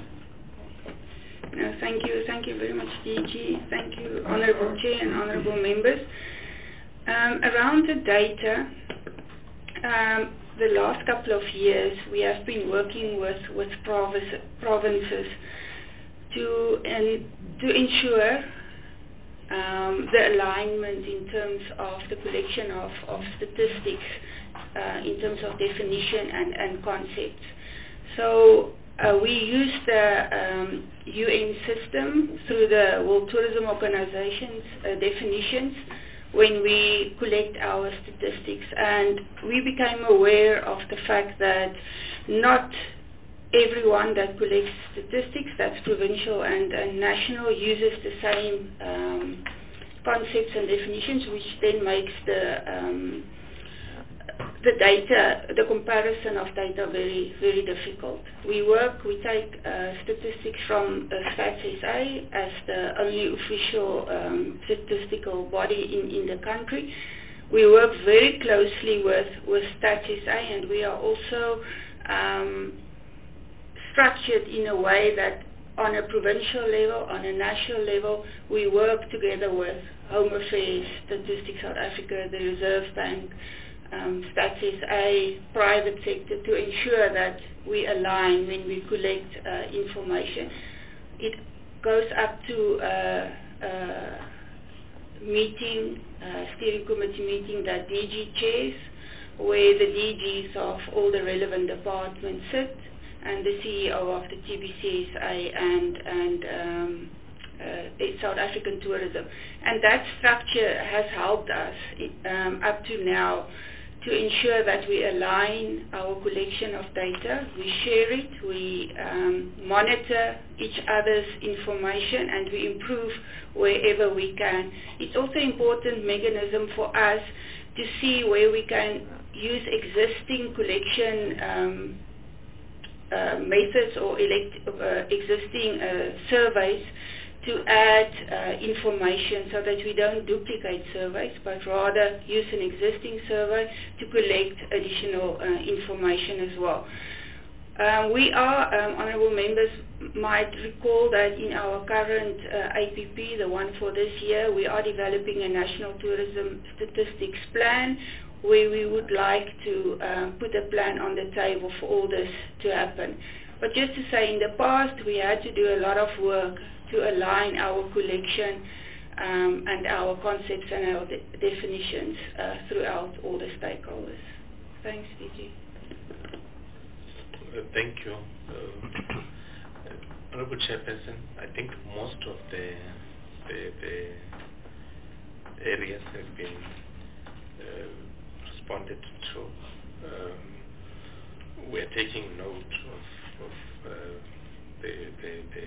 I stopped. No, thank you very much, DG. Thank you, Honourable Chair and Honourable Members. Around the data, the last couple of years we have been working with provinces to ensure the alignment in terms of the collection of statistics, in terms of definition and concepts. So we use the UN system through the World Tourism Organization's definitions when we collect our statistics, and we became aware of the fact that not everyone that collects statistics, that's provincial and national, uses the same concepts and definitions, which then makes the data, the comparison of data very, very difficult. We take statistics from Stats SA as the only official statistical body in the country. We work very closely with Stats SA, and we are also structured in a way that on a provincial level, on a national level, we work together with Home Affairs, Statistics South Africa, the Reserve Bank, Stats SA, private sector, to ensure that we align when we collect information. It goes up to a steering committee meeting that DG chairs, where the DGs of all the relevant departments sit, and the CEO of the TBCSA and South African Tourism. And that structure has helped us up to now to ensure that we align our collection of data, we share it, we monitor each other's information, and we improve wherever we can. It's also an important mechanism for us to see where we can use existing collection methods or existing surveys to add information so that we don't duplicate surveys, but rather use an existing survey to collect additional information as well. We are, honourable members might recall that in our current APP, the one for this year, we are developing a national tourism statistics plan, where we would like to put a plan on the table for all this to happen. But just to say, in the past we had to do a lot of work to align our collection and our concepts and our definitions throughout all the stakeholders. Thanks, DG. Thank you. Honorable Chairperson, I think most of the areas have been responded to. We're taking note of the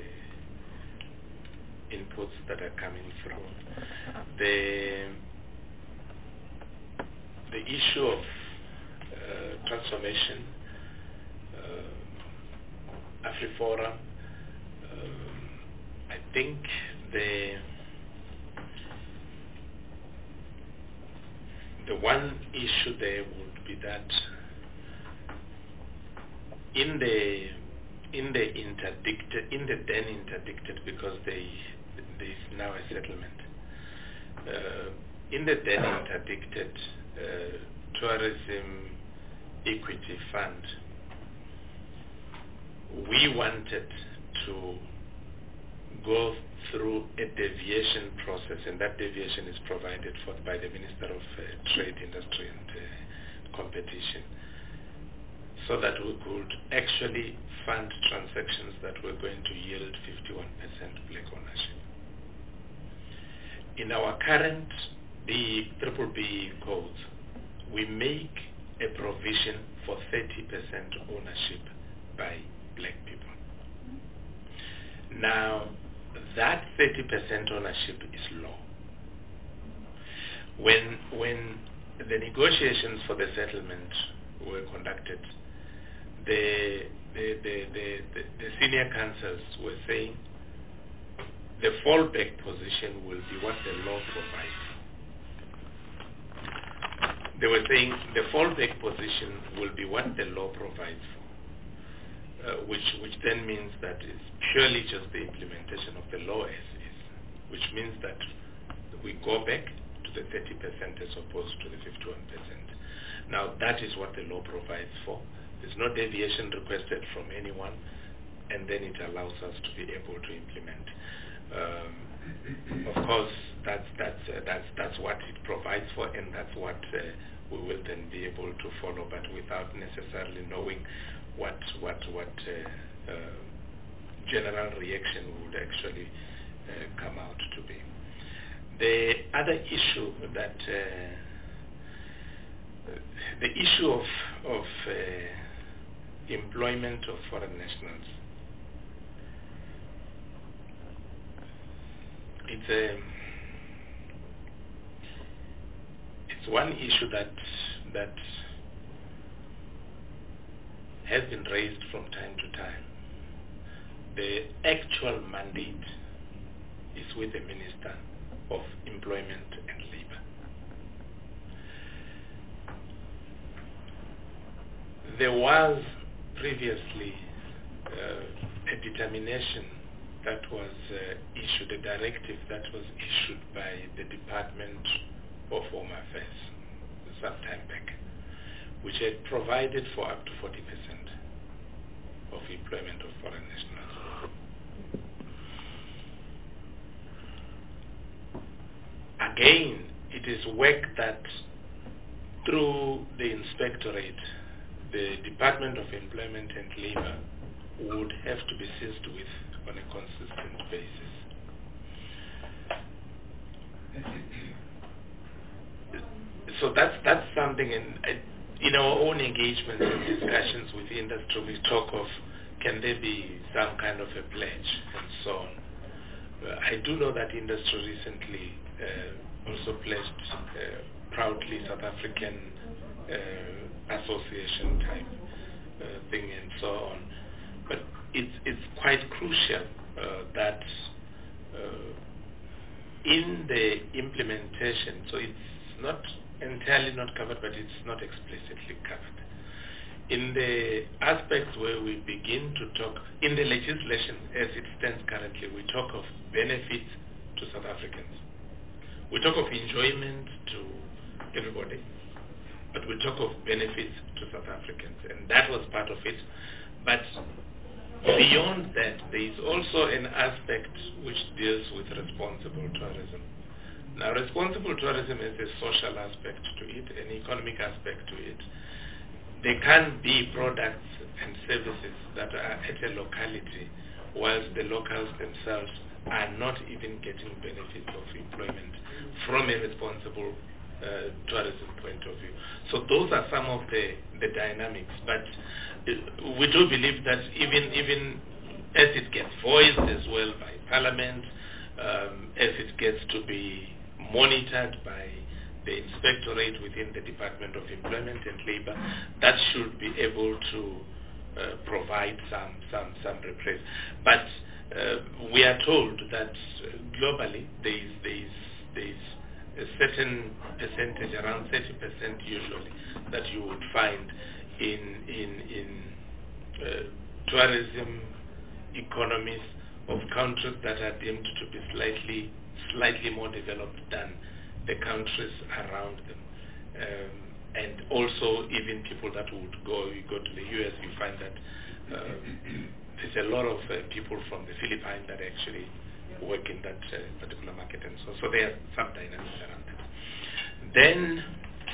inputs that are coming through. The issue of transformation, AfriForum, I think the one issue there would be that in the then interdicted, because there is now a settlement, in the then interdicted tourism equity fund, we wanted to go through a deviation process, and that deviation is provided for by the Minister of Trade, Industry and Competition, so that we could actually fund transactions that were going to yield 51% black ownership. In our current BBBE codes, we make a provision for 30% ownership by black people. Now, that 30% ownership is low. When the negotiations for the settlement were conducted, the senior counsels were saying the fallback position will be what the law provides. They were saying the fallback position will be what the law provides for. Which then means that it's purely just the implementation of the law as is, which means that we go back to the 30% as opposed to the 51%. Now, that is what the law provides for. There's no deviation requested from anyone, and then it allows us to be able to implement. Of course, that's what it provides for, and that's what we will then be able to follow, but without necessarily knowing what general reaction would actually come out to be. The other issue that the issue of employment of foreign nationals, it's one issue that has been raised from time to time. The actual mandate is with the Minister of Employment and Labor. There was previously a determination that was issued, a directive that was issued by the Department of Home Affairs some time back, which had provided for up to 40% of employment of foreign nationals. Again, it is work that through the inspectorate, the Department of Employment and Labor would have to be seized with on a consistent basis. So that's something in our own engagements and discussions with the industry, we talk of can there be some kind of a pledge and so on. I do know that industry recently also pledged proudly South African association type thing and so on. But it's quite crucial that in the implementation, so it's not entirely not covered, but it's not explicitly covered. In the aspects where we begin to talk, in the legislation as it stands currently, we talk of benefits to South Africans. We talk of enjoyment to everybody, but we talk of benefits to South Africans, and that was part of it. But beyond that, there is also an aspect which deals with responsible tourism. Now, responsible tourism is a social aspect to it, an economic aspect to it. There can be products and services that are at a locality, whilst the locals themselves are not even getting benefits of employment from a responsible tourism point of view. So those are some of the dynamics. But we do believe that even as it gets voiced as well by Parliament, as it gets to be monitored by the inspectorate within the Department of Employment and Labour, that should be able to provide some redress. But we are told that globally there is a certain percentage, around 30% usually, that you would find in tourism economies of countries that are deemed to be slightly more developed than the countries around them. And also even people that would go to the US, you find that there's a lot of people from the Philippines that actually work in that particular market, and so there are some dynamics around that. Then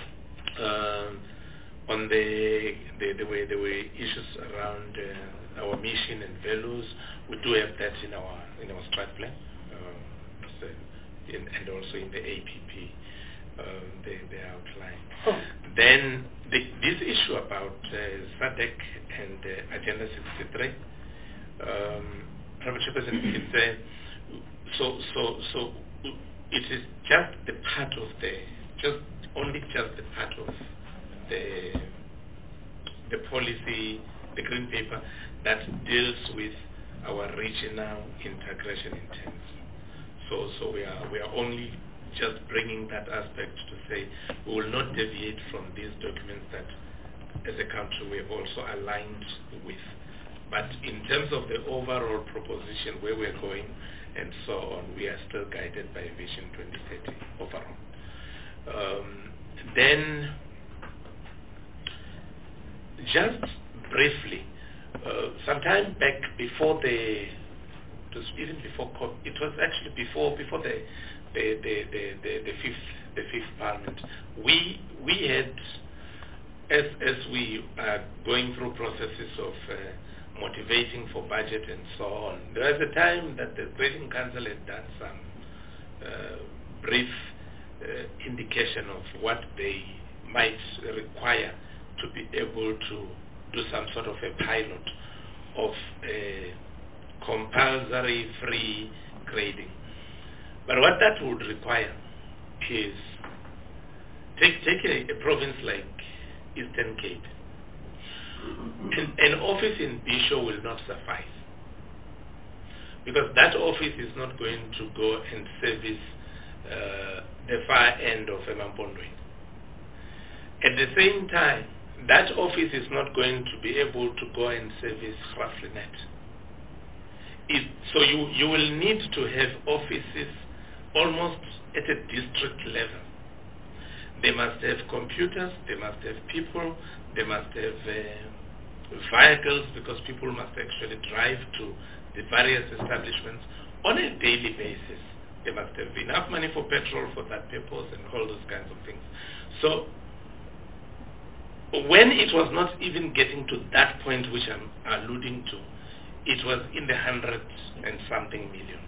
on the way issues around our mission and values, we do have that in our strike plan, and also in the APP, they outline. Then this issue about SADC and Agenda 63, it's so it is just the part of the part of the policy, the green paper, that deals with our regional integration intent. So we are only just bringing that aspect to say we will not deviate from these documents that as a country we have also aligned with. But in terms of the overall proposition, where we're going and so on, we are still guided by Vision 2030 overall. Then, just briefly, sometime back before it was actually before the fifth Parliament, we had, as we are going through processes of motivating for budget and so on, there was a time that the Grading Council had done some brief indication of what they might require to be able to do some sort of a pilot of a compulsory free grading. But what that would require is, take a province like Eastern Cape. An office in Bisho will not suffice, because that office is not going to go and service the far end of Emampondweni. At the same time, that office is not going to be able to go and service Graaff-Reinet. So you will need to have offices almost at a district level. They must have computers, they must have people, they must have vehicles, because people must actually drive to the various establishments on a daily basis. They must have enough money for petrol for that purpose and all those kinds of things. So when it was not even getting to that point which I'm alluding to, it was in the hundreds and something million.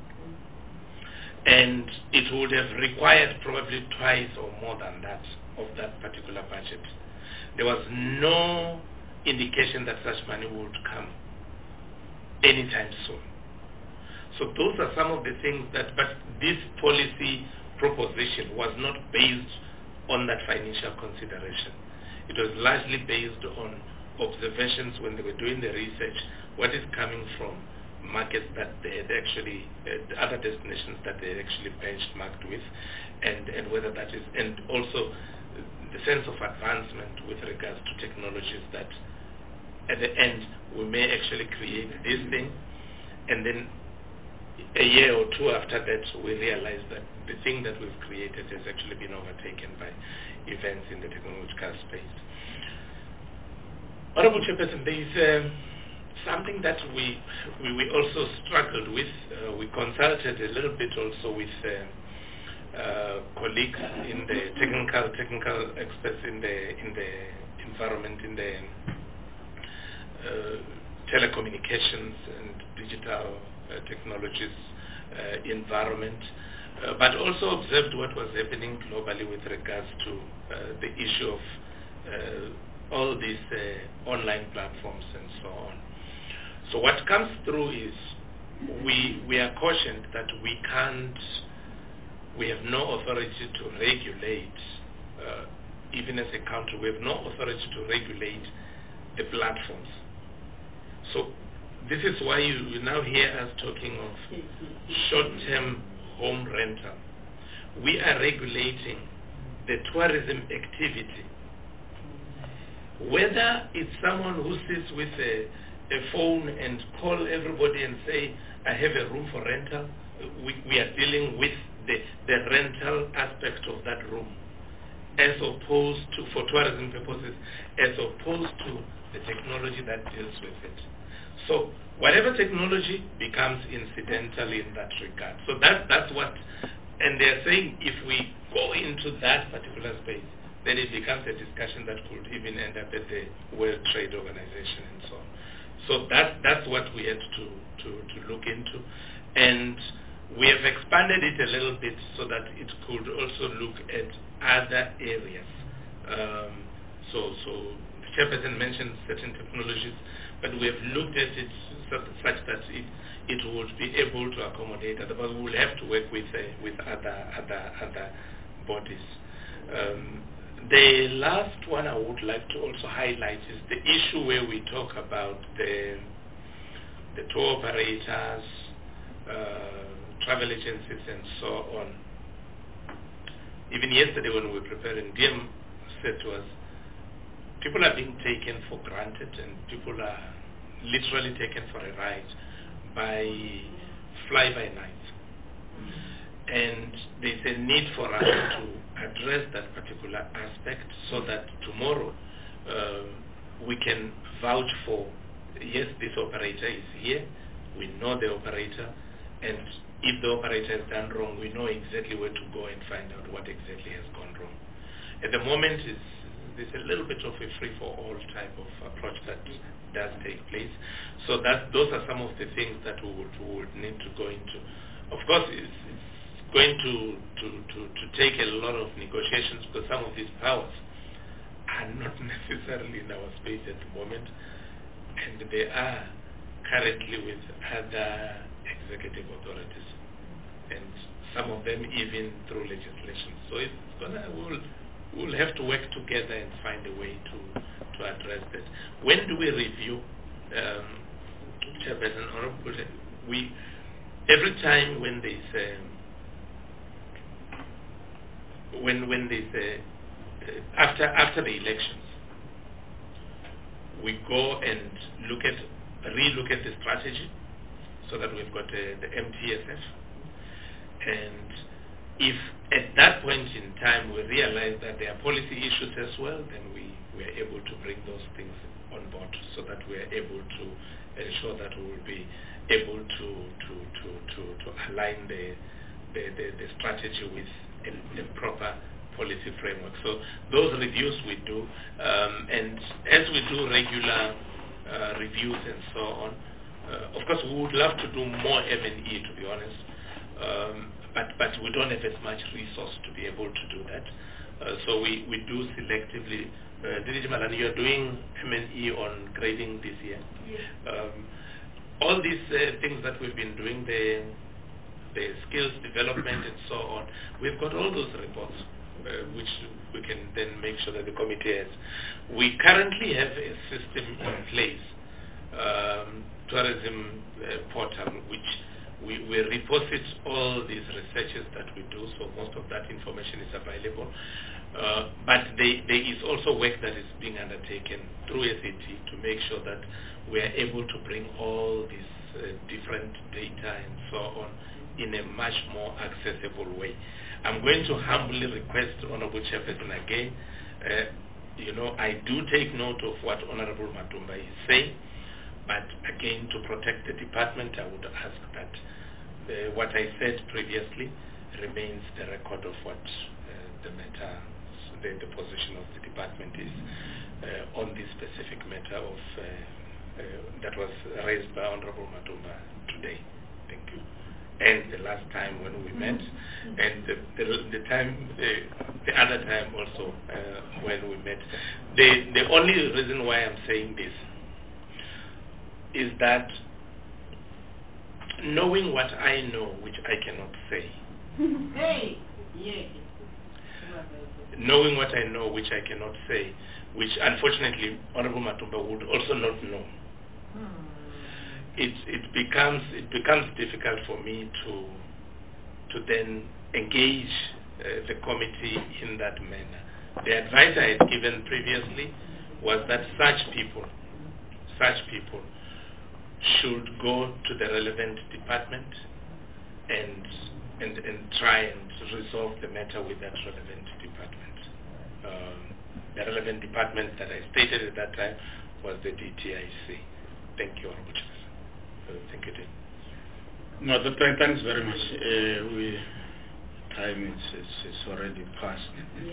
And it would have required probably twice or more than that of that particular budget. There was no indication that such money would come anytime soon. So those are some of the things that, but this policy proposition was not based on that financial consideration. It was largely based on observations when they were doing the research, what is coming from markets that they had actually, other destinations that they had actually benchmarked with, and whether that is, and also the sense of advancement with regards to technologies that at the end we may actually create this thing, and then a year or two after that we realize that the thing that we've created has actually been overtaken by events in the technological space. Honorable Chairperson, there is something that we also struggled with. We consulted a little bit also with colleagues in the technical experts in the environment, in the telecommunications and digital technologies environment, but also observed what was happening globally with regards to the issue of all these online platforms and so on. So what comes through is we are cautioned that we have no authority to regulate, even as a country, we have no authority to regulate the platforms. So this is why you now hear us talking of short-term home rental. We are regulating the tourism activity. Whether it's someone who sits with a phone and call everybody and say, I have a room for rental, we are dealing with the rental aspect of that room, as opposed to, for tourism purposes, as opposed to the technology that deals with it. So whatever technology becomes incidental in that regard. So that's what, and they're saying if we go into that particular space, then it becomes a discussion that could even end up at the World Trade Organization and so on. So that's what we had to look into. And we have expanded it a little bit so that it could also look at other areas. So the chairperson mentioned certain technologies, but we have looked at it such that it would be able to accommodate other, but we will have to work with other bodies. The last one I would like to also highlight is the issue where we talk about the tour operators, travel agencies and so on. Even yesterday when we were preparing, DM said to us, people are being taken for granted and people are literally taken for a ride by fly-by-night. And there's a need for us to address that particular aspect so that tomorrow we can vouch for, yes, this operator is here, we know the operator, and if the operator has done wrong, we know exactly where to go and find out what exactly has gone wrong. At the moment, there's a little bit of a free-for-all type of approach that does take place. So those are some of the things that we would need to go into. Of course, it's going to take a lot of negotiations because some of these powers are not necessarily in our space at the moment, and they are currently with other executive authorities, and some of them even through legislation. So we'll have to work together and find a way to address that. When do we review, Chairperson, every time when there's after the elections, we go and relook at the strategy so that we've got the MTSF. And if at that point in time we realize that there are policy issues as well, then we are able to bring those things on board so that we are able to ensure that we will be able to align the strategy with a proper policy framework. So those reviews we do, and as we do regular reviews and so on, of course we would love to do more M&E, to be honest, but we don't have as much resource to be able to do that. So we do selectively. Didi Malani, you are doing M&E on grading this year. Yes. All these things that we've been doing, the skills development and so on, we've got all those reports, which we can then make sure that the committee has. We currently have a system in place, tourism portal, which we reposit all these researches that we do, so most of that information is available. But there is also work that is being undertaken through SAT to make sure that we are able to bring all these different data and so on in a much more accessible way. I'm going to humbly request Honorable Chairperson again, I do take note of what Honorable Matumba is saying, but again, to protect the department, I would ask that what I said previously remains the record of what the matter, the position of the department is on this specific matter of that was raised by Honorable Matumba today. Thank you. And the last time when we met, and the other time also when we met. The only reason why I'm saying this, is that knowing what I know, which I cannot say, Hey! Yeah. knowing what I know, which I cannot say, which unfortunately Honorable Matumba would also not know, it becomes difficult for me to then engage the committee in that manner. The advice I had given previously was that such people should go to the relevant department and try and resolve the matter with that relevant department. The relevant department that I stated at that time was the DTIC. Thank you, Honorable Chair. Thank you, Dean. No, thanks very much. Time is already past.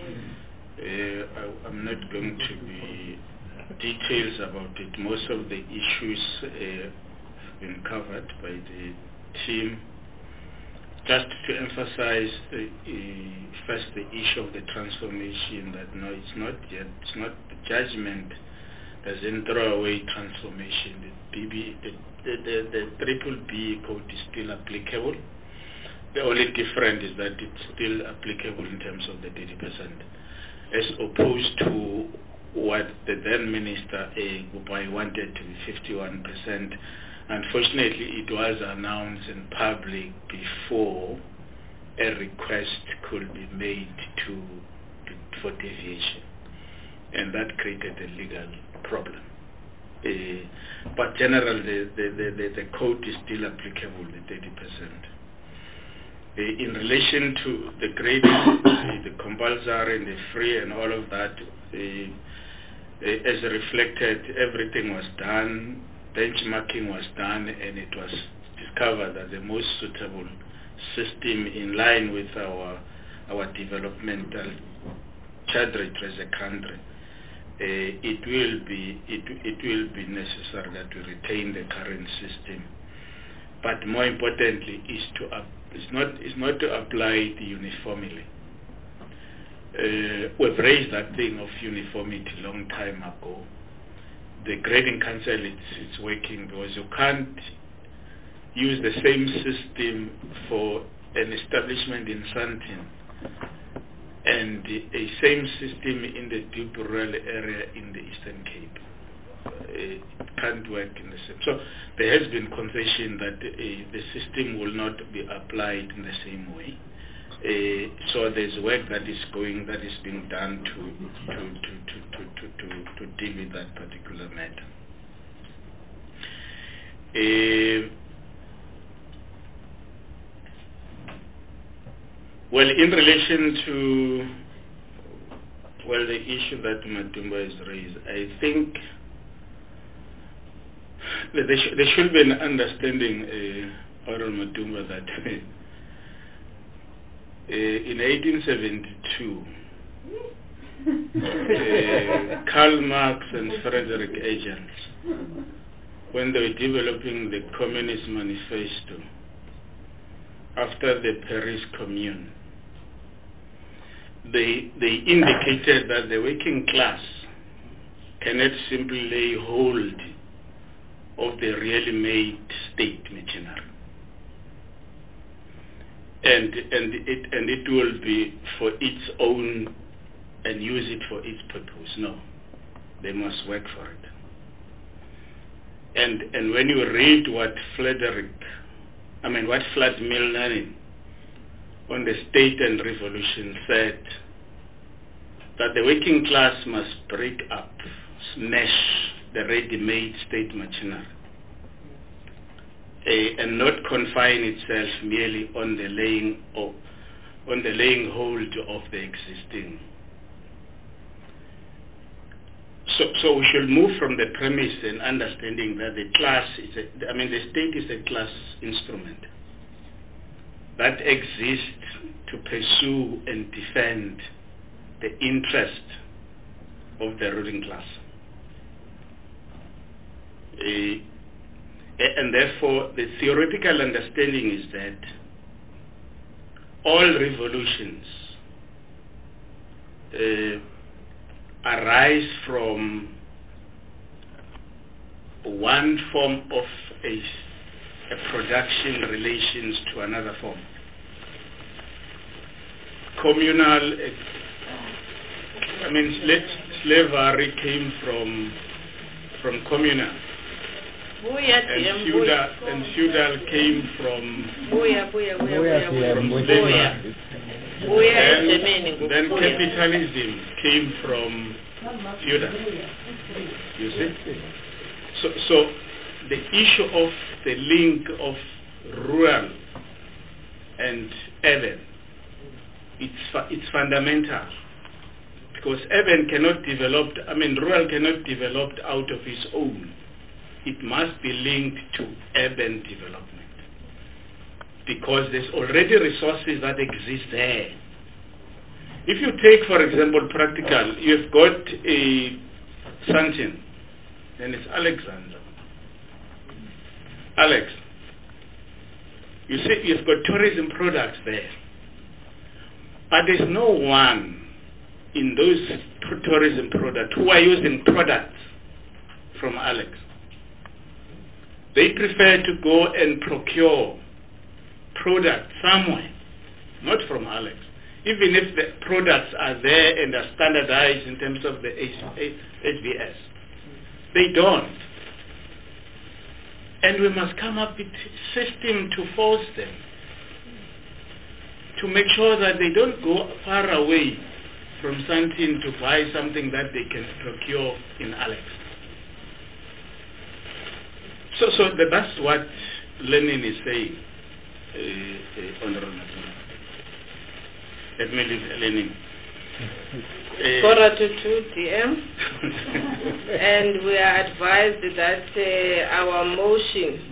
I'm not going to be details about it. Most of the issues have been covered by the team. Just to emphasize first the issue of the transformation, that no, it's not the judgment doesn't throw away transformation. The triple B code is still applicable. The only difference is that it's still applicable in terms of the 30%, as opposed to what the then Minister Gubai wanted to be 51%. Unfortunately, it was announced in public before a request could be made for deviation, and that created a legal problem. But generally, the code is still applicable, the 30%. In relation to the grading, the compulsory and the free and all of that, as reflected, everything was done, benchmarking was done, and it was discovered that the most suitable system in line with our developmental trajectory as a country, it will be necessary that we retain the current system. But more importantly, is not to apply it uniformly. We've raised that thing of uniformity a long time ago. The grading council is working, because you can't use the same system for an establishment in Sandton and a same system in the deep rural area in the Eastern Cape. It can't work in the same. So there has been concession that the system will not be applied in the same way. So there's work that is being done to deal with that particular matter. Well, in relation to the issue that Matumba has raised, I think there should be an understanding, Oral Matumba, that in 1872, Karl Marx and Frederick Engels, when they were developing the Communist Manifesto after the Paris Commune, they indicated that the working class cannot simply lay hold of the really made state machinery, and it will be for its own and use it for its purpose. No, they must work for it. And when you read what Vladimir Lenin on the State and Revolution said, that the working class must break up, smash the ready-made state machinery, and not confine itself merely on the laying hold of the existing. So we should move from the premise and understanding that the state is a class instrument that exists to pursue and defend the interest of the ruling class. And therefore, the theoretical understanding is that all revolutions arise from one form of a production relations to another form. Communal, slavery came from communal. And feudal came from slavery. Then capitalism came from feudal. You see? So the issue of the link of rural and urban, it's fundamental, because urban cannot develop, rural cannot develop out of its own. It must be linked to urban development, because there's already resources that exist there. If you take, for example, practical, you've got a Sandton, then it's Alexander. Alex, you see, you've got tourism products there, but there's no one in those tourism products who are using products from Alex. They prefer to go and procure products somewhere, not from Alex. Even if the products are there and are standardized in terms of the HVS, they don't. And we must come up with a system to force them, to make sure that they don't go far away from Sandton to buy something that they can procure in Alex. So that's what Lenin is saying, Honorable Matula. Let me leave Lenin. Cora to 2 DM. And we are advised that our motion,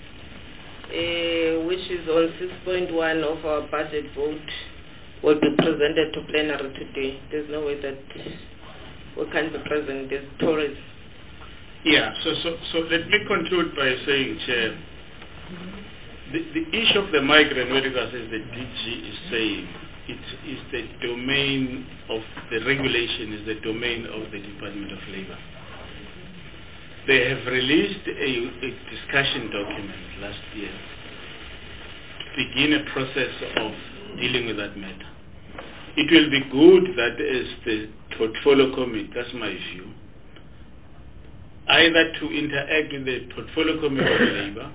which is on 6.1 of our budget vote, will be presented to plenary today. There's no way that we can be present. There's tourism. Yeah, so let me conclude by saying, Chair, the issue of the migrant workers, as the DG is saying, it is the domain of the regulation, is the domain of the Department of Labor. They have released a discussion document last year to begin a process of dealing with that matter. It will be good that as the portfolio committee, that's my view, either to interact with the portfolio committee of labor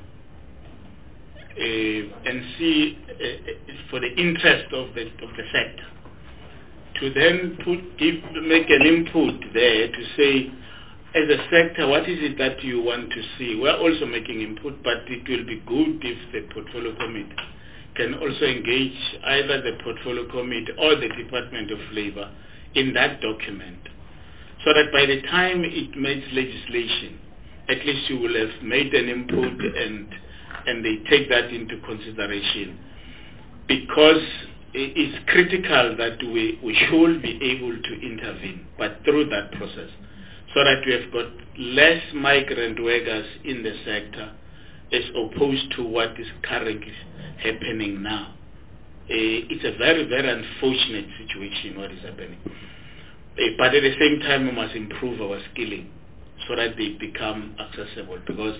and see for the interest of the sector, to then make an input there to say, as a sector, what is it that you want to see? We're also making input, but it will be good if the portfolio committee can also engage either the portfolio committee or the Department of Labor in that document, so that by the time it makes legislation, at least you will have made an input and they take that into consideration, because it is critical that we should be able to intervene, but through that process, so that we have got less migrant workers in the sector as opposed to what is currently happening now. It's a very, very unfortunate situation what is happening. But at the same time, we must improve our skilling so that they become accessible. Because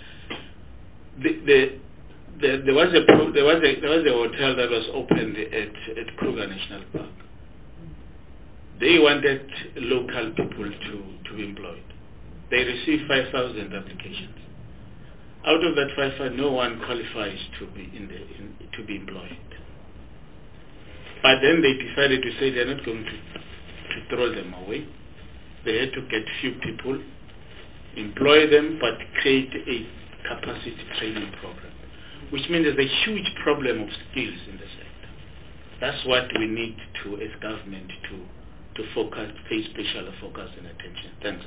there was a hotel that was opened at Kruger National Park. They wanted local people to be employed. They received 5,000 applications. Out of that 5,000, no one qualifies to be employed. But then they decided to say they're not going to throw them away. They had to get few people, employ them, but create a capacity training program, which means there's a huge problem of skills in the sector. That's what we need to, as government, to focus, pay special focus and attention. Thanks.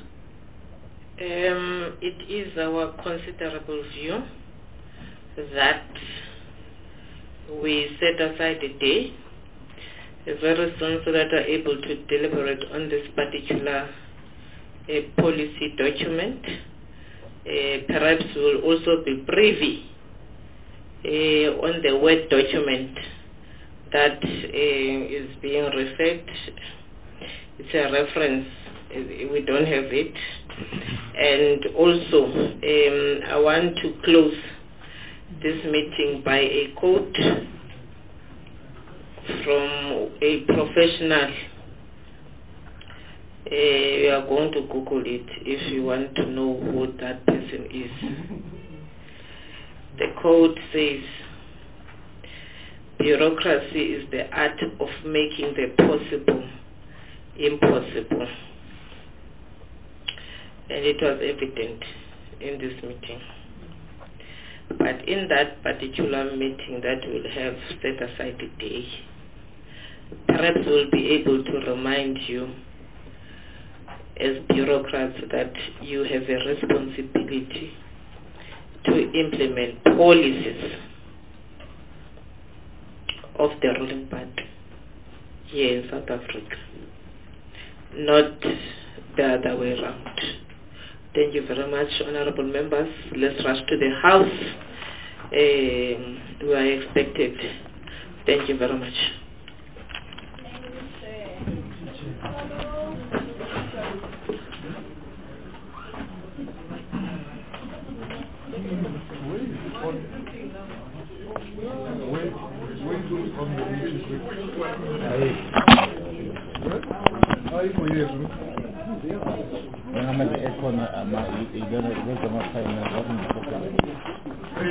It is our considerable view that we set aside a day very soon so that we are able to deliberate on this particular policy document. Perhaps we will also be privy on the Word document that is being referred. It's a reference. We don't have it. And also, I want to close this meeting by a quote from a professional. You are going to Google it if you want to know who that person is. The quote says, "Bureaucracy is the art of making the possible impossible." And it was evident in this meeting. But in that particular meeting that we'll have set aside a day, perhaps we'll be able to remind you as bureaucrats that you have a responsibility to implement policies of the ruling party here in South Africa, not the other way around. Thank you very much, honorable members. Let's rush to the house. We are expected. Thank you very much. I'm